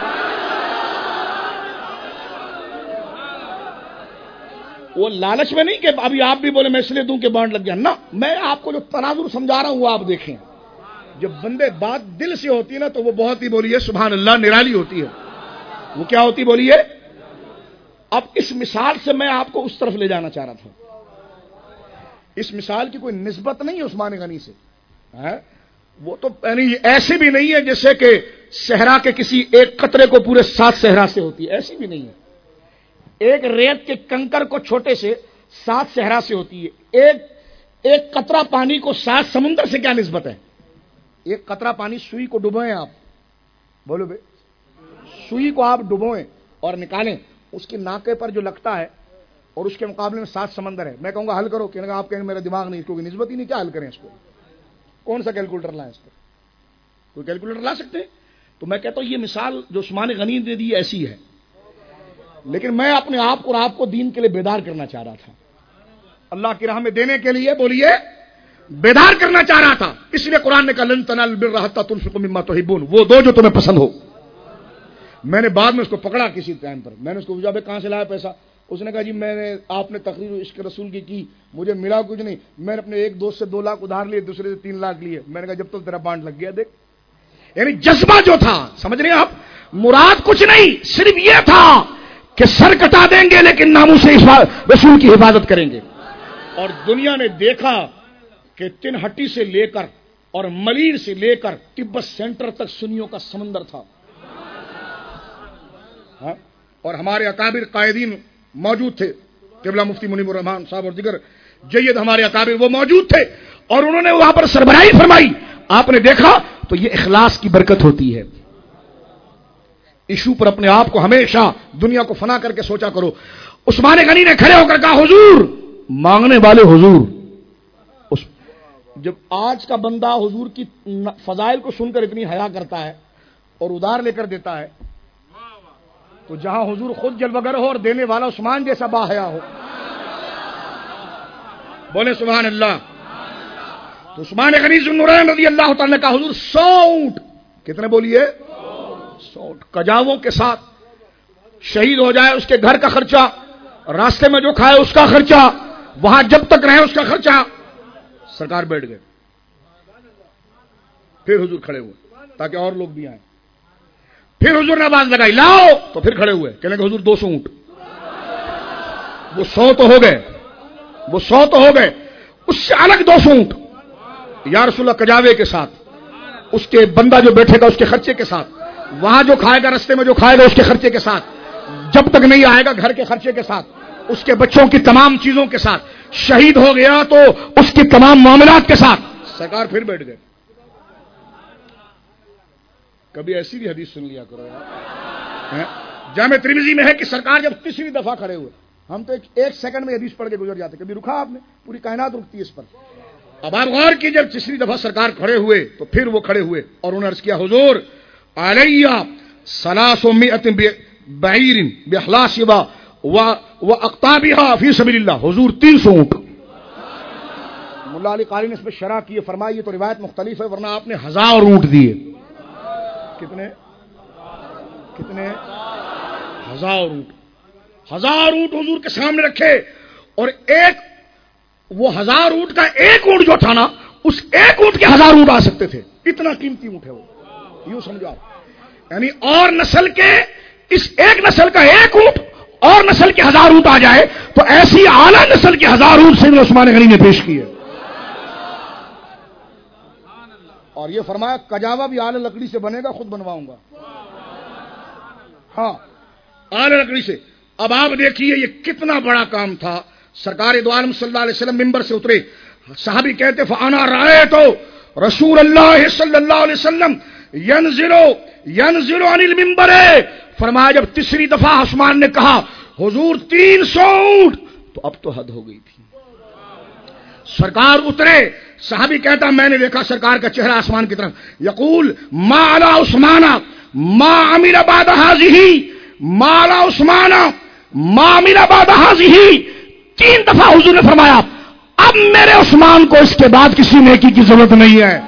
وہ لالچ میں نہیں کہ ابھی آپ بھی بولے میں اس لیے دوں کہ بانڈ لگ گیا، نہ، میں آپ کو جو تناظر سمجھا رہا ہوں وہ آپ دیکھیں. جب بندے بات دل سے ہوتی ہے نا تو وہ بہت ہی بولیے سبحان اللہ نرالی ہوتی ہے. وہ کیا ہوتی بولیے. اب اس مثال سے میں آپ کو اس طرف لے جانا چاہ رہا تھا. اس مثال کی کوئی نسبت نہیں ہے عثمان غنی سے، وہ تو ایسے بھی نہیں ہے جیسے کہ صحرا کے کسی ایک قطرے کو پورے 7 صحرا سے ہوتی ہے، ایسی بھی نہیں ہے. ایک ریت کے کنکر کو چھوٹے سے 7 صحرا سے ہوتی ہے. ایک قطرہ پانی کو 7 سمندر سے کیا نسبت ہے. ایک قطرہ پانی سوئی کو ڈبوئیں آپ، بولو بے، سوئی کو آپ ڈبوئیں اور نکالیں، اس کے ناکے پر جو لگتا ہے اور اس کے مقابلے میں 7 سمندر ہے. میں کہوں گا حل کرو، کہنے گا آپ کہیں میرا دماغ نہیں، اس کو نسبت ہی نہیں، کیا حل کریں اس کو. کون سا کیلکولیٹر لائیں اس پر؟ کوئی کیلکولیٹر لا سکتے ہیں؟ تو میں کہتا ہوں یہ مثال جو عثمان غنی نے دی ایسی ہے. لیکن میں اپنے آپ کو اور آپ کو دین کے لیے بیدار کرنا چاہ رہا تھا، اللہ کی راہ میں دینے کے لیے بولیے بیدار کرنا چاہ رہا تھا. اس لیے قرآن نے کہا لن تنالوا البر حتى تنفقوا مما تحبون، وہ دو جو تمہیں پسند ہو. میں نے بعد میں اس کو پکڑا کسی ٹائم پر، میں نے اس کو پوچھا کہاں سے لایا پیسہ. اس نے کہا جی میں نے آپ نے تقریر عشق رسول کی مجھے ملا کچھ نہیں، میں نے اپنے ایک دوست سے 2 لاکھ ادھار لیے، دوسرے سے 3 لاکھ لیے. میں نے کہا جب تک تیرا بانڈ لگ گیا دیکھ. یعنی جذبہ جو تھا، سمجھ رہے ہیں آپ، مراد کچھ نہیں، صرف یہ تھا کہ سر کٹا دیں گے لیکن ناموس رسول کی حفاظت کریں گے. اور دنیا نے دیکھا کہ تنہٹی سے لے کر اور ملیر سے لے کر تبت سینٹر تک سنیوں کا سمندر تھا. اور ہمارے اکابر قائدین موجود تھے، قبلہ مفتی منیب الرحمان صاحب اور دیگر جید ہمارے اکابر وہ موجود تھے، اور انہوں نے وہاں پر سربراہی فرمائی. آپ نے دیکھا تو یہ اخلاص کی برکت ہوتی ہے. ایشو پر اپنے آپ کو ہمیشہ دنیا کو فنا کر کے سوچا کرو. عثمان غنی نے کھڑے ہو کر کہا حضور، مانگنے والے حضور. جب آج کا بندہ حضور کی فضائل کو سن کر اتنی حیا کرتا ہے اور ادھار لے کر دیتا ہے، تو جہاں حضور خود جلوگر ہو اور دینے والا عثمان جیسا باحیا ہو، بولے سبحان اللہ. تو عثمان غنی ذو النورین رضی اللہ تعالی نے کہا حضور 100 اونٹ، کتنے بولیے، 100 اونٹ کجاووں کے ساتھ شہید ہو جائے، اس کے گھر کا خرچہ، راستے میں جو کھائے اس کا خرچہ، وہاں جب تک رہے اس کا خرچہ. سرکار بیٹھ گئے. پھر حضور کھڑے ہوئے تاکہ اور لوگ بھی آئیں. پھر حضور نے آواز لگائی لاؤ، تو پھر کھڑے ہوئے. کہنے کہ حضور 200 اونٹ. وہ 100 تو ہو گئے، وہ 100 تو ہو گئے، اس سے الگ 200 اونٹ یا رسول اللہ کجاوے کے ساتھ، اس کے بندہ جو بیٹھے گا اس کے خرچے کے ساتھ، وہاں جو کھائے گا رستے میں جو کھائے گا اس کے خرچے کے ساتھ، جب تک نہیں آئے گا گھر کے خرچے کے ساتھ، اس کے بچوں کی تمام چیزوں کے ساتھ، شہید ہو گیا تو اس کی تمام معاملات کے ساتھ. سرکار پھر بیٹھ گئے. کبھی ایسی بھی حدیث سن لیا کرو یار. جامع ترمذی میں ہے کہ سرکار جب تیسری دفعہ کھڑے ہوئے، ہم تو ایک سیکنڈ میں حدیث پڑھ کے گزر جاتے، کبھی رکھا آپ نے؟ پوری کائنات رکتی ہے اس پر. اب آپ غور کی، جب تیسری دفعہ سرکار کھڑے ہوئے تو پھر وہ کھڑے ہوئے اور انہوں نے عرض کیا حضور علیہ 300 بعیر باخلاصها واقطابها فی سبیل اللہ. حضور 300 اونٹ. ملا علی قاری نے اس پہ شرح کی، فرمائی تو روایت مختلف ہے، ورنہ آپ نے 1000 اونٹ دیے. کتنے 1000 اونٹ. 1000 اونٹ حضور کے سامنے رکھے، اور وہ 1000 اونٹ کا ایک اونٹ جو تھا نا، اس ایک اونٹ کے 1000 اونٹ آ سکتے تھے. اتنا قیمتی اونٹ ہے وہ. یوں سمجھو آپ، یعنی اور نسل کے اس ایک نسل کا ایک اونٹ اور نسل کے 1000 اونٹ آ جائے تو ایسی اعلیٰ نسل کے 1000 اونٹ سیدنا عثمان غنی نے پیش کیے. اور یہ فرمایا کجاوا بھی اعلی لکڑی سے بنے گا، خود بنواؤں گا، ہاں اعلی لکڑی سے۔ اب آپ دیکھیے یہ کتنا بڑا کام تھا۔ سرکار دو عالم صلی اللہ علیہ وسلم ممبر سے اترے، صحابی کہتے فانا رأیت رسول اللہ صلی اللہ علیہ وسلم ینزل عن المنبر، فرمایا جب تیسری دفعہ عثمان نے کہا حضور 300 اونٹ، تو اب تو حد ہو گئی تھی۔ سرکار اترے، صحابی کہتا میں نے دیکھا سرکار کا چہرہ آسمان کی طرف، یقول ما علی عثمان ما عمل بعد هذه، ما علی عثمان ما عمل بعد هذه، 3 دفعہ حضور نے فرمایا اب میرے عثمان کو اس کے بعد کسی نیکی کی ضرورت نہیں ہے،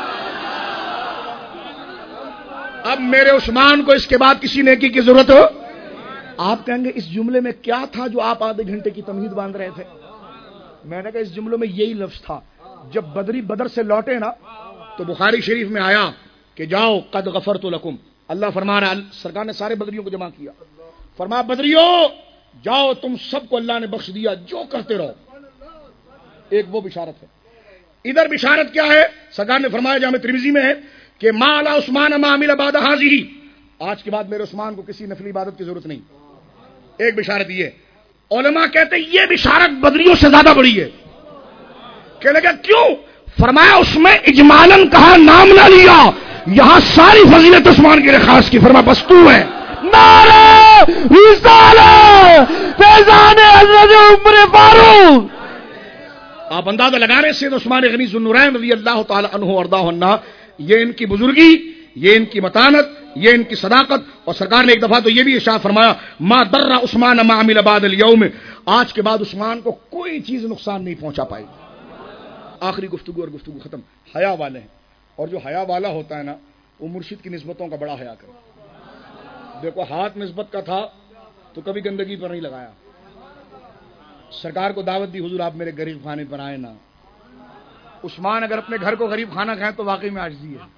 اب میرے عثمان کو اس کے بعد کسی نیکی کی ضرورت ہو۔ آپ کہیں گے اس جملے میں کیا تھا جو آپ آدھے گھنٹے کی تمہید باندھ رہے تھے؟ میں نے کہا اس جملے میں یہی لفظ تھا، جب بدری بدر سے لوٹے نا تو بخاری شریف میں آیا کہ جاؤ قد غفرت لکم، اللہ فرما رہا، سرکار نے سارے بدریوں کو جمع کیا، فرمایا بدریوں جاؤ تم سب کو اللہ نے بخش دیا، جو کرتے رہو۔ ایک وہ بشارت ہے، ادھر بشارت کیا ہے؟ سرکار نے فرمایا جامع ترمذی میں ہے کہ ما علی عثمان ما عمل بعد هذه، آج کے بعد میرے عثمان کو کسی نفلی عبادت کی ضرورت نہیں۔ ایک بشارت یہ، علماء کہتے ہیں یہ بشارت بدریوں سے زیادہ بڑی ہے۔ کہنے لگا کیوں؟ فرمایا اس میں اجمالاً کہا، نام نہ لیا، یہاں ساری فضیلت عثمان کے لیے خاص کی، فرمایا بس تو ہے۔ نعرہ رسالت فیضان حضرت عمر فاروق۔ آپ اندازہ لگا رہے سید عثمان غنی ذو النورین رضی اللہ تعالی عنہ وارضاہ عنہ، یہ ان کی بزرگی، یہ ان کی متانت، یہ ان کی صداقت۔ اور سرکار نے ایک دفعہ تو یہ بھی ارشاد فرمایا ما در عثمان ما عمل بعد اليوم، آج کے بعد عثمان کو کوئی چیز نقصان نہیں پہنچا پائی۔ آخری گفتگو اور گفتگو ختم، حیا والے ہیں، اور جو حیا والا ہوتا ہے نا وہ مرشد کی نسبتوں کا بڑا حیا کرے۔ دیکھو ہاتھ نسبت کا تھا تو کبھی گندگی پر نہیں لگایا، سرکار کو دعوت دی حضور آپ میرے غریب خانے پر آئے نا۔ عثمان اگر اپنے گھر کو غریب کھانا کھائیں تو واقعی میں عاجزی ہے،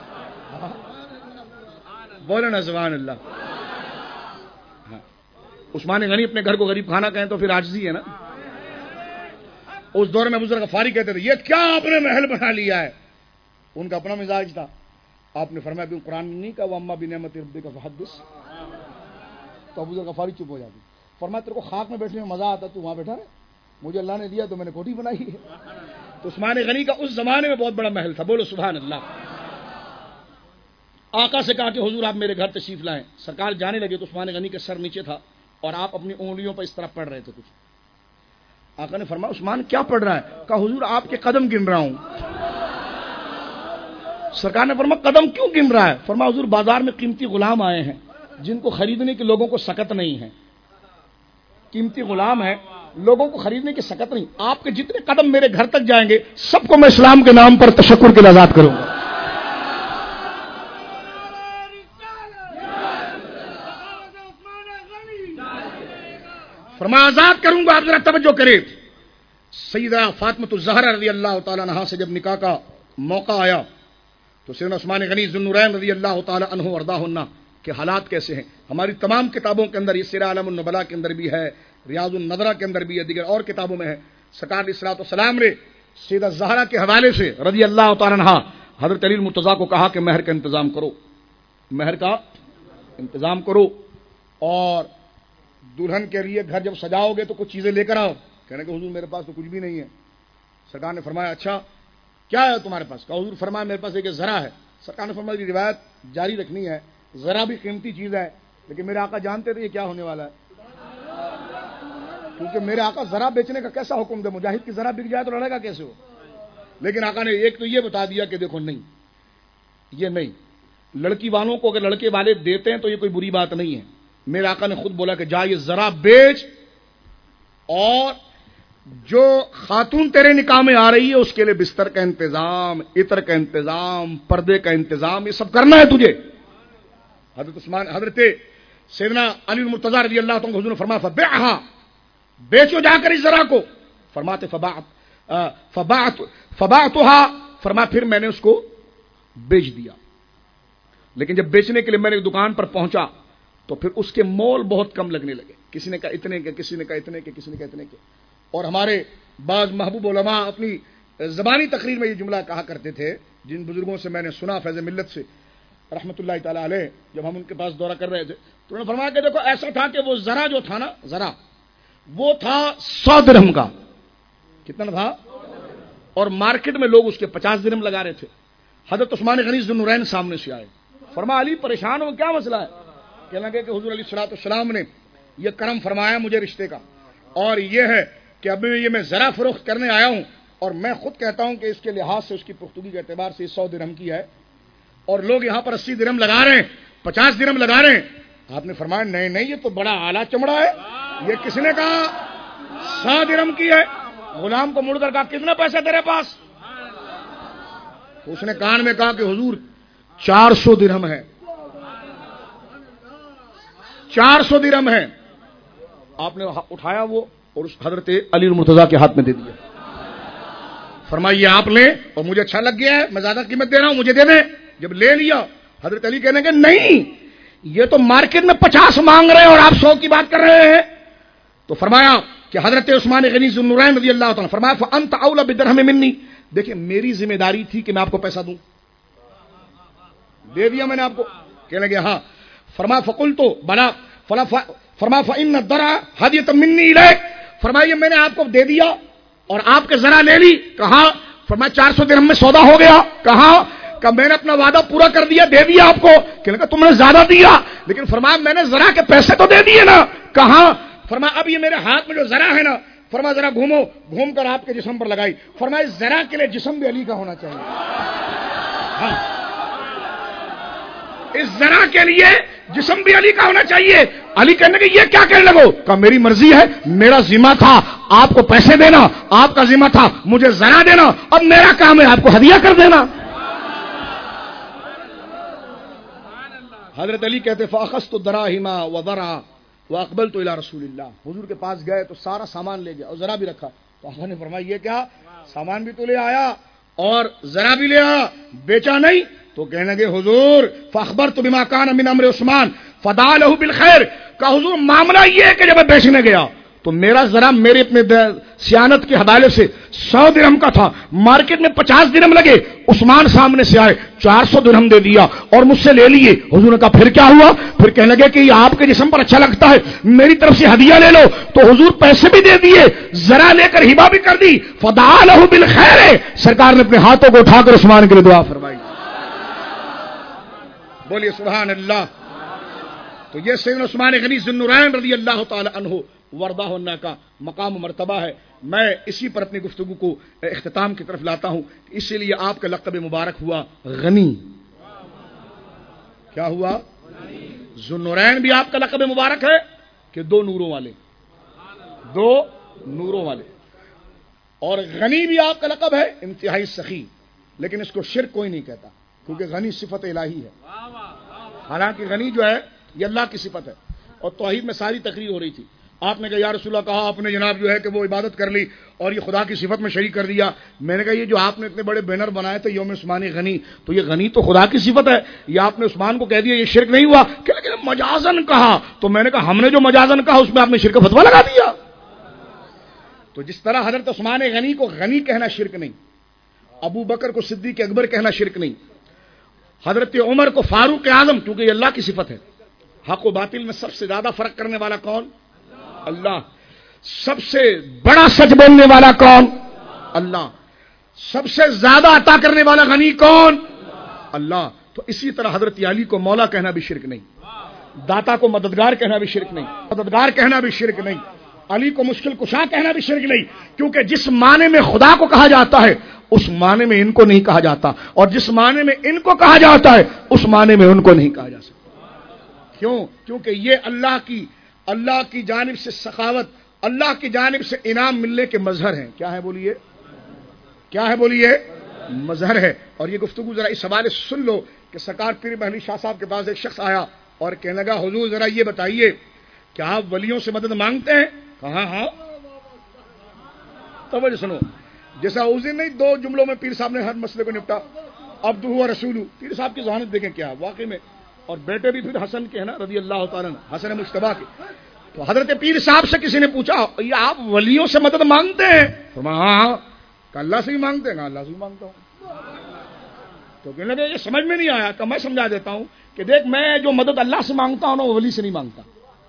بولے نا سبحان اللہ۔ عثمان غنی اپنے گھر کو غریب کھانا کہیں تو پھر عاجزی ہے نا۔ اس دور میں بزرگ غفاری کہتے تھے یہ کیا آپ نے محل بنا لیا ہے، ان کا اپنا مزاج تھا۔ آپ نے فرمایا کہ قرآن نہیں کہا واما بنعمت ربک فحدث، تو بزرگ غفاری چپ ہو جاتی۔ فرمایا تیرے کو خاک میں بیٹھنے میں مزہ آتا تو وہاں بیٹھا رہے، مجھے اللہ نے دیا تو میں نے کوٹھی بنائی ہے۔ تو عثمان غنی کا اس زمانے میں بہت بڑا محل تھا، بولو سبحان اللہ۔ آقا سے کہا کہ حضور آپ میرے گھر تشریف لائیں، سرکار جانے لگے تو عثمان غنی کا سر نیچے تھا اور آپ اپنی انگلیوں پر اس طرح پڑھ رہے تھے کچھ۔ آقا نے فرمایا عثمان کیا پڑھ رہا ہے؟ کہا حضور آپ کے قدم گن رہا ہوں۔ سرکار نے فرمایا قدم کیوں گن رہا ہے؟ فرمایا حضور بازار میں قیمتی غلام آئے ہیں جن کو خریدنے کے لوگوں کو سکت نہیں ہے، قیمتی غلام ہے لوگوں کو خریدنے کی سکت نہیں، آپ کے جتنے قدم میرے گھر تک جائیں گے سب کو میں اسلام کے نام پر تشکر کے لیے آزاد کروں گا۔ فرمایا آزاد کروں گا۔ آپ ذرا توجہ کریں، سیدہ فاطمہ الزہرا رضی اللہ تعالی عنہا سے جب نکاح کا موقع آیا تو سیدنا عثمان غنی ذو النورین رضی اللہ تعالی عنہ وارضاہ عنہ کہ حالات کیسے ہیں۔ ہماری تمام کتابوں کے اندر، یہ سیرہ عالم النبلاء کے اندر بھی ہے، ریاض النظرہ کے اندر بھی ہے، دیگر اور کتابوں میں ہے۔ سرکار علیہ الصلوۃ والسلام نے سیدہ زہرا کے حوالے سے رضی اللہ تعالی عنہا حضرت علی المرتضیٰ کو کہا کہ مہر کا انتظام کرو، مہر کا انتظام کرو، اور دلہن کے لیے گھر جب سجاؤ گے تو کچھ چیزیں لے کر آؤ۔ کہنے کہ حضور میرے پاس تو کچھ بھی نہیں ہے۔ سرکار نے فرمایا اچھا کیا ہے تمہارے پاس؟ کہا حضور فرمایا میرے پاس ایک ذرا ہے۔ سرکار نے فرمایا یہ روایت جاری رکھنی ہے، ذرا بھی قیمتی چیز ہے، لیکن میرے آقا جانتے تھے یہ کیا ہونے والا ہے، کیونکہ میرے آقا ذرا بیچنے کا کیسا حکم دے، مجاہد کی ذرا بک جائے تو لڑے گا کیسے ہو۔ لیکن آقا نے ایک تو یہ بتا دیا کہ دیکھو نہیں، یہ نہیں، لڑکی والوں کو اگر لڑکے والے دیتے ہیں تو یہ کوئی بری بات نہیں ہے۔ میرے آقا نے خود بولا کہ جا یہ ذرا بیچ، اور جو خاتون تیرے نکاح میں آ رہی ہے اس کے لیے بستر کا انتظام، عطر کا انتظام، پردے کا انتظام، یہ سب کرنا ہے تجھے۔ حضرت سیدنا علی المرتضیٰ رضی اللہ عنہ حضور نے فرمایا فبعها، بیچو جا کر اس ذرا کو۔ فرماتے فبعتها، فرمایا پھر میں نے اس کو بیچ دیا۔ لیکن جب بیچنے کے لیے میں نے دکان پر پہنچا تو پھر اس کے مول بہت کم لگنے لگے، کسی نے کہا اتنے کے، کسی نے کہا اتنے کے، کسی نے کہا اتنے کے۔ اور ہمارے بعض محبوب علماء اپنی زبانی تقریر میں یہ جملہ کہا کرتے تھے جن بزرگوں سے میں نے سنا فیض ملت سے رحمۃ اللہ تعالی علیہ، جب ہم ان کے پاس دورہ کر رہے تھے تو انہوں نے فرمایا کہ دیکھو ایسا تھا کہ وہ ذرا جو تھا نا، ذرا وہ تھا 100 درہم کا، کتنا تھا، اور مارکیٹ میں لوگ اس کے 50 درہم لگا رہے تھے۔ حضرت عثمان غنی ذوالنورین سامنے سے آئے، فرمایا علی پریشان ہو، کیا مسئلہ ہے؟ کہنے لگے کہ حضور علیہ الصلوۃ والسلام نے یہ کرم فرمایا مجھے رشتے کا، اور یہ ہے کہ ابھی یہ میں ذرا فروخت کرنے آیا ہوں، اور میں خود کہتا ہوں کہ اس کے لحاظ سے، اس کی پختگی کے اعتبار سے 100 درہم کی ہے، اور لوگ یہاں پر 80 درہم لگا رہے ہیں، 50 درہم لگا رہے ہیں۔ آپ نے فرمایا نہیں نہیں، یہ تو بڑا اعلیٰ چمڑا ہے، یہ کس نے کہا 100 درہم کی ہے؟ غلام کو مڑ کر کہا کتنا پیسہ تیرے پاس؟ تو اس نے کان میں کہا کہ حضور 400 درہم ہے، 400 درہم ہے۔ آپ نے اٹھایا وہ اور اس حضرت علی المرتضیٰ کے ہاتھ میں دے دیا، فرمایا یہ آپ لیں، اور مجھے اچھا لگ گیا ہے، میں زیادہ قیمت دے رہا ہوں، مجھے دے دیں۔ جب لے لیا حضرت علی کہنے کہ نہیں، یہ تو مارکیٹ میں 50 مانگ رہے ہیں اور آپ 100 کی بات کر رہے ہیں۔ تو فرمایا کہ حضرت عثمان غنی ذوالنورین رضی اللہ تعالیٰ فرمایا فانت اولی بدرہم منی، دیکھیں میری ذمہ داری تھی کہ میں آپ کو پیسہ دوں، دے دیا میں نے آپ کو۔ کہنے لگے ہاں، فرمایا فقلت بلا، فرمایا فان الدرع ہدیۃ منی الیک، فرمایا یہ میں نے آپ کو دے دیا اور آپ کے ذرا لے لی، کہا فرمایا 400 درہم میں سودا ہو گیا، کہا کہ میں نے اپنا وعدہ پورا کر دیا، دے دیا آپ کو۔ کہنے لگا تم نے زیادہ دیا، لیکن فرمایا میں نے ذرا کے پیسے تو دے دیے نا، کہا فرمایا اب یہ میرے ہاتھ میں جو ذرا ہے نا، فرمایا ذرا گھومو، گھوم کر آپ کے جسم پر لگائی، فرمایا ذرا کے لیے جسم بھی علی کا ہونا چاہیے، ہاں اس ذرا کے لیے جسم بھی علی کا ہونا چاہیے۔ علی کہنے کہ یہ کیا کہنے لگو؟ کہا میری مرضی ہے، میرا ذمہ تھا آپ کو پیسے دینا، آپ کا ذمہ تھا مجھے ذرا دینا، اب میرا کام ہے آپ کو ہدیہ کر دینا۔ حضرت علی کہتے فاخذت الدراہم وذرا واقبلت الى رسول اللہ، حضور کے پاس گئے تو سارا سامان لے گیا اور ذرا بھی رکھا، تو آپ نے فرمایا یہ کیا، سامان بھی تو لے آیا اور ذرا بھی لے آیا، بیچا نہیں؟ تو کہنے لگے حضور فاخبرت بما کان من امر عثمان فدعا له بالخیر، کہ حضور معاملہ یہ ہے کہ جب میں بیچنے گیا تو میرا ذرا میرے اپنے سیانت کے حوالے سے 100 درہم کا تھا، مارکیٹ میں 50 درہم لگے، عثمان سامنے سے آئے 400 درہم دے دیا اور مجھ سے لے لیے۔ حضور نے کہا پھر کیا ہوا؟ پھر کہنے لگے کہ یہ آپ کے جسم پر اچھا لگتا ہے، میری طرف سے ہدیہ لے لو، تو حضور پیسے بھی دے دیے، ذرا لے کر ہبہ بھی کر دی، فدعا له بالخیر، سرکار نے اپنے ہاتھوں کو اٹھا کر عثمان کے لیے دعا فرمائی۔ بولیے سبحان اللہ۔ تو یہ سیدنا عثمان غنی ذوالنورین رضی اللہ تعالی عنہ وردہ ہونا کا مقام و مرتبہ ہے۔ میں اسی پر اپنی گفتگو کو اختتام کی طرف لاتا ہوں، اسی لیے آپ کا لقب مبارک ہوا غنی۔ کیا ہوا؟ ذوالنورین بھی آپ کا لقب مبارک ہے کہ 2 نوروں والے، 2 نوروں والے، اور غنی بھی آپ کا لقب ہے انتہائی سخی، لیکن اس کو شرک کوئی نہیں کہتا کیونکہ غنی صفت الہی ہے، حالانکہ غنی جو ہے یہ اللہ کی صفت ہے۔ اور توحید میں ساری تقریر ہو رہی تھی، آپ نے کہا یا رسول اللہ، کہا آپ نے جناب جو ہے کہ وہ عبادت کر لی اور یہ خدا کی صفت میں شریک کر دیا۔ میں نے کہا یہ جو آپ نے اتنے بڑے بینر بنائے تھے یوم عثمانی غنی، تو یہ غنی تو خدا کی صفت ہے، یہ آپ نے عثمان کو کہہ دیا، یہ شرک نہیں ہوا؟ کہ لیکن مجازن کہا، تو میں نے کہا ہم نے جو مجازن کہا اس میں آپ نے شرک کا فتویٰ لگا دیا۔ تو جس طرح حضرت عثمان غنی کو غنی کہنا شرک نہیں، ابو بکر کو صدیق اکبر کہنا شرک نہیں، حضرت عمر کو فاروق اعظم، کیونکہ یہ اللہ کی صفت ہے۔ حق و باطل میں سب سے زیادہ فرق کرنے والا کون؟ اللہ۔ سب سے بڑا سچ بولنے والا کون؟ اللہ۔ سب سے زیادہ عطا کرنے والا غنی کون؟ اللہ۔ تو اسی طرح حضرت علی کو مولا کہنا بھی شرک نہیں، داتا کو مددگار کہنا بھی شرک نہیں، مددگار کہنا بھی شرک نہیں، علی کو مشکل کشا کہنا بھی شرک نہیں، کیونکہ جس معنی میں خدا کو کہا جاتا ہے اس معنی میں ان کو نہیں کہا جاتا، اور جس معنی میں ان کو کہا جاتا ہے اس معنی میں ان کو نہیں کہا جا سکتا۔ کیوں؟ کیونکہ یہ اللہ کی جانب سے سخاوت، اللہ کی جانب سے انعام ملنے کے مظہر ہیں۔ کیا ہے بولیے؟ کیا ہے بولیے؟ مظہر ہے۔ اور یہ گفتگو ذرا اس حوالے سے سن لو کہ سرکار پیر محلی شاہ صاحب کے پاس ایک شخص آیا اور کہنے لگا حضور ذرا یہ بتائیے کہ آپ ولیوں سے مدد مانگتے ہیں؟ کہا ہاں۔ توجہ سنو، جیسا اس دن نہیں 2 جملوں میں پیر صاحب نے ہر مسئلے کو نپٹا، عبدہ و رسولہ، پیر صاحب کی ذہانت دیکھیں کیا واقعی میں، اور بیٹے بھی پھر حسن کے ہیں نا رضی اللہ تعالیٰ عنہ، حسن مجتبیٰ کے۔ تو حضرت پیر صاحب سے کسی نے پوچھا یہ آپ ولیوں سے مدد مانگتے ہیں؟ فرمایا ہاں۔ کہ اللہ سے بھی مانگتے ہیں؟ کہا اللہ سے بھی مانگتا ہوں۔ تو کہنے لگے یہ سمجھ میں نہیں آیا، تو میں سمجھا دیتا ہوں کہ دیکھ میں جو مدد اللہ سے مانگتا ہوں نا وہ ولی سے نہیں مانگتا.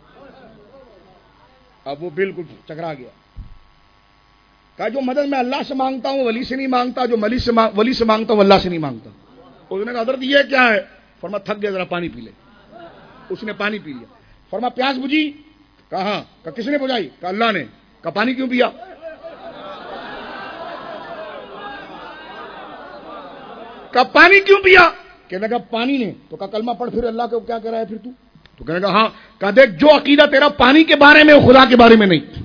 اب وہ بالکل چکرا گیا. کہا جو مدد میں اللہ سے مانگتا ہوں ولی سے نہیں مانگتا، جو ولی سے مانگتا ہوں اللہ سے نہیں مانگتا. اس نے کہا حضرت یہ کیا ہے؟ فرمایا تھک گیا ذرا پانی پی لے. اس نے پانی پی لیا. فرمایا پیاس بجھی؟ کہا کس نے بجھائی؟ کہا اللہ نے. کہا پانی کیوں پیا؟ کہا پانی کیوں پیا؟ کہنے لگا پانی نے. تو کہا کلمہ پڑھ پھر اللہ کو کیا کہہ رہا ہے پھر تو کہنے لگا ہاں. کہا دیکھ جو عقیدہ تیرا پانی کے بارے میں خدا کے بارے میں نہیں،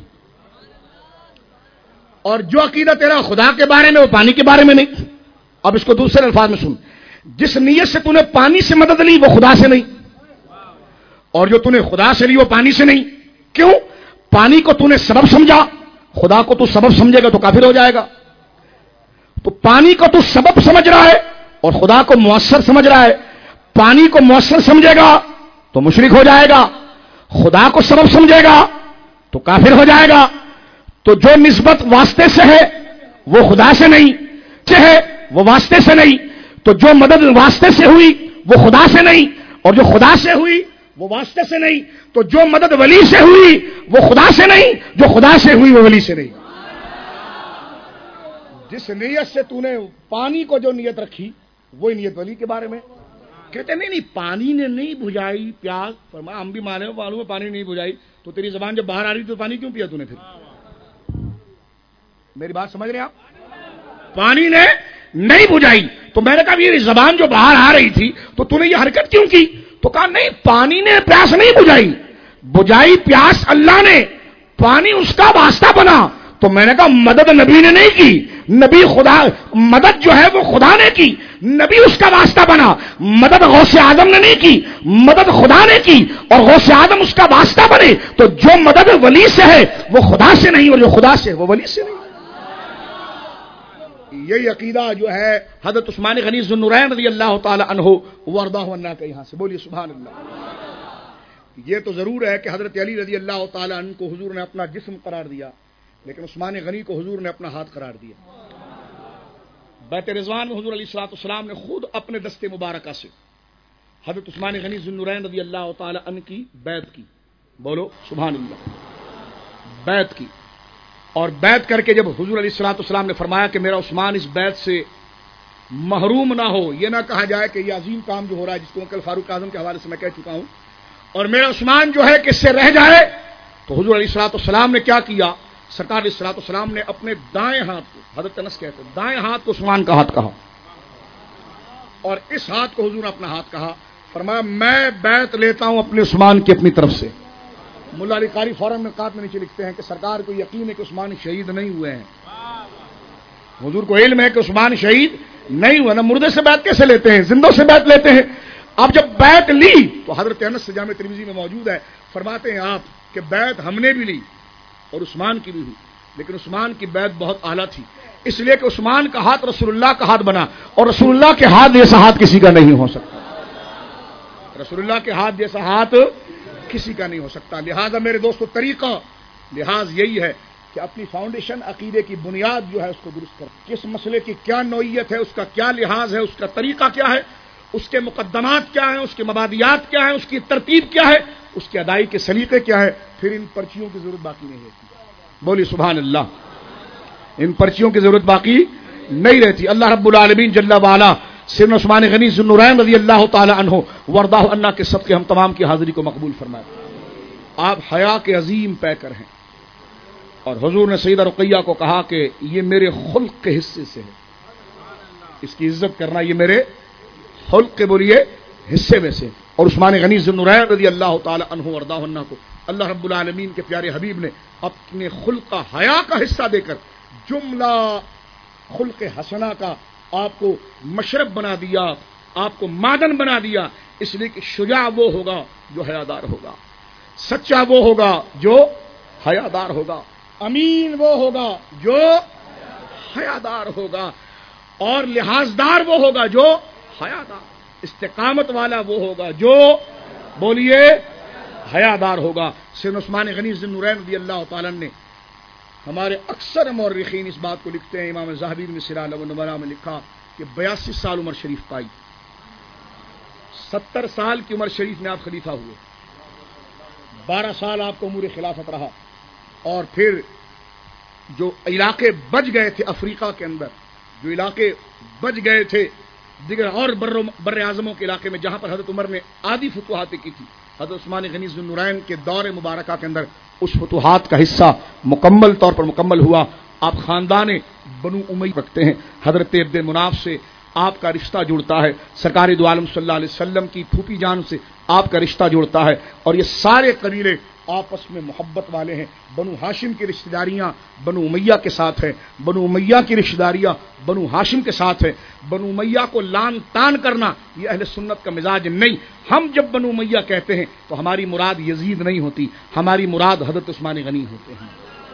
اور جو عقیدہ تیرا خدا کے بارے میں وہ پانی کے بارے میں نہیں. اب اس کو دوسرے الفاظ میں سن. جس نیت سے تو نے پانی سے مدد لی وہ خدا سے نہیں، اور جو تو نے خدا سے لی وہ پانی سے نہیں. کیوں؟ پانی کو تو نے سبب سمجھا، خدا کو تو سبب سمجھے گا تو کافر ہو جائے گا. تو پانی کو تو سبب سمجھ رہا ہے اور خدا کو مؤثر سمجھ رہا ہے. پانی کو مؤثر سمجھے گا تو مشرک ہو جائے گا، خدا کو سبب سمجھے گا تو کافر ہو جائے گا. تو جو نسبت واسطے سے ہے وہ خدا سے نہیں ہے، وہ واسطے سے نہیں. تو جو مدد واسطے سے ہوئی وہ خدا سے نہیں، اور جو خدا سے ہوئی وہ واسطے سے نہیں. تو جو مدد ولی سے ہوئی وہ خدا سے نہیں، جو خدا سے ہوئی وہ ولی سے نہیں. جس نیت سے تو نے پانی کو جو نیت رکھی وہی نیت ولی کے بارے میں. کہتے نہیں پانی نے نہیں بجھائی پیاس. فرمایا ہم بھی معلوم ہے پانی نہیں بجھائی. تو تیری زبان جب باہر آ رہی تو پانی کیوں پیا تو نے؟ پھر میری بات سمجھ رہے آپ؟ پانی نے نہیں بجھائی. تو میں نے کہا یہ زبان جو باہر آ رہی تھی تو نے یہ حرکت کیوں کی؟ تو کہا نہیں پانی نے پیاس نہیں بجھائی، بجھائی پیاس اللہ نے، پانی اس کا واسطہ بنا. تو میں نے کہا مدد نبی نے نہیں کی، نبی خدا مدد جو ہے وہ خدا نے کی، نبی اس کا واسطہ بنا. مدد غوث اعظم نے نہیں کی، مدد خدا نے کی، اور غوث اعظم اس کا واسطہ بنے. تو جو مدد ولی سے ہے وہ خدا سے نہیں، اور جو خدا سے ہے وہ ولی سے نہیں. یہی عقیدہ جو ہے حضرت عثمان غنی ذو النورین رضی اللہ تعالی عنہ وارضاہ عنہ کا یہاں سے بولیے سبحان اللہ. یہ تو ضرور ہے کہ حضرت علی رضی اللہ تعالی عنہ کو حضور نے اپنا جسم قرار دیا، لیکن عثمان غنی کو حضور نے اپنا ہاتھ قرار دیا. بیت رضوان میں حضور علیہ الصلوۃ والسلام نے خود اپنے دستے مبارکہ سے حضرت عثمان غنی ذو النورین رضی اللہ تعالی عنہ کی بیعت کی. بولو سبحان اللہ. بیعت کی، اور بیعت کر کے جب حضور علیہ الصلوۃ والسلام نے فرمایا کہ میرا عثمان اس بیعت سے محروم نہ ہو، یہ نہ کہا جائے کہ یہ عظیم کام جو ہو رہا ہے جس کو کل فاروق اعظم کے حوالے سے میں کہہ چکا ہوں، اور میرا عثمان جو ہے کہ اس سے رہ جائے. تو حضور علیہ الصلوۃ والسلام نے کیا کیا؟ سرکار علیہ الصلوۃ والسلام نے اپنے دائیں ہاتھ کو، حضرت انس کہتے ہیں دائیں ہاتھ کو عثمان کا ہاتھ کہا، اور اس ہاتھ کو حضور نے اپنا ہاتھ کہا. فرمایا میں بیعت لیتا ہوں اپنے عثمان کی اپنی طرف سے. ملا علی قاری فوراً میں قات میں نیچے لکھتے ہیں کہ سرکار کو یقین ہے کہ عثمان شہید نہیں ہوئے ہیں. حضور کو علم ہے کہ عثمان شہید نہیں ہوئے. نہ مردے سے بیعت کیسے لیتے ہیں، زندوں سے بیعت لیتے ہیں. اب جب بیعت لی تو حضرت انس سے جامع ترمذی میں موجود ہے، فرماتے ہیں آپ کہ بیعت ہم نے بھی لی اور عثمان کی بھی ہوئی، لیکن عثمان کی بیعت بہت اعلیٰ تھی، اس لیے کہ عثمان کا ہاتھ رسول اللہ کا ہاتھ بنا، اور رسول اللہ کے ہاتھ جیسا ہاتھ کسی کا نہیں ہو سکتا. رسول اللہ کے ہاتھ جیسا ہاتھ کسی کا نہیں ہو سکتا. لہذا میرے دوستو طریقہ لحاظ یہی ہے کہ اپنی فاؤنڈیشن عقیدے کی بنیاد جو ہے اس کو درست کر، کس مسئلے کی کیا نوعیت ہے، اس کا کیا لحاظ ہے، اس کا طریقہ کیا ہے، اس کے مقدمات کیا ہیں، اس کے مبادیات کیا ہیں، اس کی ترتیب کیا ہے، اس کی ادائی کے سلیقے کیا ہے، پھر ان پرچیوں کی ضرورت باقی نہیں رہتی. بولی سبحان اللہ. ان پرچیوں کی ضرورت باقی نہیں رہتی. اللہ رب العالمین جل وعلا سیدنا عثمان غنی ذو النورین رضی اللہ تعالی عنہ وارضاہ عنہ کے صدقے ہم تمام کی حاضری کو مقبول فرمائے. آپ حیا کے عظیم پیکر ہیں، اور حضور نے سیدہ رقیہ کو کہا کہ یہ میرے خلق کے حصے سے ہے، اس کی عزت کرنا یہ میرے خلق کے بولیے حصے میں سے. اور عثمان غنی ذو النورین رضی اللہ تعالی عنہ وارضاہ عنہ کو اللہ رب العالمین کے پیارے حبیب نے اپنے خلق کا حیا کا حصہ دے کر جملہ خلق حسنہ کا آپ کو مشرب بنا دیا، آپ کو معدن بنا دیا. اس لیے کہ شجاع وہ ہوگا جو حیادار ہوگا، سچا وہ ہوگا جو حیادار ہوگا، امین وہ ہوگا جو حیادار ہوگا، اور لحاظدار وہ ہوگا جو حیادار، استقامت والا وہ ہوگا جو بولیے حیادار ہوگا. سیدنا عثمان غنی ذو النورین رضی اللہ تعالیٰ نے، ہمارے اکثر مورخین اس بات کو لکھتے ہیں، امام ذہبی نے سیرہ النبلاء میں لکھا کہ 82 سال عمر شریف پائی، 70 سال کی عمر شریف میں آپ خلیفہ ہوئے، 12 سال آپ کو امور خلافت رہا، اور پھر جو علاقے بچ گئے تھے افریقہ کے اندر، جو علاقے بچ گئے تھے دیگر اور بر اعظموں کے علاقے میں جہاں پر حضرت عمر نے آدھی فتوحات کی تھی، حضرت عثمان غنی ذو النورین کے دور مبارکہ کے اندر اس فتوحات کا حصہ مکمل طور پر مکمل ہوا۔ آپ خاندان بنو امیہ رکھتے ہیں، حضرت عبد مناف سے آپ کا رشتہ جڑتا ہے، سرکار دو عالم صلی اللہ علیہ وسلم کی پھوپھی جان سے آپ کا رشتہ جڑتا ہے، اور یہ سارے قبیلے آپس میں محبت والے ہیں۔ بنو ہاشم کی رشتہ داریاں بنو امیہ کے ساتھ ہیں، بنو امیہ کی رشتہ داریاں بنو ہاشم کے ساتھ ہیں۔ بنو امیہ کو لان تان کرنا یہ اہل سنت کا مزاج نہیں۔ ہم جب بنو امیہ کہتے ہیں تو ہماری مراد یزید نہیں ہوتی، ہماری مراد حضرت عثمان غنی ہوتے ہیں،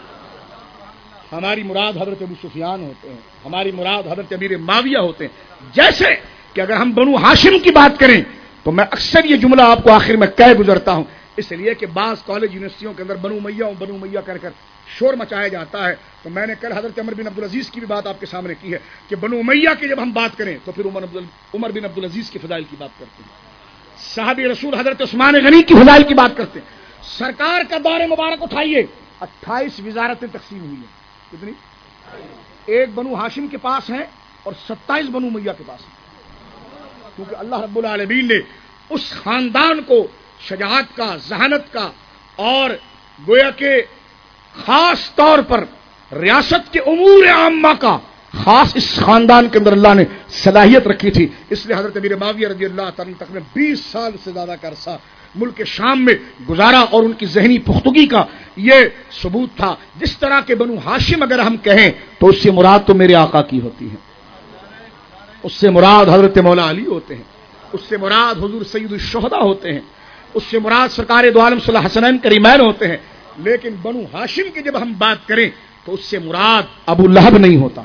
ہماری مراد حضرت ابو سفیان ہوتے ہیں، ہماری مراد حضرت امیر معاویہ ہوتے ہیں۔ جیسے کہ اگر ہم بنو ہاشم کی بات کریں تو میں اکثر یہ جملہ آپ کو آخر میں کہہ گزرتا ہوں، اس لیے کہ بعض کالج یونیورسٹیوں کے اندر بنو امیہ کر کر شور مچایا جاتا ہے، تو میں نے کل حضرت عمر بن عبدالعزیز کی بھی بات آپ کے سامنے کی ہے کہ بنو امیہ کی جب ہم بات کریں تو پھر عمر بن عبدالعزیز کی فضائل کی بات کرتے ہیں، صحابی رسول حضرت عثمان غنی کی فضائل کی بات کرتے ہیں۔ سرکار کا دور مبارک اٹھائیے، 28 وزارتیں تقسیم ہوئی ہیں، کتنی؟ ایک بنو ہاشم کے پاس ہیں اور 27 بنو امیہ کے پاس ہیں، کیونکہ اللہ رب العالمین نے اس خاندان کو شجاعت کا، ذہانت کا اور گویا کہ خاص طور پر ریاست کے امور عامہ کا خاص اس خاندان کے اندر اللہ نے صلاحیت رکھی تھی، اس لیے حضرت امیر معاویہ رضی اللہ تعالیٰ تک میں 20 سال سے زیادہ کا عرصہ ملک شام میں گزارا، اور ان کی ذہنی پختگی کا یہ ثبوت تھا۔ جس طرح کے بنو ہاشم اگر ہم کہیں تو اس سے مراد تو میرے آقا کی ہوتی ہے، اس سے مراد حضرت مولا علی ہوتے ہیں، اس سے مراد حضور سید الشہداء ہوتے ہیں، اس سے مراد سرکار دو عالم صلی اللہ حسنین کریمین ہوتے ہیں۔ لیکن بنو ہاشم کی جب ہم بات کریں تو اس سے مراد ابو لہب نہیں ہوتا۔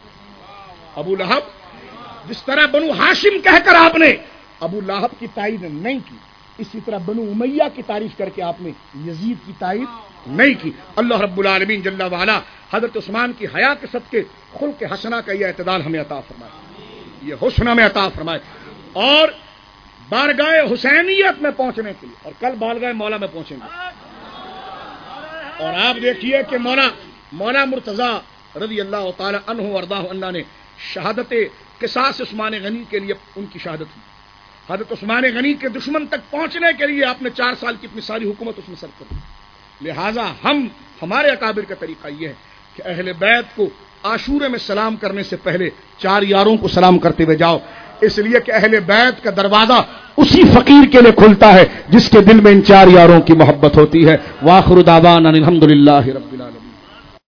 ابو لہب جس طرح بنو ہاشم کہہ کر آپ نے ابو لہب کی تائید نہیں کی، اسی طرح بنو امیہ کی تعریف کر کے آپ نے یزید کی تائید نہیں کی۔ اللہ رب العالمین جل وعلا حضرت عثمان کی حیا کے صدقے خلق حسنہ کا یہ اعتدال ہمیں عطا فرمائے، یہ حسن ہمیں عطا فرمائے، اور بارگاہ حسینیت میں پہنچنے کے لیے، اور کل بارگاہ مولا میں پہنچیں گے، اور آپ دیکھیے کہ مولا مرتضیٰ رضی اللہ تعالی عنہ وارضاہ عنہ نے شہادت قصاص عثمان غنی کے لیے ان کی شہادت ہوئی۔ حضرت عثمان غنی کے دشمن تک پہنچنے کے لیے آپ نے 4 سال کی اپنی ساری حکومت اس میں سر کر دی۔ لہذا ہمارے اکابر کا طریقہ یہ ہے کہ اہل بیت کو عاشورے میں سلام کرنے سے پہلے 4 یاروں کو سلام کرتے ہوئے جاؤ، اس لیے کہ اہل بیت کا دروازہ اسی فقیر کے لیے کھلتا ہے جس کے دل میں ان 4 یاروں کی محبت ہوتی ہے۔ وآخر دعوانا الحمدللہ رب العالمین۔